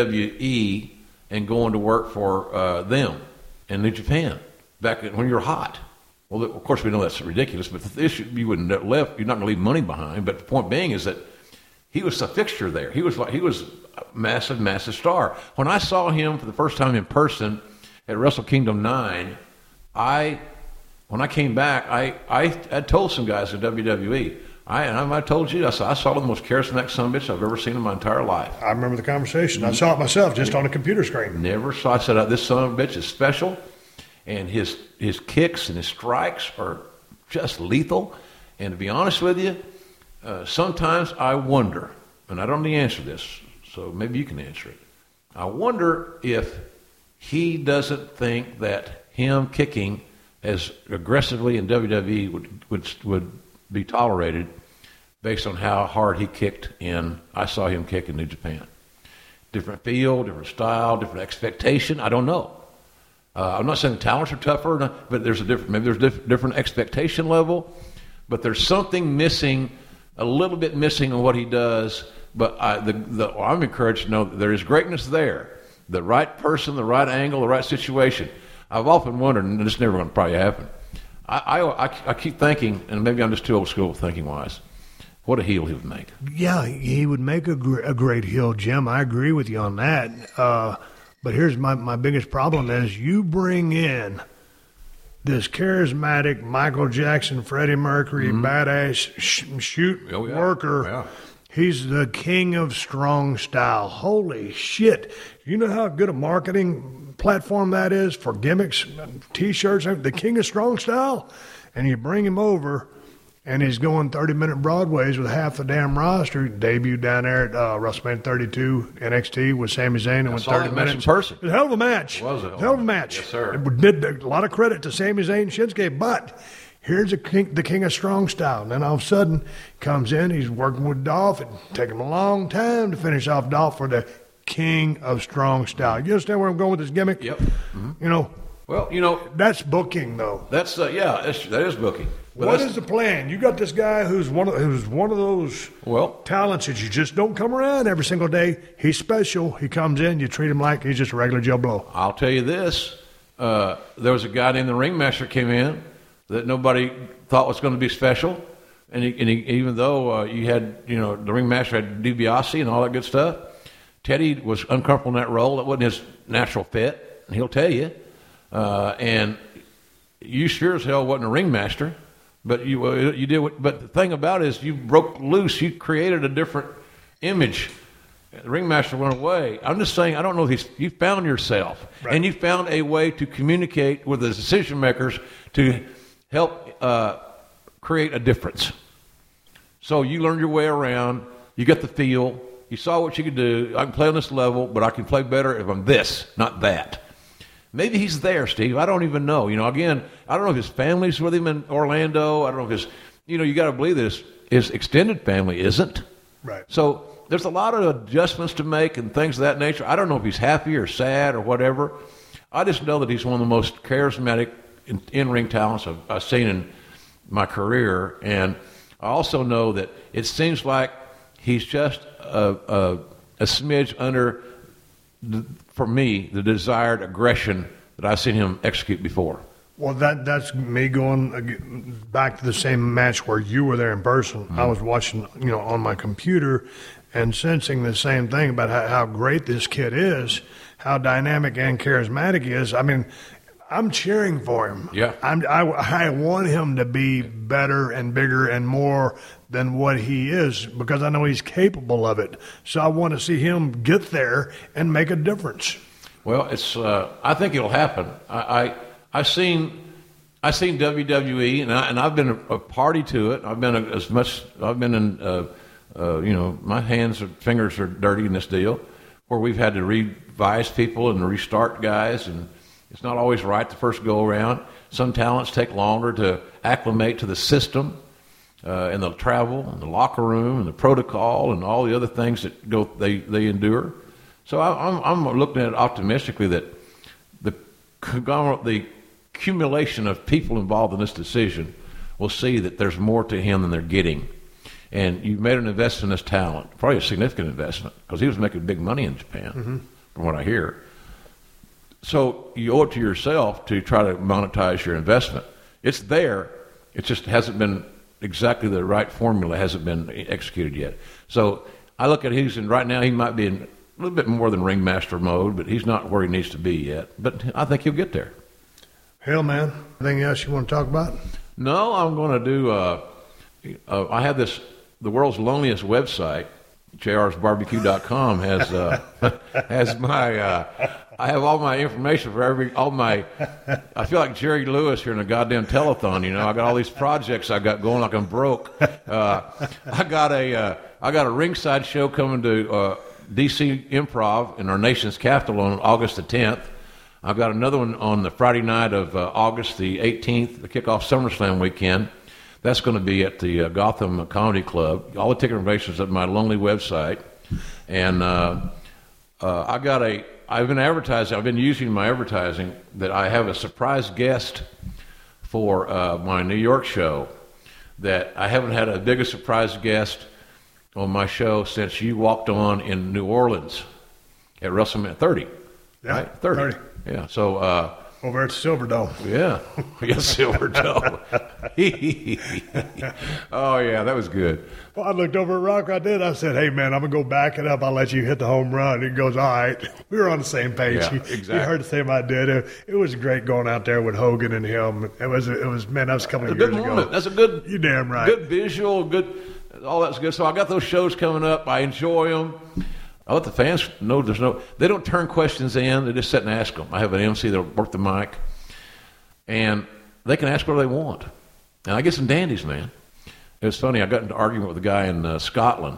WWE and going to work for them in New Japan back when you're hot. Well, of course, we know that's ridiculous, but the issue, you wouldn't have left. You're not going to leave money behind. But the point being is that he was a fixture there. He was a massive, massive star. When I saw him for the first time in person at Wrestle Kingdom 9, when I came back, I told some guys at WWE. I told you, I saw the most charismatic son of a bitch I've ever seen in my entire life. I remember the conversation. I saw it myself just on a computer screen. Never saw. I said, this son of a bitch is special, and his kicks and his strikes are just lethal. And to be honest with you, sometimes I wonder, and I don't know the answer to this, so maybe you can answer it. I wonder if he doesn't think that him kicking as aggressively in WWE would be tolerated based on how hard he kicked I saw him kick in New Japan. Different feel, different style, different expectation. I don't know. I'm not saying the talents are tougher, but there's different expectation level. But there's something missing, a little bit missing on what he does. But I'm encouraged to know that there is greatness there. The right person, the right angle, the right situation. I've often wondered, and it's never going to probably happen. I keep thinking, and maybe I'm just too old school thinking-wise, what a heel he would make. Yeah, he would make a great heel, Jim. I agree with you on that. But here's my biggest problem is you bring in this charismatic Michael Jackson, Freddie Mercury, badass worker. Yeah. He's the king of strong style. Holy shit. You know how good a marketing platform that is for gimmicks, T-shirts, the king of strong style? And you bring him over, and he's going 30-minute Broadways with half the damn roster. Debuted down there at WrestleMania 32 NXT with Sami Zayn and went 30 minutes. In person. It was a hell of a match. It was a hell of a match. Yes, sir. It did a lot of credit to Sami Zayn and Shinsuke, but here's the king of strong style. And then all of a sudden, comes in, he's working with Dolph. It took him a long time to finish off Dolph for the king of strong style. You understand where I'm going with this gimmick? Yep. You know. Well, you know. That's booking, though. That's that is booking. But what is the plan? You got this guy who's one of those talents that you just don't come around every single day. He's special. He comes in, you treat him like he's just a regular Joe Blow. I'll tell you this. There was a guy named the Ringmaster came in that nobody thought was going to be special. And he even though you had, the Ringmaster had DiBiase and all that good stuff, Teddy was uncomfortable in that role. It wasn't his natural fit, and he'll tell you. And you sure as hell wasn't a Ringmaster. But you did. But the thing about it is, you broke loose. You created a different image. The Ringmaster went away. I'm just saying. I don't know if you found yourself, right. And you found a way to communicate with the decision makers to help create a difference. So you learned your way around. You got the feel. You saw what you could do. I can play on this level, but I can play better if I'm this, not that. Maybe he's there, Steve. I don't even know. Again, I don't know if his family's with him in Orlando. I don't know if his, you got to believe that his extended family isn't. Right. So there's a lot of adjustments to make and things of that nature. I don't know if he's happy or sad or whatever. I just know that he's one of the most charismatic in-ring talents I've seen in my career. And I also know that it seems like he's just a smidge under for me, the desired aggression that I've seen him execute before. Well, that's me going back to the same match where you were there in person. Mm-hmm. I was watching, on my computer and sensing the same thing about how great this kid is, how dynamic and charismatic he is. I mean, I'm cheering for him. Yeah. I want him to be better and bigger and more than what he is because I know he's capable of it. So I want to see him get there and make a difference. Well, it's. I think it'll happen. I've seen WWE and I've been a party to it. I've been in. My hands and fingers are dirty in this deal, where we've had to revise people and restart guys, and it's not always right the first go around. Some talents take longer to acclimate to the system. And the travel, and the locker room, and the protocol, and all the other things that they endure. So I'm looking at it optimistically that the accumulation of people involved in this decision will see that there's more to him than they're getting. And you've made an investment in this talent, probably a significant investment, because he was making big money in Japan, from what I hear. So you owe it to yourself to try to monetize your investment. It's there. It just hasn't been exactly the right formula hasn't been executed yet. So I look at right now he might be in a little bit more than Ringmaster mode, but he's not where he needs to be yet. But I think he'll get there. Hell, man. Anything else you want to talk about? No, I'm going to do, I have the world's loneliest website, jrsbarbecue.com has my, I have all my information for I feel like Jerry Lewis here in a goddamn telethon, I got all these projects I got going like I'm broke. I got a ringside show coming to DC Improv in our nation's capital on August the 10th. I've got another one on the Friday night of August the 18th, the kickoff SummerSlam weekend. That's going to be at the Gotham Comedy Club. All the ticket information is at my lonely website. And I've been advertising. I've been using my advertising that I have a surprise guest for my New York show. That I haven't had a bigger surprise guest on my show since you walked on in New Orleans at WrestleMania 30. Yeah, right? 30. Yeah. So Over at Silverdome. Yeah. Silverdome. Oh, yeah, that was good. Well, I looked over at Rock. I did. I said, hey, man, I'm going to go back it up. I'll let you hit the home run. He goes, all right. We were on the same page. Yeah, He exactly. heard the same I did. It was great going out there with Hogan and him. It was man, that was a couple of years ago. That's a good. You damn right. Good visual, good. All that's good. So I got those shows coming up. I enjoy them. I let the fans know they don't turn questions in. They just sit and ask them. I have an MC that'll work the mic, and they can ask whatever they want. And I get some dandies, man. It was funny. I got into an argument with a guy in Scotland,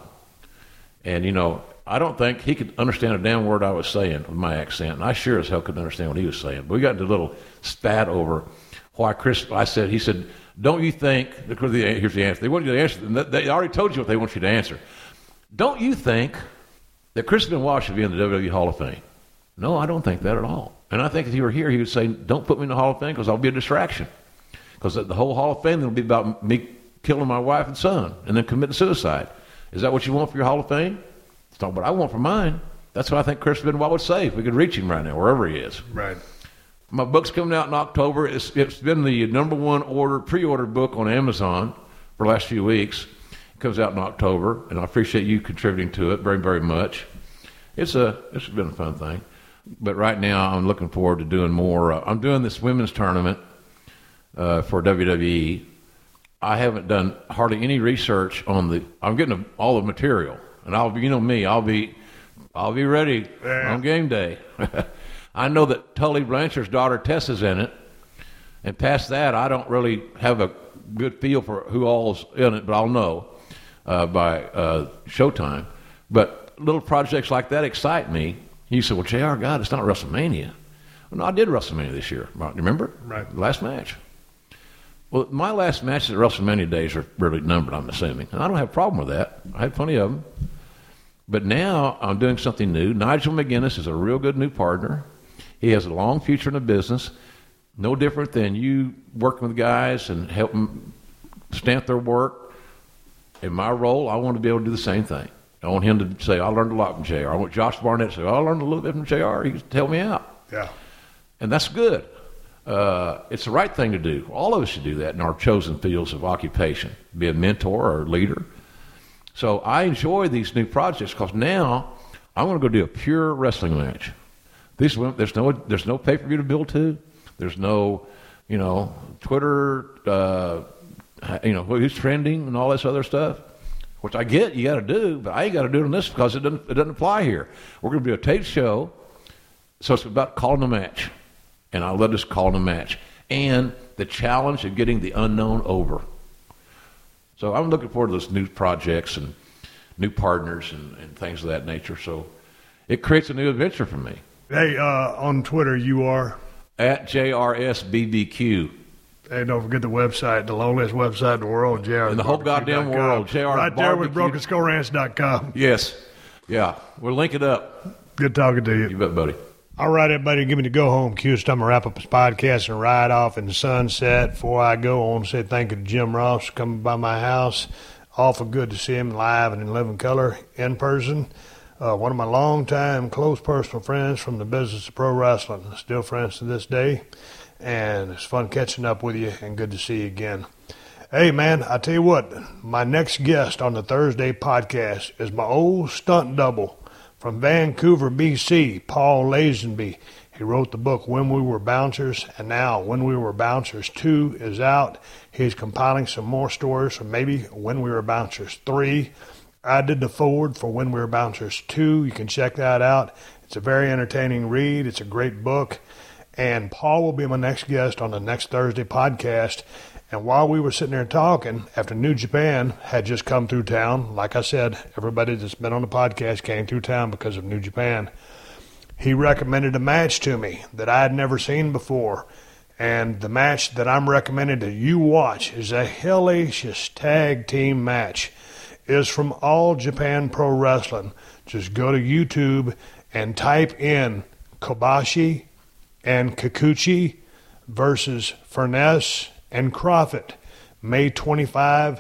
and I don't think he could understand a damn word I was saying with my accent, and I sure as hell couldn't understand what he was saying. But we got into a little spat over why he said, don't you think, here's the answer. They want you to answer. They already told you what they want you to answer. Don't you think that Chris Benoit should be in the WWE Hall of Fame? No, I don't think that at all. And I think if he were here, he would say, don't put me in the Hall of Fame because I'll be a distraction. Because the whole Hall of Fame will be about me killing my wife and son and then committing suicide. Is that what you want for your Hall of Fame? It's not what I want for mine. That's what I think Chris Benoit would say if we could reach him right now, wherever he is. Right. My book's coming out in October. It's been the number one pre-order book on Amazon for the last few weeks. It comes out in October, and I appreciate you contributing to it very, very much. It's been a fun thing. But right now, I'm looking forward to doing more. I'm doing this women's tournament for WWE. I haven't done hardly any research on I'm getting all the material, and I'll be ready on game day. I know that Tully Blanchard's daughter Tessa's in it, and past that, I don't really have a good feel for who all's in it, but I'll know by Showtime. But little projects like that excite me. You say, well, JR, God, it's not WrestleMania. Well, no, I did WrestleMania this year. Remember? Right. The last match. Well, my last matches at WrestleMania days are really numbered, I'm assuming. And I don't have a problem with that. I had plenty of them. But now I'm doing something new. Nigel McGuinness is a real good new partner. He has a long future in the business, no different than you working with guys and help them stamp their work. In my role, I want to be able to do the same thing. I want him to say, I learned a lot from JR. I want Josh Barnett to say, I learned a little bit from JR. He can help me out. Yeah. And that's good. It's the right thing to do. All of us should do that in our chosen fields of occupation, be a mentor or a leader. So I enjoy these new projects because now I'm going to go do a pure wrestling match. There's no pay-per-view to build to. There's no, Twitter, who's trending and all this other stuff, which I get you got to do, but I ain't got to do it on this because it doesn't apply here. We're going to do a taped show, so it's about calling a match, and I'll let us call a match, and the challenge of getting the unknown over. So I'm looking forward to those new projects and new partners and things of that nature. So it creates a new adventure for me. Hey, on Twitter, you are? At JRSBBQ. Hey, don't forget the website, the loneliest website in the world, JR. In the whole goddamn world, JR. Right there with BrokenSkullRanch.com. Yes. Yeah. We'll link it up. Good talking to you. You bet, buddy. All right, everybody, give me the go-home cue. It's time to wrap up this podcast and ride off in the sunset. Before I go, I want to say thank you to Jim Ross for coming by my house. Awful good to see him live and in living color in person. One of my longtime close personal friends from the business of pro wrestling. Still friends to this day. And it's fun catching up with you and good to see you again. Hey, man, I tell you what, my next guest on the Thursday podcast is my old stunt double from Vancouver, BC, Paul Lazenby. He wrote the book When We Were Bouncers, and now When We Were Bouncers 2 is out. He's compiling some more stories from maybe When We Were Bouncers 3. I did the forward for When We Were Bouncers 2. You can check that out. It's a very entertaining read. It's a great book. And Paul will be my next guest on the next Thursday podcast. And while we were sitting there talking, after New Japan had just come through town, like I said, everybody that's been on the podcast came through town because of New Japan, he recommended a match to me that I had never seen before. And the match that I'm recommending that you watch is a hellacious tag team match. It is from All Japan Pro Wrestling. Just go to YouTube and type in Kobashi and Kikuchi versus Furness and Crawford, May 25,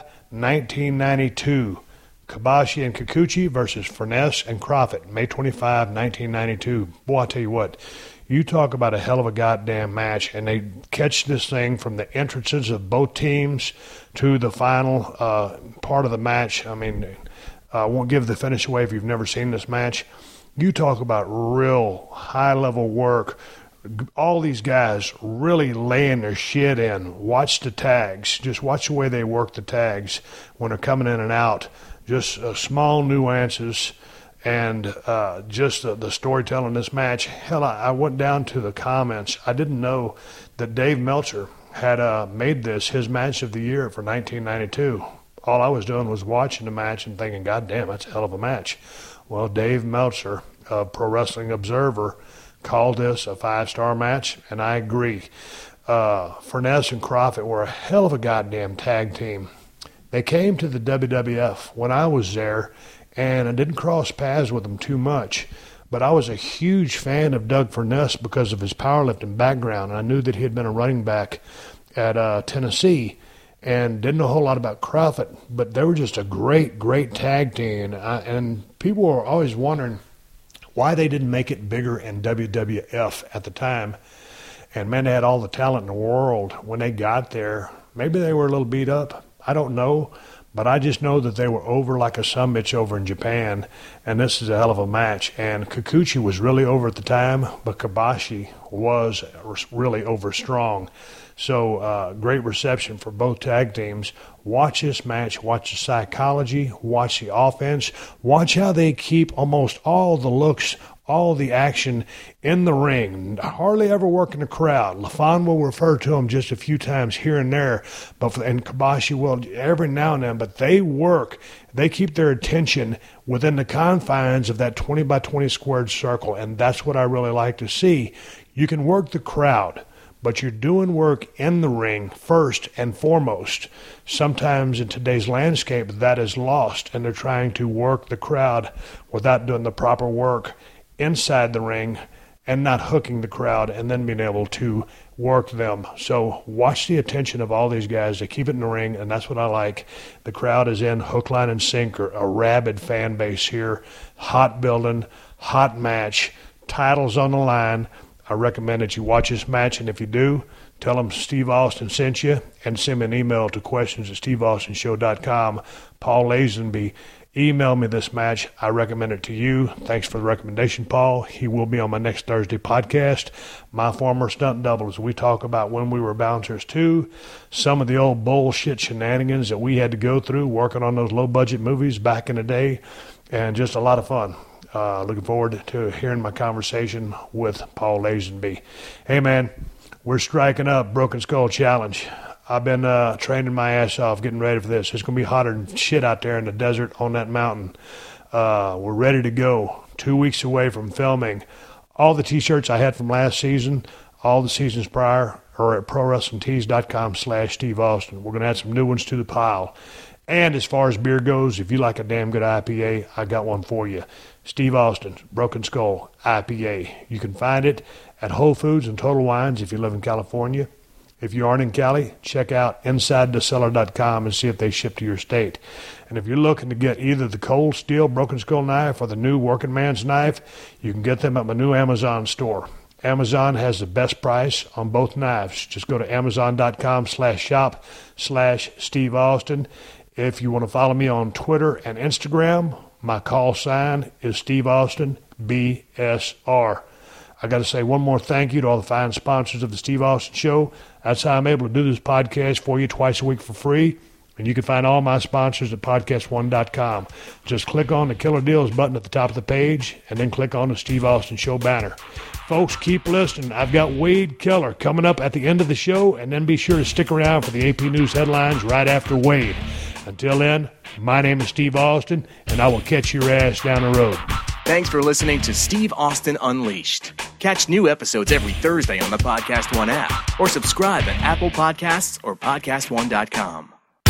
1992. Kobashi and Kikuchi versus Furness and Crawford, May 25, 1992. Boy, I tell you what, You talk about a hell of a goddamn match, and they catch this thing from the entrances of both teams to the final part of the match. I mean, I won't give the finish away if you've never seen this match. You talk about real high-level work. All these guys really laying their shit in. Watch the tags. Just watch the way they work the tags when they're coming in and out. Just small nuances. And just the storytelling in this match. Hell, I went down to the comments. I didn't know that Dave Meltzer had made this his match of the year for 1992. All I was doing was watching the match and thinking, God damn, that's a hell of a match. Well, Dave Meltzer, Pro Wrestling Observer, called this a 5-star match, and I agree. Furness and Crockett were a hell of a goddamn tag team. They came to the WWF when I was there, and I didn't cross paths with them too much. But I was a huge fan of Doug Furness because of his powerlifting background. And I knew that he had been a running back at Tennessee and didn't know a whole lot about Crockett. But they were just a great, great tag team. And people were always wondering why they didn't make it bigger in WWF at the time. And, man, they had all the talent in the world. When they got there, maybe they were a little beat up. I don't know. But I just know that they were over like a summit over in Japan, and this is a hell of a match. And Kikuchi was really over at the time, but Kobashi was really over strong. So great reception for both tag teams. Watch this match. Watch the psychology. Watch the offense. Watch how they keep almost all the looks, all the action in the ring. Hardly ever working the crowd. LaFon will refer to them just a few times here and there, and Kobashi will every now and then, but they work. They keep their attention within the confines of that 20 by 20 squared circle, and that's what I really like to see. You can work the crowd, but you're doing work in the ring first and foremost. Sometimes in today's landscape, that is lost, and they're trying to work the crowd without doing the proper work inside the ring and not hooking the crowd and then being able to work them. So watch the attention of all these guys. They keep it in the ring, and that's what I like. The crowd is in hook, line, and sinker. A rabid fan base here. Hot building, hot match, titles on the line. I recommend that you watch this match, and if you do, tell them Steve Austin sent you and send me an email to questions@steveaustonshow.com. Paul Lazenby email me this match. I recommend it to you. Thanks for the recommendation, Paul. He will be on my next Thursday podcast. My former stunt double, as we talk about when we were bouncers too, some of the old bullshit shenanigans that we had to go through working on those low-budget movies back in the day, and just a lot of fun. Looking forward to hearing my conversation with Paul Lazenby. Hey, man, we're striking up Broken Skull Challenge. I've been training my ass off, getting ready for this. It's going to be hotter than shit out there in the desert on that mountain. We're ready to go. 2 weeks away from filming. All the T-shirts I had from last season, all the seasons prior, are at ProWrestlingTees.com/Steve Austin. We're going to add some new ones to the pile. And as far as beer goes, if you like a damn good IPA, I got one for you. Steve Austin's Broken Skull IPA. You can find it at Whole Foods and Total Wines if you live in California. If you aren't in Cali, check out InsideTheCellar.com and see if they ship to your state. And if you're looking to get either the Cold Steel Broken Skull knife or the new Working Man's knife, you can get them at my new Amazon store. Amazon has the best price on both knives. Just go to Amazon.com/shop/Steve Austin. If you want to follow me on Twitter and Instagram, my call sign is Steve Austin, BSR. I got to say one more thank you to all the fine sponsors of the Steve Austin Show. That's how I'm able to do this podcast for you twice a week for free. And you can find all my sponsors at podcast1.com. Just click on the Killer Deals button at the top of the page and then click on the Steve Austin Show banner. Folks, keep listening. I've got Wade Keller coming up at the end of the show, and then be sure to stick around for the AP News headlines right after Wade. Until then, my name is Steve Austin, and I will catch your ass down the road. Thanks for listening to Steve Austin Unleashed. Catch new episodes every Thursday on the Podcast One app, or subscribe at Apple Podcasts or PodcastOne.com.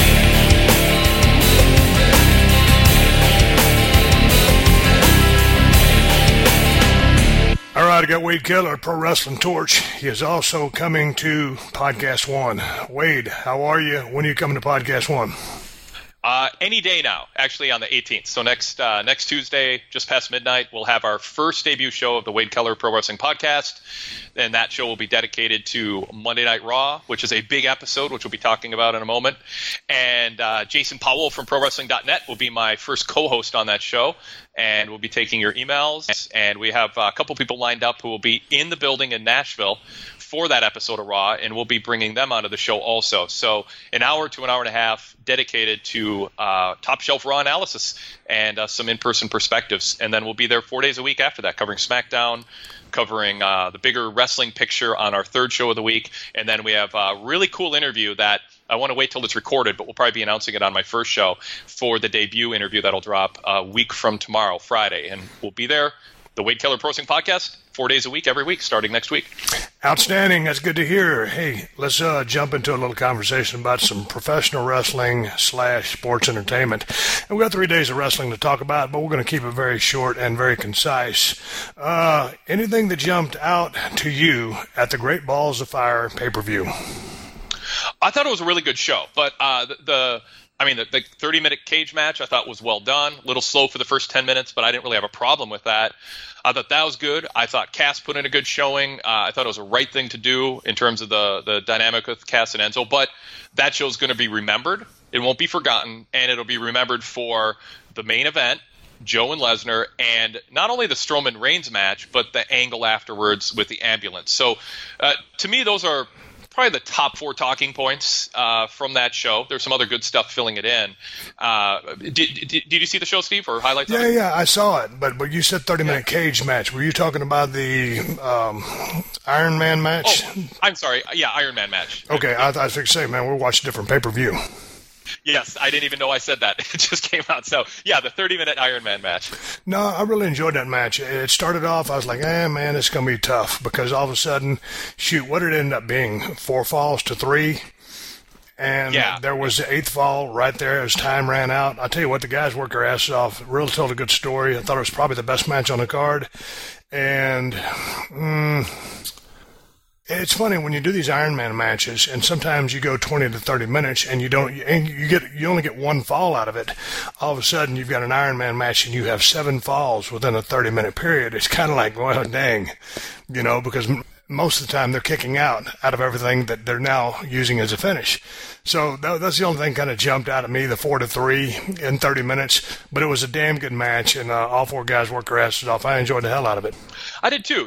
All right, I got Wade Keller, Pro Wrestling Torch. He is also coming to Podcast One. Wade, how are you? When are you coming to Podcast One? Any day now, actually on the 18th. So next Tuesday, just past midnight, we'll have our first debut show of the Wade Keller Pro Wrestling Podcast. And that show will be dedicated to Monday Night Raw, which is a big episode, which we'll be talking about in a moment. And Jason Powell from ProWrestling.net will be my first co-host on that show. And we'll be taking your emails. And we have a couple people lined up who will be in the building in Nashville for that episode of Raw, and we'll be bringing them onto the show also. So an hour to an hour and a half dedicated to top shelf Raw analysis and some in-person perspectives. And then we'll be there 4 days a week after that, covering SmackDown, covering the bigger wrestling picture on our third show of the week. And then we have a really cool interview that I want to wait till it's recorded, but we'll probably be announcing it on my first show for the debut interview that'll drop a week from tomorrow, Friday. And we'll be there, the Wade Keller Pro Wrestling Podcast, 4 days a week, every week, starting next week. Outstanding. That's good to hear. Hey, let's jump into a little conversation about some professional wrestling / sports entertainment. And we got 3 days of wrestling to talk about, but we're going to keep it very short and very concise. Anything that jumped out to you at the Great Balls of Fire pay-per-view? I thought it was a really good show, but the 30-minute cage match I thought was well done. A little slow for the first 10 minutes, but I didn't really have a problem with that. I thought that was good. I thought Cass put in a good showing. I thought it was a right thing to do in terms of the dynamic with Cass and Enzo, but that show's going to be remembered. It won't be forgotten, and it'll be remembered for the main event, Joe and Lesnar, and not only the Strowman-Reigns match, but the angle afterwards with the ambulance. So to me, those are probably the top 4 talking points from that show. There's some other good stuff filling it in. Did you see the show, Steve, or highlights? Yeah, I saw it. But you said 30-minute cage match. Were you talking about the Iron Man match? Oh, I'm sorry. Yeah, Iron Man match. Okay, I was going to say, man, we're watching different pay-per-view. Yes, I didn't even know I said that. It just came out. So, yeah, the 30-minute Iron Man match. No, I really enjoyed that match. It started off, I was like, man, it's going to be tough. Because all of a sudden, what did it end up being? 4 falls to 3? And there was the 8th fall right there as time ran out. I tell you what, the guys worked their asses off. Really told a good story. I thought it was probably the best match on the card. And it's funny when you do these Iron Man matches, and sometimes you go 20 to 30 minutes, and you only get 1 fall out of it. All of a sudden, you've got an Iron Man match, and you have 7 falls within a 30-minute period. It's kind of like, well, dang, because most of the time they're kicking out of everything that they're now using as a finish. So that's the only thing kind of jumped out at me, the 4 to 3 in 30 minutes. But it was a damn good match, and all 4 guys worked their asses off. I enjoyed the hell out of it. I did too.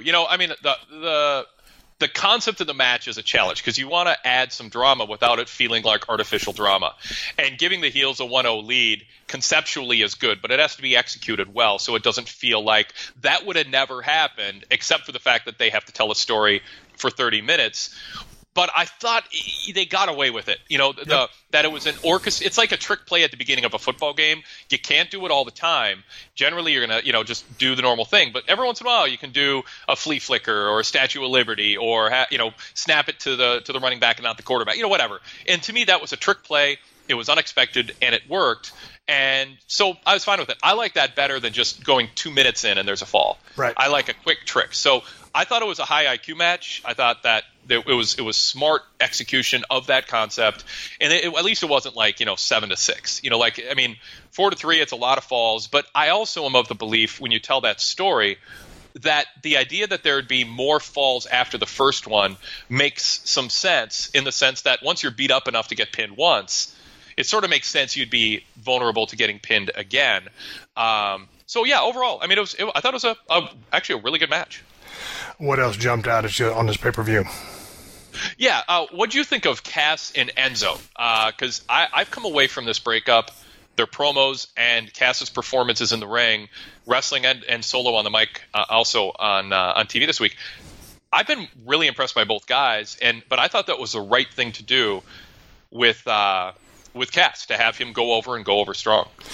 The concept of the match is a challenge because you want to add some drama without it feeling like artificial drama. And giving the heels a 1-0 lead conceptually is good, but it has to be executed well so it doesn't feel like that would have never happened except for the fact that they have to tell a story for 30 minutes. But I thought they got away with it. That it was an orchestra. It's like a trick play at the beginning of a football game. You can't do it all the time. Generally, you're going to, just do the normal thing. But every once in a while, you can do a flea flicker or a Statue of Liberty or, snap it to the running back and not the quarterback, whatever. And to me, that was a trick play. It was unexpected, and it worked. And so I was fine with it. I like that better than just going 2 minutes in and there's a fall. Right. I like a quick trick. So I thought it was a high IQ match. I thought that it was smart execution of that concept, and at least it wasn't like 7 to 6. 4 to 3. It's a lot of falls, but I also am of the belief when you tell that story that the idea that there would be more falls after the first one makes some sense in the sense that once you're beat up enough to get pinned once, it sort of makes sense you'd be vulnerable to getting pinned again. So yeah, overall, I thought it was actually a really good match. What else jumped out at you on this pay-per-view? Yeah, what do you think of Cass and Enzo? Because I've come away from this breakup, their promos and Cass's performances in the ring, wrestling and solo on the mic, also on TV this week. I've been really impressed by both guys, but I thought that was the right thing to do with Cass, to have him go over strong.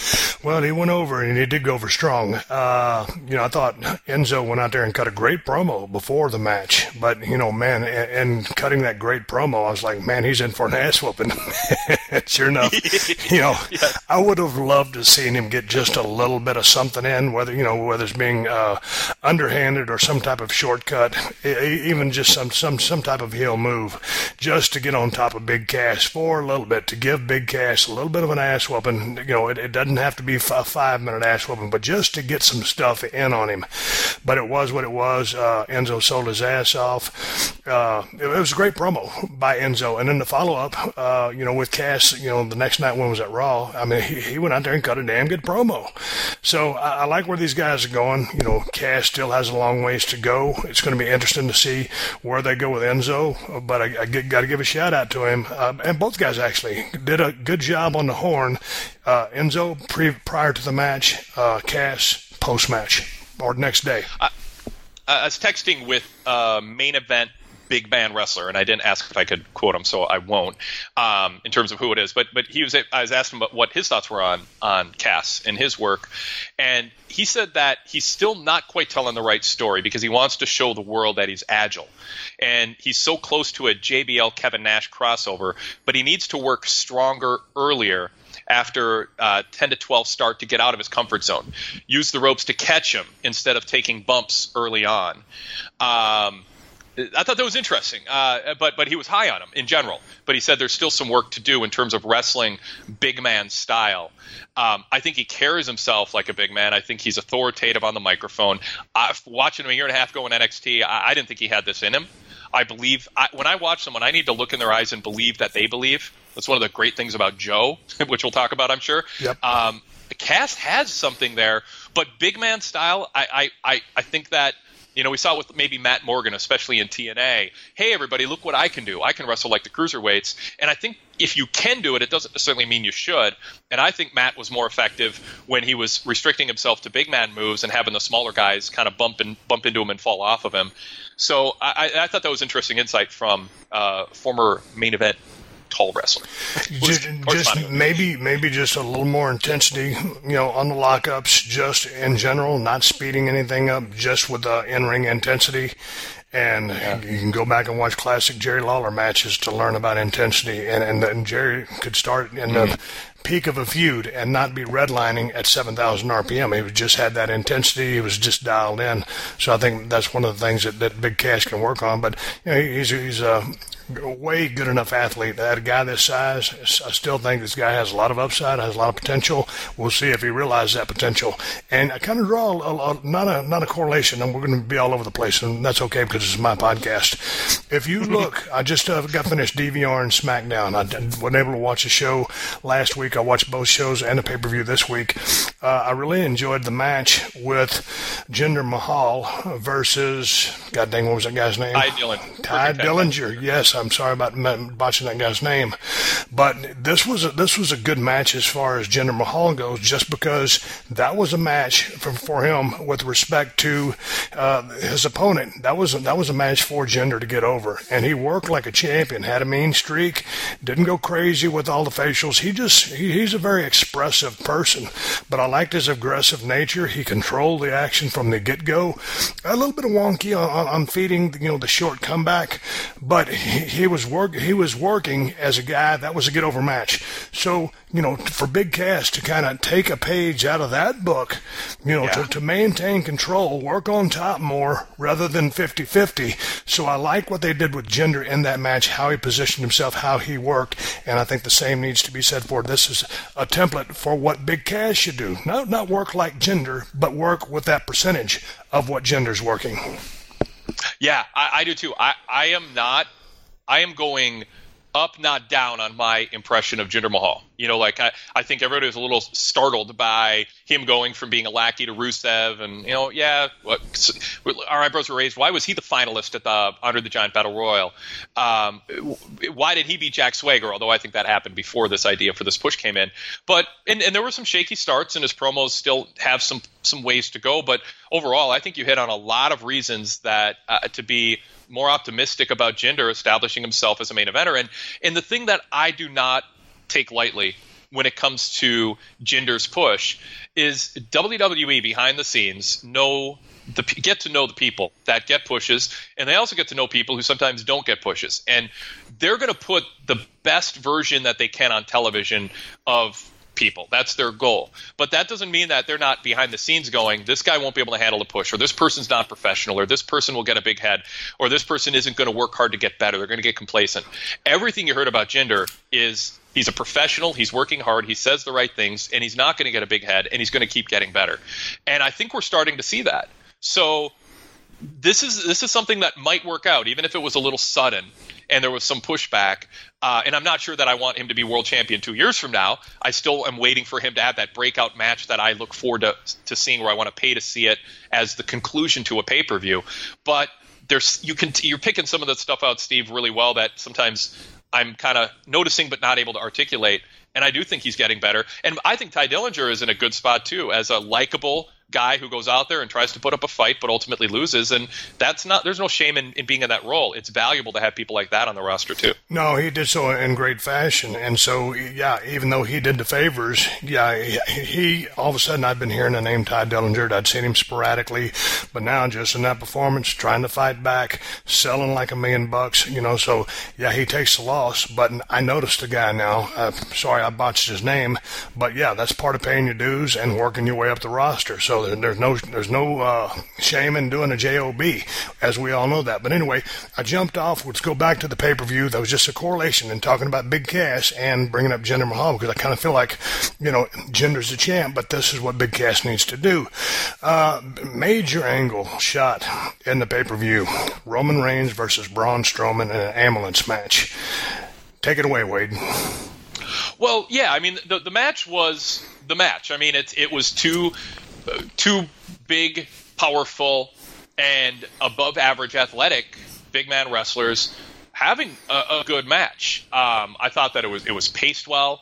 Well, he went over, and he did go over strong. I thought Enzo went out there and cut a great promo before the match. But, man, and cutting that great promo, I was like, man, he's in for an ass whooping. Sure enough, I would have loved to seen him get just a little bit of something in, whether it's being underhanded or some type of shortcut, even just some type of heel move, just to get on top of Big Cass for a little bit, to give Big Cass a little bit of an ass whooping. It doesn't have to be a 5-minute ass whooping, but just to get some stuff in on him. But it was what it was. Enzo sold his ass off. It was a great promo by Enzo. And then the follow-up, with Cass, the next night when it was at Raw, I mean, he went out there and cut a damn good promo. So I like where these guys are going. Cass still has a long ways to go. It's going to be interesting to see where they go with Enzo, but I got to give a shout-out to him. And both guys actually did a good job on the horn. Enzo prior to the match, Cass post-match or next day. I was texting with main event big man wrestler, and I didn't ask if I could quote him, so I won't, in terms of who it is. But I was asking about what his thoughts were on Cass and his work, and he said that he's still not quite telling the right story because he wants to show the world that he's agile. And he's so close to a JBL Kevin Nash crossover, but he needs to work stronger earlier after 10 to 12 start to get out of his comfort zone. Use the ropes to catch him instead of taking bumps early on. I thought that was interesting, but he was high on him in general. But he said there's still some work to do in terms of wrestling big man style. I think he carries himself like a big man. I think he's authoritative on the microphone. Watching him a year and a half ago in NXT, I didn't think he had this in him. I believe when I watch someone, I need to look in their eyes and believe that they believe. That's one of the great things about Joe, which we'll talk about, I'm sure. Yep. Cass has something there, but big man style, I think that, we saw it with maybe Matt Morgan, especially in TNA. Hey, everybody, look what I can do. I can wrestle like the cruiserweights. And I think if you can do it, it doesn't necessarily mean you should. And I think Matt was more effective when he was restricting himself to big man moves and having the smaller guys kind of bump into him and fall off of him. So I thought that was interesting insight from former main event tall wrestler. Just maybe just a little more intensity, on the lockups, just in general, not speeding anything up, just with the in-ring intensity. And you can go back and watch classic Jerry Lawler matches to learn about intensity. And then Jerry could start in the peak of a feud and not be redlining at 7,000 RPM. He just had that intensity. He was just dialed in. So I think that's one of the things that Big Cass can work on. But he's a way good enough athlete. That a guy this size, I still think this guy has a lot of upside, has a lot of potential. We'll see if he realizes that potential. And I kind of draw not a correlation, and we're going to be all over the place, and that's okay because this is my podcast. If you look, I just got finished DVR and SmackDown. I wasn't able to watch the show last week. I watched both shows and the pay-per-view this week. I really enjoyed the match with Jinder Mahal versus, God dang, what was that guy's name? Ty Dillinger. Yes, I'm sorry about botching that guy's name. But this was a good match as far as Jinder Mahal goes, just because that was a match for him with respect to his opponent. That was a match for Jinder to get over. And he worked like a champion, had a mean streak, didn't go crazy with all the facials. He's a very expressive person, but I liked his aggressive nature. He controlled the action from the get-go. A little bit of wonky on feeding, the short comeback, but he was working as a guy. That was a get-over match. So, for Big Cass to kind of take a page out of that book, to maintain control, work on top more rather than 50-50. So I like what they did with Jinder in that match, how he positioned himself, how he worked, and I think the same needs to be said for this is a template for what Big Cass should do. Not work like Jinder, but work with that percentage of what Jinder's working. Yeah, I do too. I am going up, not down on my impression of Jinder Mahal. I think everybody was a little startled by him going from being a lackey to Rusev, and our eyebrows were raised. Why was he the finalist at the Andre the Giant Battle Royal? Why did he beat Jack Swagger? Although I think that happened before this idea for this push came in. But and there were some shaky starts, and his promos still have some ways to go. But overall, I think you hit on a lot of reasons that to be more optimistic about Jinder establishing himself as a main eventer. And the thing that I do not take lightly when it comes to Jinder's push is WWE behind the scenes get to know the people that get pushes, and they also get to know people who sometimes don't get pushes. And they're going to put the best version that they can on television of people. That's their goal. But that doesn't mean that they're not behind the scenes going, this guy won't be able to handle a push, or this person's not professional, or this person will get a big head, or this person isn't going to work hard to get better. They're going to get complacent. Everything you heard about Jinder is he's a professional, he's working hard, he says the right things, and he's not going to get a big head, and he's going to keep getting better. And I think we're starting to see that. So this is something that might work out, even if it was a little sudden and there was some pushback. And I'm not sure that I want him to be world champion 2 years from now. I still am waiting for him to have that breakout match that I look forward to seeing, where I want to pay to see it as the conclusion to a pay-per-view. But you're picking some of the stuff out, Steve, really well that sometimes I'm kind of noticing but not able to articulate. And I do think he's getting better. And I think Tye Dillinger is in a good spot, too, as a likable guy who goes out there and tries to put up a fight but ultimately loses. And there's no shame in being in that role. It's valuable to have people like that on the roster, too. No, he did so in great fashion. And so, yeah, even though he did the favors, yeah, he all of a sudden I've been hearing the name Tye Dillinger. I'd seen him sporadically, but now just in that performance, trying to fight back, selling like $1 million, so, yeah, he takes the loss. But I noticed the guy now. Sorry, I botched his name. But, yeah, that's part of paying your dues and working your way up the roster. So there's no shame in doing a job, as we all know that. But anyway, I jumped off. Let's go back to the pay-per-view. That was just a correlation in talking about Big Cass and bringing up Jinder Mahal, because I kind of feel like, Jinder's the champ, but this is what Big Cass needs to do. Major angle shot in the pay-per-view. Roman Reigns versus Braun Strowman in an ambulance match. Take it away, Wade. Well, yeah, I mean, the match was the match. I mean, it was two big, powerful, and above-average athletic big man wrestlers having a good match. I thought that it was paced well.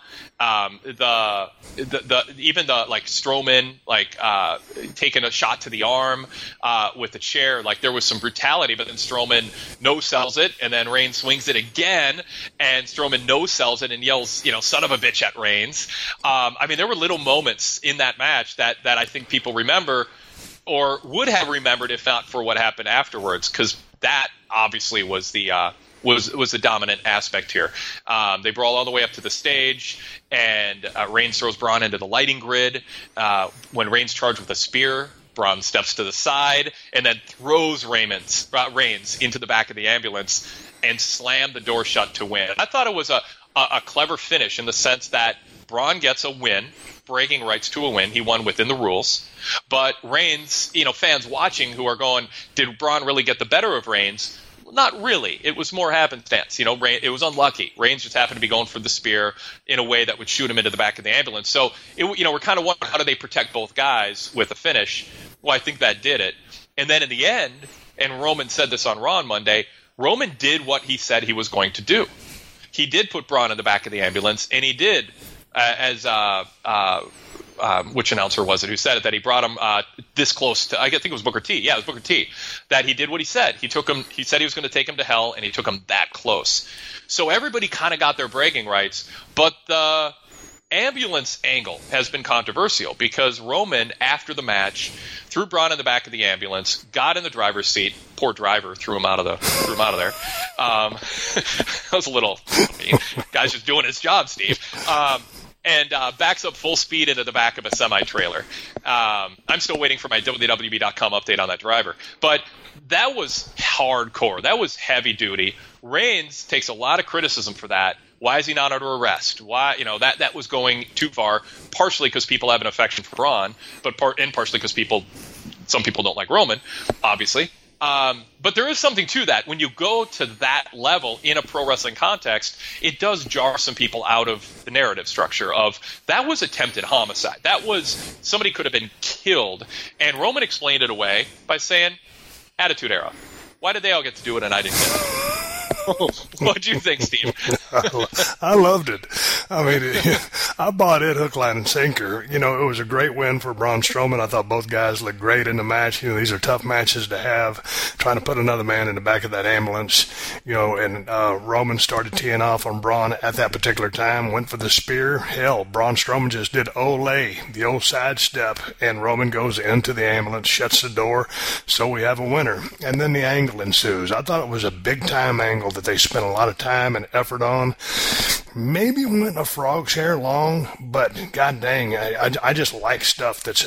Strowman taking a shot to the arm with the chair, there was some brutality, but then Strowman no-sells it, and then Reigns swings it again, and Strowman no-sells it and yells, son of a bitch at Reigns. There were little moments in that match that I think people remember, or would have remembered if not for what happened afterwards, because that obviously was the dominant aspect here. They brawl all the way up to the stage, and Reigns throws Braun into the lighting grid. When Reigns charged with a spear, Braun steps to the side and then throws Reigns into the back of the ambulance and slammed the door shut to win. I thought it was a clever finish in the sense that Braun gets a win, bragging rights to a win. He won within the rules. But Reigns, fans watching who are going, did Braun really get the better of Reigns? Not really. It was more happenstance. It was unlucky. Reigns just happened to be going for the spear in a way that would shoot him into the back of the ambulance. So, we're kind of wondering, how do they protect both guys with a finish? Well, I think that did it. And then in the end, and Roman said this on Raw on Monday, Roman did what he said he was going to do. He did put Braun in the back of the ambulance, and he did, which announcer was it who said it, that he brought him this close to, I think it was Booker T. Yeah, it was Booker T. That he did what he said. He said he was going to take him to hell, and he took him that close. So everybody kind of got their bragging rights, but the ambulance angle has been controversial because Roman, after the match, threw Braun in the back of the ambulance, got in the driver's seat. Poor driver threw him out of there. That was a little, guy's just doing his job, Steve. And backs up full speed into the back of a semi-trailer. I'm still waiting for my WWB.com update on that driver. But that was hardcore. That was heavy duty. Reigns takes a lot of criticism for that. Why is he not under arrest? Why, that was going too far, partially because people have an affection for Braun, but partially because some people don't like Roman, obviously. But there is something to that. When you go to that level in a pro wrestling context, it does jar some people out of the narrative structure of that was attempted homicide. That was somebody could have been killed. And Roman explained it away by saying, Attitude Era. Why did they all get to do it and I didn't get it? What'd you think, Steve? I loved it. I mean, I bought it hook, line, and sinker. It was a great win for Braun Strowman. I thought both guys looked great in the match. These are tough matches to have, trying to put another man in the back of that ambulance. And Roman started teeing off on Braun at that particular time, went for the spear. Hell, Braun Strowman just did Olay, the old sidestep, and Roman goes into the ambulance, shuts the door, so we have a winner. And then the angle ensues. I thought it was a big-time angle that they spent a lot of time and effort on. Maybe went a frog's hair long, but god dang, I just like stuff that's,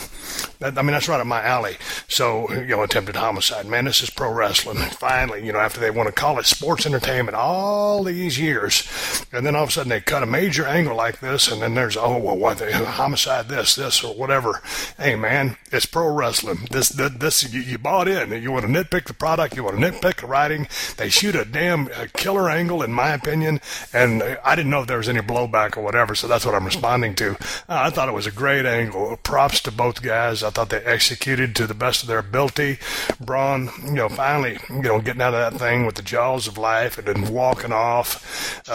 that's right up my alley. So, attempted homicide. Man, this is pro wrestling. Finally, after they want to call it sports entertainment all these years, and then all of a sudden they cut a major angle like this, and then there's, homicide this, or whatever. Hey, man, it's pro wrestling. This you bought in. You want to nitpick the product, you want to nitpick the writing. They shoot a damn killer angle, in my opinion, and I didn't know if there was any blowback or whatever, so that's what I'm responding to. I thought it was a great angle. Props to both guys. I thought they executed to the best of their ability. Braun, finally, getting out of that thing with the jaws of life and then walking off,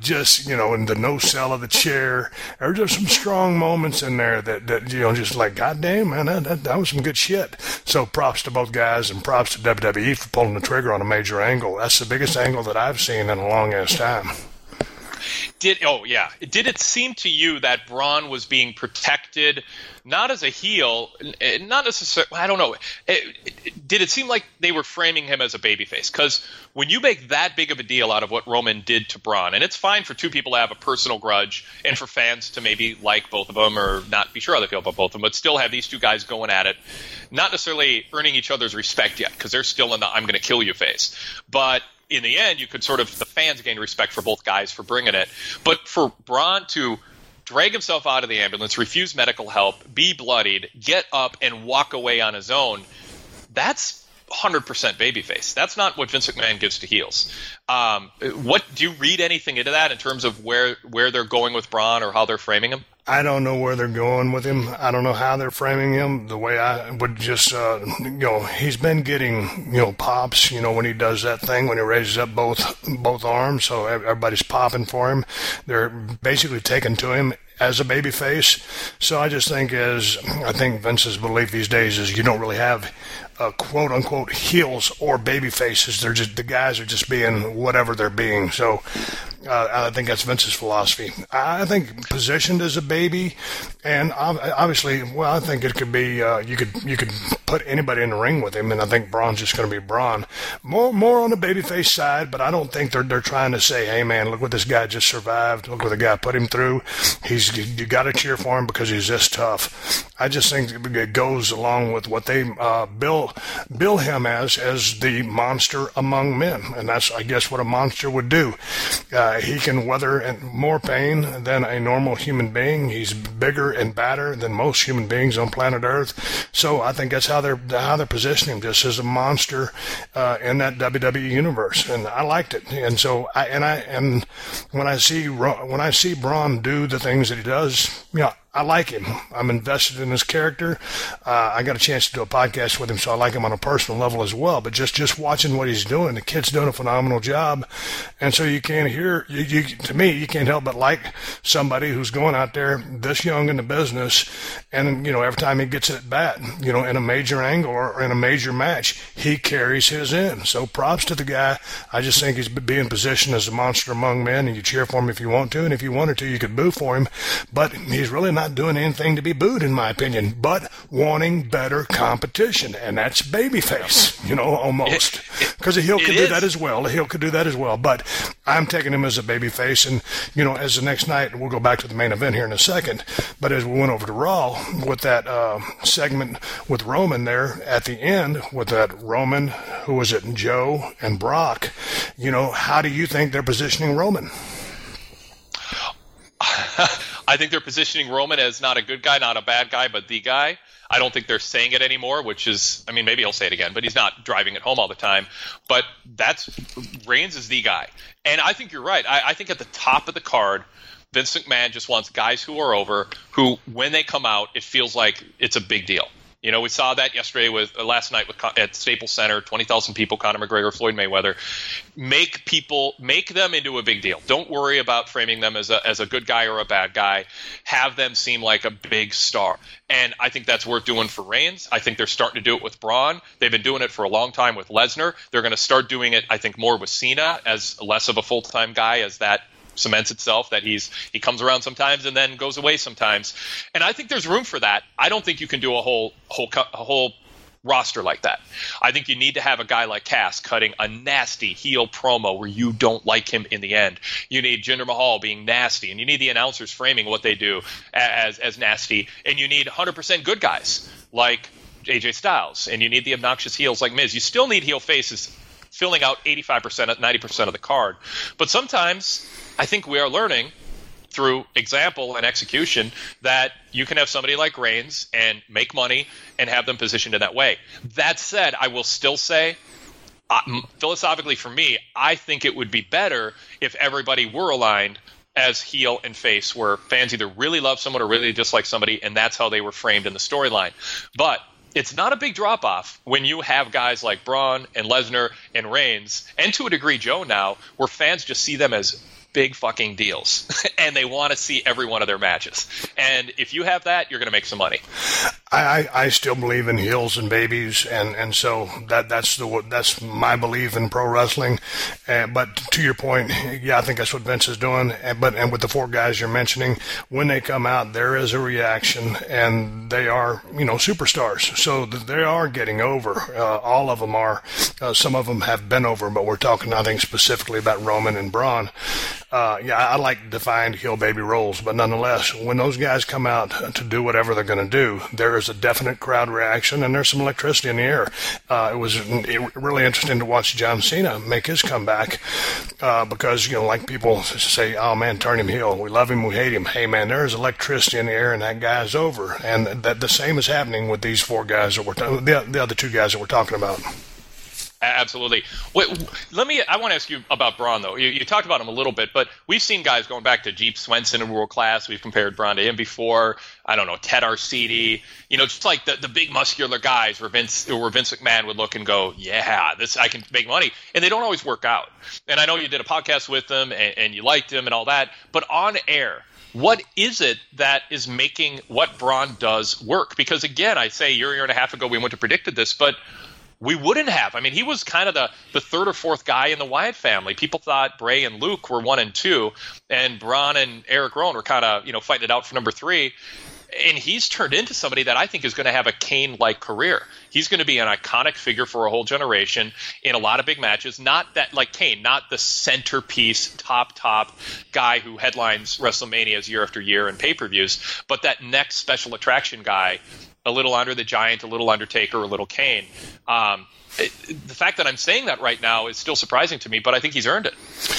in the no-sell of the chair. There were just some strong moments in there that just like, goddamn, man, that was some good shit. So props to both guys and props to WWE for pulling the trigger on a major angle. That's the biggest angle that I've seen in a long-ass time. Did it seem to you that Braun was being protected, not as a heel, not necessarily, I don't know, did it seem like they were framing him as a babyface? Because when you make that big of a deal out of what Roman did to Braun, and it's fine for two people to have a personal grudge and for fans to maybe like both of them or not be sure how they feel about both of them, but still have these two guys going at it, not necessarily earning each other's respect yet, because they're still in the I'm going to kill you phase. But in the end, you could the fans gain respect for both guys for bringing it. But for Braun to drag himself out of the ambulance, refuse medical help, be bloodied, get up and walk away on his own, that's 100% babyface. That's not what Vince McMahon gives to heels. What do you read anything into that in terms of where they're going with Braun or how they're framing him? I don't know where they're going with him. I don't know how they're framing him. The way I would just, he's been getting, pops, when he does that thing, when he raises up both arms, so everybody's popping for him. They're basically taken to him as a babyface. So I just think Vince's belief these days is you don't really have quote unquote heels or baby faces. They're just, the guys are just being whatever they're being. So I think that's Vince's philosophy. I think positioned as a baby, and obviously, I think it could be you could put anybody in the ring with him, and I think Braun's just going to be Braun. More on the babyface side, but I don't think they're trying to say, hey man, look what this guy just survived. Look what the guy put him through. You got to cheer for him because he's this tough. I just think it goes along with what they bill him as the monster among men, and that's, I guess, what a monster would do. He can weather more pain than a normal human being. He's bigger and badder than most human beings on planet Earth. So I think that's how they're positioning him, just as a monster in that WWE universe, and I liked it. And so when I see Braun do the things that he does, I like him. I'm invested in his character. I got a chance to do a podcast with him, so I like him on a personal level as well. But just watching what he's doing, the kid's doing a phenomenal job. And so you can't to me, you can't help but like somebody who's going out there this young in the business, and, every time he gets at bat, in a major angle or in a major match, he carries his in. So props to the guy. I just think he's being positioned as a monster among men, and you cheer for him if you want to, and if you wanted to, you could boo for him. But he's really not doing anything to be booed, in my opinion, but wanting better competition, and that's babyface, almost. Because a heel could do that as well. A heel could do that as well, but I'm taking him as a babyface, and, as the next night, we'll go back to the main event here in a second, but as we went over to Raw with that segment with Roman there at the end, with that Roman, who was it, Joe and Brock, how do you think they're positioning Roman? I think they're positioning Roman as not a good guy, not a bad guy, but the guy. I don't think they're saying it anymore, which is, maybe he'll say it again, but he's not driving it home all the time. But Reigns is the guy. And I think you're right. I think at the top of the card, Vince McMahon just wants guys who are over, who, when they come out, it feels like it's a big deal. You know, we saw that yesterday last night at Staples Center, 20,000 people, Conor McGregor, Floyd Mayweather. Make them into a big deal. Don't worry about framing them as a good guy or a bad guy. Have them seem like a big star. And I think that's worth doing for Reigns. I think they're starting to do it with Braun. They've been doing it for a long time with Lesnar. They're going to start doing it, I think, more with Cena as less of a full-time guy as that cements itself, that he comes around sometimes and then goes away sometimes. And I think there's room for that. I don't think you can do a whole roster like that. I think you need to have a guy like Cass cutting a nasty heel promo where you don't like him in the end. You need Jinder Mahal being nasty, and you need the announcers framing what they do as nasty. And you need 100% good guys like AJ Styles, and you need the obnoxious heels like Miz. You still need heel faces filling out 85%, 90% of the card. But sometimes I think we are learning through example and execution that you can have somebody like Reigns and make money and have them positioned in that way. That said, I will still say, philosophically for me, I think it would be better if everybody were aligned as heel and face, where fans either really love someone or really dislike somebody, and that's how they were framed in the storyline. But it's not a big drop-off when you have guys like Braun and Lesnar and Reigns, and to a degree Joe now, where fans just see them as big fucking deals, and they want to see every one of their matches. And if you have that, you're going to make some money. I still believe in heels and babies, and so that's my belief in pro wrestling. But to your point, yeah, I think that's what Vince is doing. And with the four guys you're mentioning, when they come out, there is a reaction, and they are superstars. So they are getting over. All of them are. Some of them have been over, but we're talking, I think, specifically about Roman and Braun. I like defined heel baby roles, but nonetheless, when those guys come out to do whatever they're going to do, there is a definite crowd reaction, and there's some electricity in the air. It was really interesting to watch John Cena make his comeback because, like people say, oh, man, turn him heel. We love him, we hate him. Hey, man, there's electricity in the air, and that guy's over. And the same is happening with these four guys, the other two guys that we're talking about. Absolutely. I want to ask you about Braun, though. You talked about him a little bit, but we've seen guys going back to Jeep Swenson in World Class. We've compared Braun to him before. I don't know, Ted Arcidi. Just like the big muscular guys where Vince McMahon would look and go, yeah, I can make money. And they don't always work out. And I know you did a podcast with them and you liked him and all that. But on air, what is it that is making what Braun does work? Because, again, I say a year and a half ago we wouldn't have predicted this, but we wouldn't have. I mean, he was kind of the third or fourth guy in the Wyatt family. People thought Bray and Luke were 1 and 2, and Braun and Eric Rowan were kind of, fighting it out for number 3. And he's turned into somebody that I think is going to have a Kane-like career. He's going to be an iconic figure for a whole generation in a lot of big matches. Not that like Kane, not the centerpiece, top guy who headlines WrestleManias year after year and pay-per-views, but that next special attraction guy, a little Andre the Giant, a little Undertaker, a little Kane. The fact that I'm saying that right now is still surprising to me, but I think he's earned it.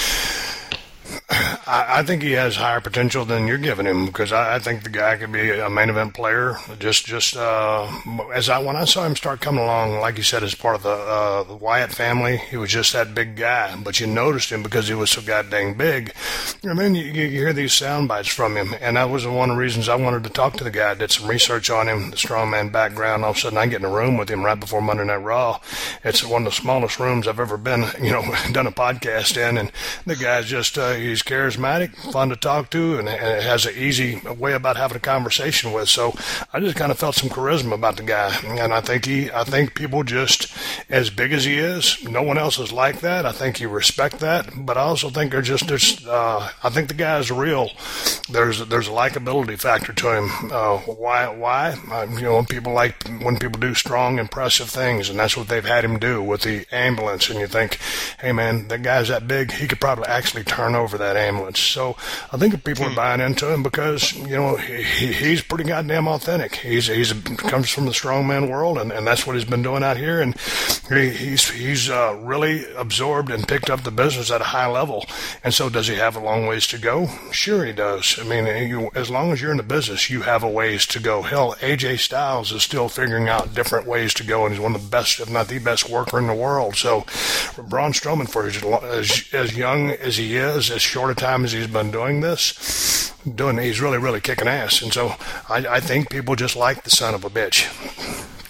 I think he has higher potential than you're giving him, because I think the guy could be a main event player. When I saw him start coming along, like you said, as part of the Wyatt family, he was just that big guy. But you noticed him because he was so goddamn big. I mean, you hear these sound bites from him, and that was one of the reasons I wanted to talk to the guy. I did some research on him, the strongman background. All of a sudden, I get in a room with him right before Monday Night Raw. It's one of the smallest rooms I've ever been, done a podcast in, and the guy's just he's charismatic, fun to talk to, and has an easy way about having a conversation with. So I just kind of felt some charisma about the guy, and I think people just, as big as he is, no one else is like that. I think you respect that, but I also think I think the guy is real. There's a likability factor to him. Why? When people do strong, impressive things, and that's what they've had him do with the ambulance. And you think, hey man, that guy's that big, he could probably actually turn over that ambulance. So I think people are buying into him because he's pretty goddamn authentic. He's comes from the strongman world, and that's what he's been doing out here, and he's really absorbed and picked up the business at a high level. And so does he have a long ways to go? Sure he does. I mean, as long as you're in the business, you have a ways to go. Hell, AJ Styles is still figuring out different ways to go, and he's one of the best, if not the best worker in the world. So Braun Strowman, for as young as he is, as short a time as he's been doing this, he's really, really kicking ass. And so I think people just like the son of a bitch.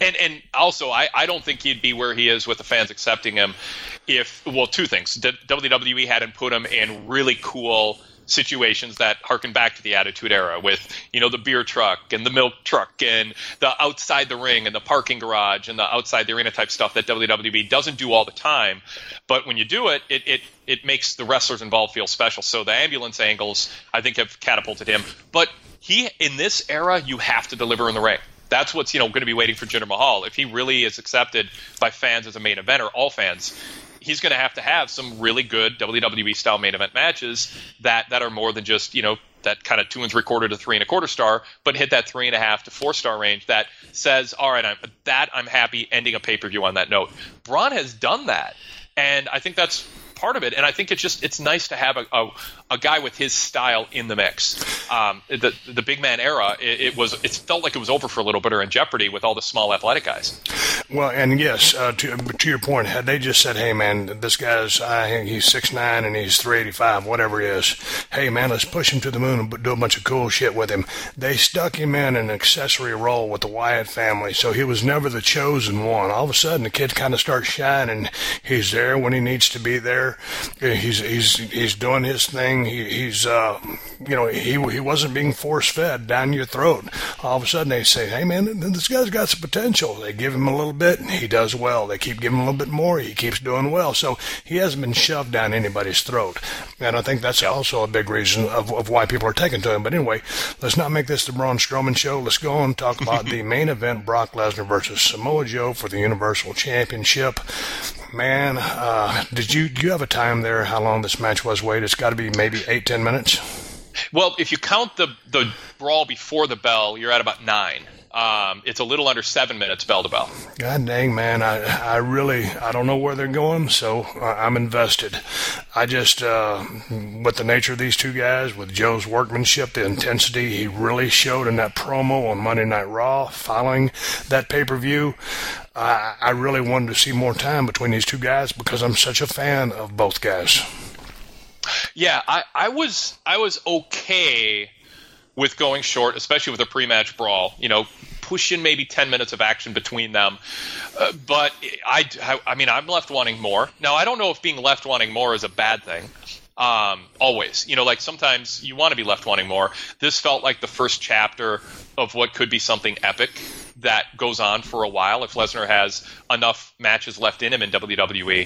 And also, I don't think he'd be where he is with the fans accepting him if, well, two things. WWE hadn't put him in really cool situations that harken back to the Attitude Era with, the beer truck and the milk truck and the outside the ring and the parking garage and the outside the arena type stuff that WWE doesn't do all the time. But when you do it, it makes the wrestlers involved feel special. So the ambulance angles, I think, have catapulted him. But in this era, you have to deliver in the ring. That's what's going to be waiting for Jinder Mahal. If he really is accepted by fans as a main eventer, all fans, he's going to have some really good WWE-style main event matches that are more than just, that kind of 2 3/4 to 3 1/4 star, but hit that 3.5 to 4 star range that says, all right, I'm happy ending a pay-per-view on that note. Braun has done that, and I think that's part of it, and I think it's nice to have a guy with his style in the mix. The big man era, it felt like it was over for a little bit, or in jeopardy with all the small athletic guys. Well, and yes, to your point, had they just said, hey man, this guy's he's 6'9" and he's 385, whatever he is, hey man, let's push him to the moon and do a bunch of cool shit with him. They stuck him in an accessory role with the Wyatt family, so he was never the chosen one. All of a sudden, the kid kind of starts shining. He's there when he needs to be there. He's doing his thing. He wasn't being force fed down your throat. All of a sudden they say, hey man, this guy's got some potential. They give him a little bit, he does well. They keep giving him a little bit more, he keeps doing well. So he hasn't been shoved down anybody's throat. And I think that's also a big reason of why people are taking to him. But anyway, let's not make this the Braun Strowman show. Let's go on and talk about the main event, Brock Lesnar versus Samoa Joe for the Universal Championship. Man, do you have a time there how long this match was, Wade? It's got to be maybe 8-10 minutes. Well, if you count the brawl before the bell, you're at about 9. It's a little under 7 minutes bell to bell. God dang, man. I don't know where they're going, so I'm invested. I just, with the nature of these two guys, with Joe's workmanship, the intensity he really showed in that promo on Monday Night Raw following that pay-per-view, I really wanted to see more time between these two guys because I'm such a fan of both guys. Yeah, I was okay with going short, especially with a pre-match brawl, pushing maybe 10 minutes of action between them. But I'm left wanting more. Now, I don't know if being left wanting more is a bad thing. Always. Sometimes you want to be left wanting more. This felt like the first chapter of what could be something epic that goes on for a while if Lesnar has enough matches left in him in WWE.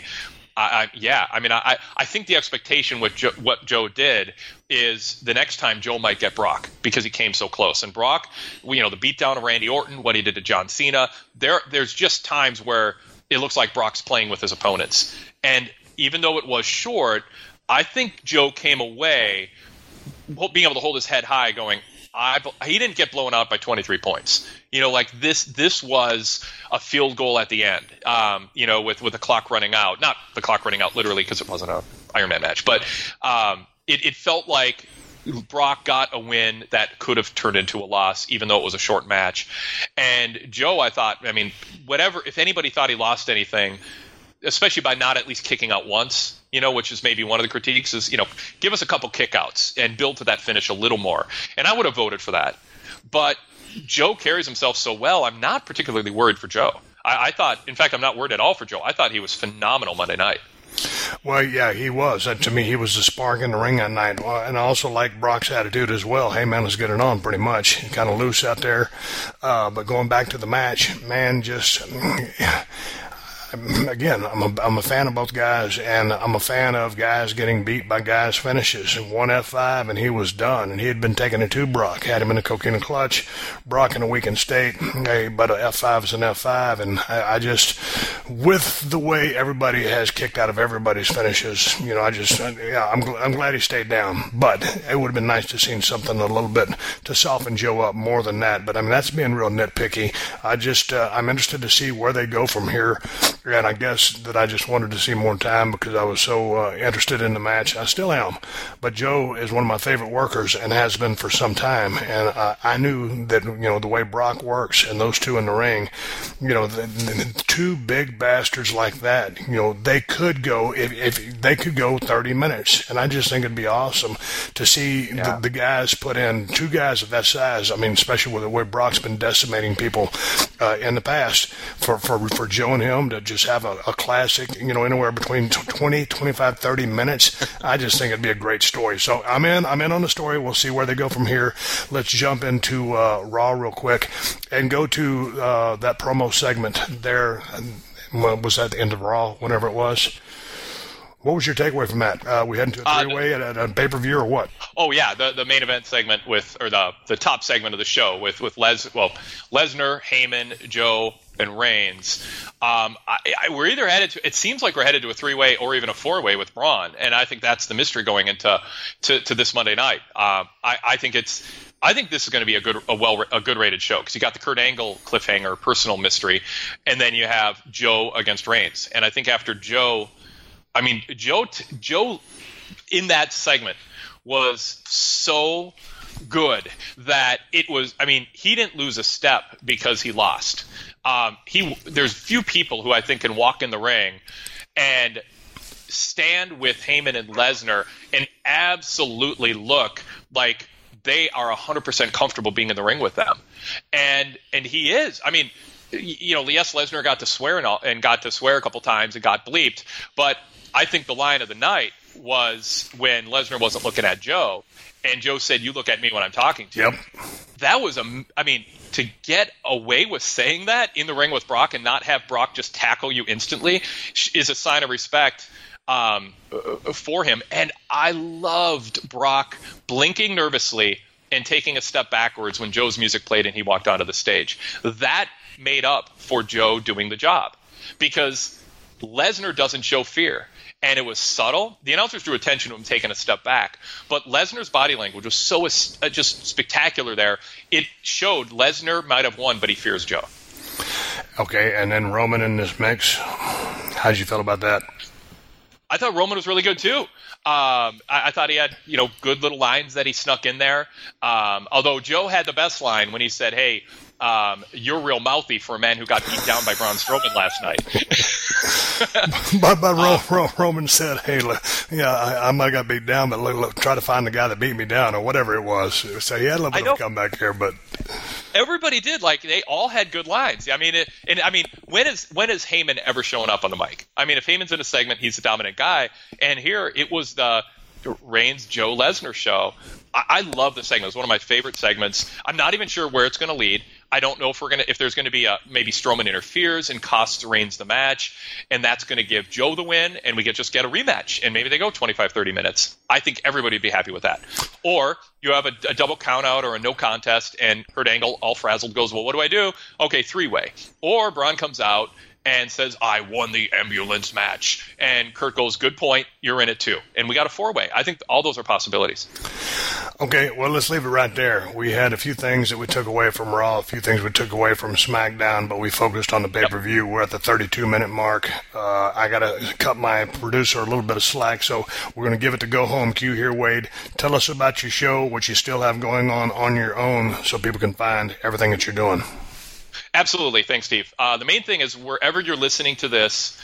I think the expectation with what Joe did is the next time Joe might get Brock because he came so close. And Brock, the beatdown of Randy Orton, what he did to John Cena, there's just times where it looks like Brock's playing with his opponents. And even though it was short, I think Joe came away being able to hold his head high going, he didn't get blown out by 23 points. This was a field goal at the end, with the clock running out. Not the clock running out literally because it wasn't an Iron Man match, but it felt like Brock got a win that could have turned into a loss, even though it was a short match. And Joe, I thought, if anybody thought he lost anything, especially by not at least kicking out once, which is maybe one of the critiques, is, give us a couple kickouts and build to that finish a little more. And I would have voted for that. But Joe carries himself so well, I'm not particularly worried for Joe. I thought, in fact, I'm not worried at all for Joe. I thought he was phenomenal Monday night. Well, yeah, he was. To me, he was the spark in the ring that night. And I also like Brock's attitude as well. Hey, man, let's get it on pretty much. Kind of loose out there. But going back to the match, man, just... Again, I'm a fan of both guys, and I'm a fan of guys getting beat by guys' finishes. One F5, and he was done. And he had been taking it to Brock, had him in a cocaine clutch, Brock in a weakened state. Hey, but an F5 is an F5, and I just, with the way everybody has kicked out of everybody's finishes, I'm glad he stayed down. But it would have been nice to see something a little bit to soften Joe up more than that. But that's being real nitpicky. I'm interested to see where they go from here. and I guess that I just wanted to see more time because I was so interested in the match. I still am, but Joe is one of my favorite workers and has been for some time, and I knew that, the way Brock works and those two in the ring, the two big bastards like that, they could go, if they could go 30 minutes, and I just think it'd be awesome to see the guys put in, two guys of that size, especially with the way Brock's been decimating people in the past, for Joe and him to just have a classic, anywhere between 20, 25, 30 minutes. I just think it'd be a great story. So I'm in on the story. We'll see where they go from here. Let's jump into Raw real quick and go to that promo segment there. Was that the end of Raw, whenever it was? What was your takeaway from that? We heading to a three-way at a pay-per-view or what? Oh yeah, the main event segment the top segment of the show with Lesnar, Heyman, Joe, and Reigns. We're either headed to. It seems like we're headed to a three-way or even a four-way with Braun, and I think that's the mystery going into to this Monday night. I think this is going to be a good rated show because you got the Kurt Angle cliffhanger, personal mystery, and then you have Joe against Reigns, and I think after Joe. Joe in that segment was so good that it was. He didn't lose a step because he lost. There's few people who I think can walk in the ring and stand with Heyman and Lesnar and absolutely look like they are 100% comfortable being in the ring with them, and he is. Yes, Lesnar got to swear and got to swear a couple times and got bleeped, but I think the line of the night was when Lesnar wasn't looking at Joe, and Joe said, "You look at me when I'm talking to you." Yep. That was to get away with saying that in the ring with Brock and not have Brock just tackle you instantly is a sign of respect for him. And I loved Brock blinking nervously and taking a step backwards when Joe's music played and he walked onto the stage. That made up for Joe doing the job because Lesnar doesn't show fear. And it was subtle. The announcers drew attention to him taking a step back. But Lesnar's body language was so just spectacular there. It showed Lesnar might have won, but he fears Joe. Okay, and then Roman in this mix. How did you feel about that? I thought Roman was really good, too. I thought he had, good little lines that he snuck in there. Although Joe had the best line when he said, "Hey, you're real mouthy for a man who got beat down by Braun Strowman last night." but Roman said, "Hey, I might have got beat down, but look, try to find the guy that beat me down," or whatever it was. So he had a little bit of a comeback here, but everybody did. They all had good lines. When is Heyman ever showing up on the mic? If Heyman's in a segment, he's the dominant guy, and here it was the Reigns Joe Lesnar show. I love the segment. It was one of my favorite segments. I'm not even sure where it's going to lead. I don't know if there's going to be maybe Strowman interferes and costs Reigns the match, and that's going to give Joe the win, and we just get a rematch, and maybe they go 25, 30 minutes. I think everybody would be happy with that. Or you have a double count-out or a no contest, and Kurt Angle, all frazzled, goes, "Well, what do I do?" Okay, three-way. Or Braun comes out and says, "I won the ambulance match." And Kurt goes, "Good point. You're in it too." And we got a four-way. I think all those are possibilities. Okay, well, let's leave it right there. We had a few things that we took away from Raw, a few things we took away from SmackDown, but we focused on the pay-per-view. Yep. We're at the 32-minute mark. I got to cut my producer a little bit of slack, so we're going to give it the go-home cue here, Wade. Tell us about your show, what you still have going on your own, so people can find everything that you're doing. Absolutely. Thanks, Steve. The main thing is wherever you're listening to this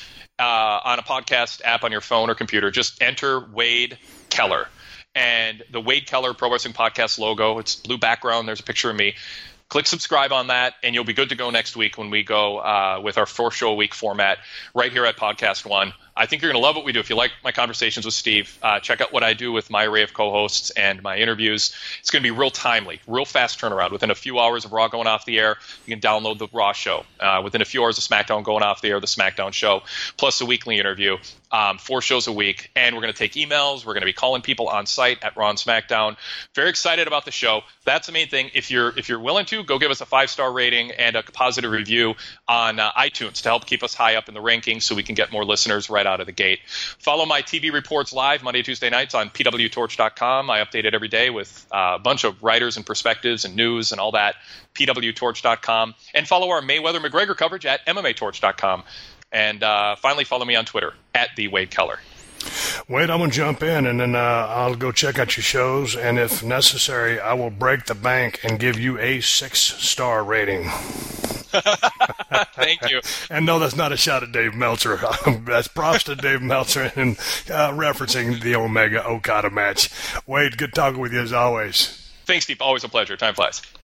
on a podcast app on your phone or computer, just enter Wade Keller. And the Wade Keller Pro Wrestling Podcast logo, it's blue background, there's a picture of me. Click subscribe on that, and you'll be good to go next week when we go with our 4-show-a-week format right here at Podcast One. I think you're going to love what we do. If you like my conversations with Steve, check out what I do with my array of co-hosts and my interviews. It's going to be real timely, real fast turnaround. Within a few hours of Raw going off the air, you can download the Raw show. Within a few hours of SmackDown going off the air, the SmackDown show, plus a weekly interview. 4 shows a week, and we're going to take emails. We're going to be calling people on site at Raw and SmackDown. Very excited about the show. That's the main thing. If you're willing to, go give us a 5-star rating and a positive review on iTunes to help keep us high up in the rankings so we can get more listeners right out of the gate. Follow my TV reports live Monday, Tuesday nights on pwtorch.com. I update it every day with a bunch of writers and perspectives and news and all that. pwtorch.com. And follow our Mayweather-McGregor coverage at MMAtorch.com. And finally, follow me on Twitter, @TheWadeKeller. Wade, I'm going to jump in, and then I'll go check out your shows, and if necessary, I will break the bank and give you a 6-star rating. Thank you. And no, that's not a shot at Dave Meltzer. That's props to Dave Meltzer and referencing the Omega Okada match. Wade, good talking with you as always. Thanks, Steve. Always a pleasure. Time flies.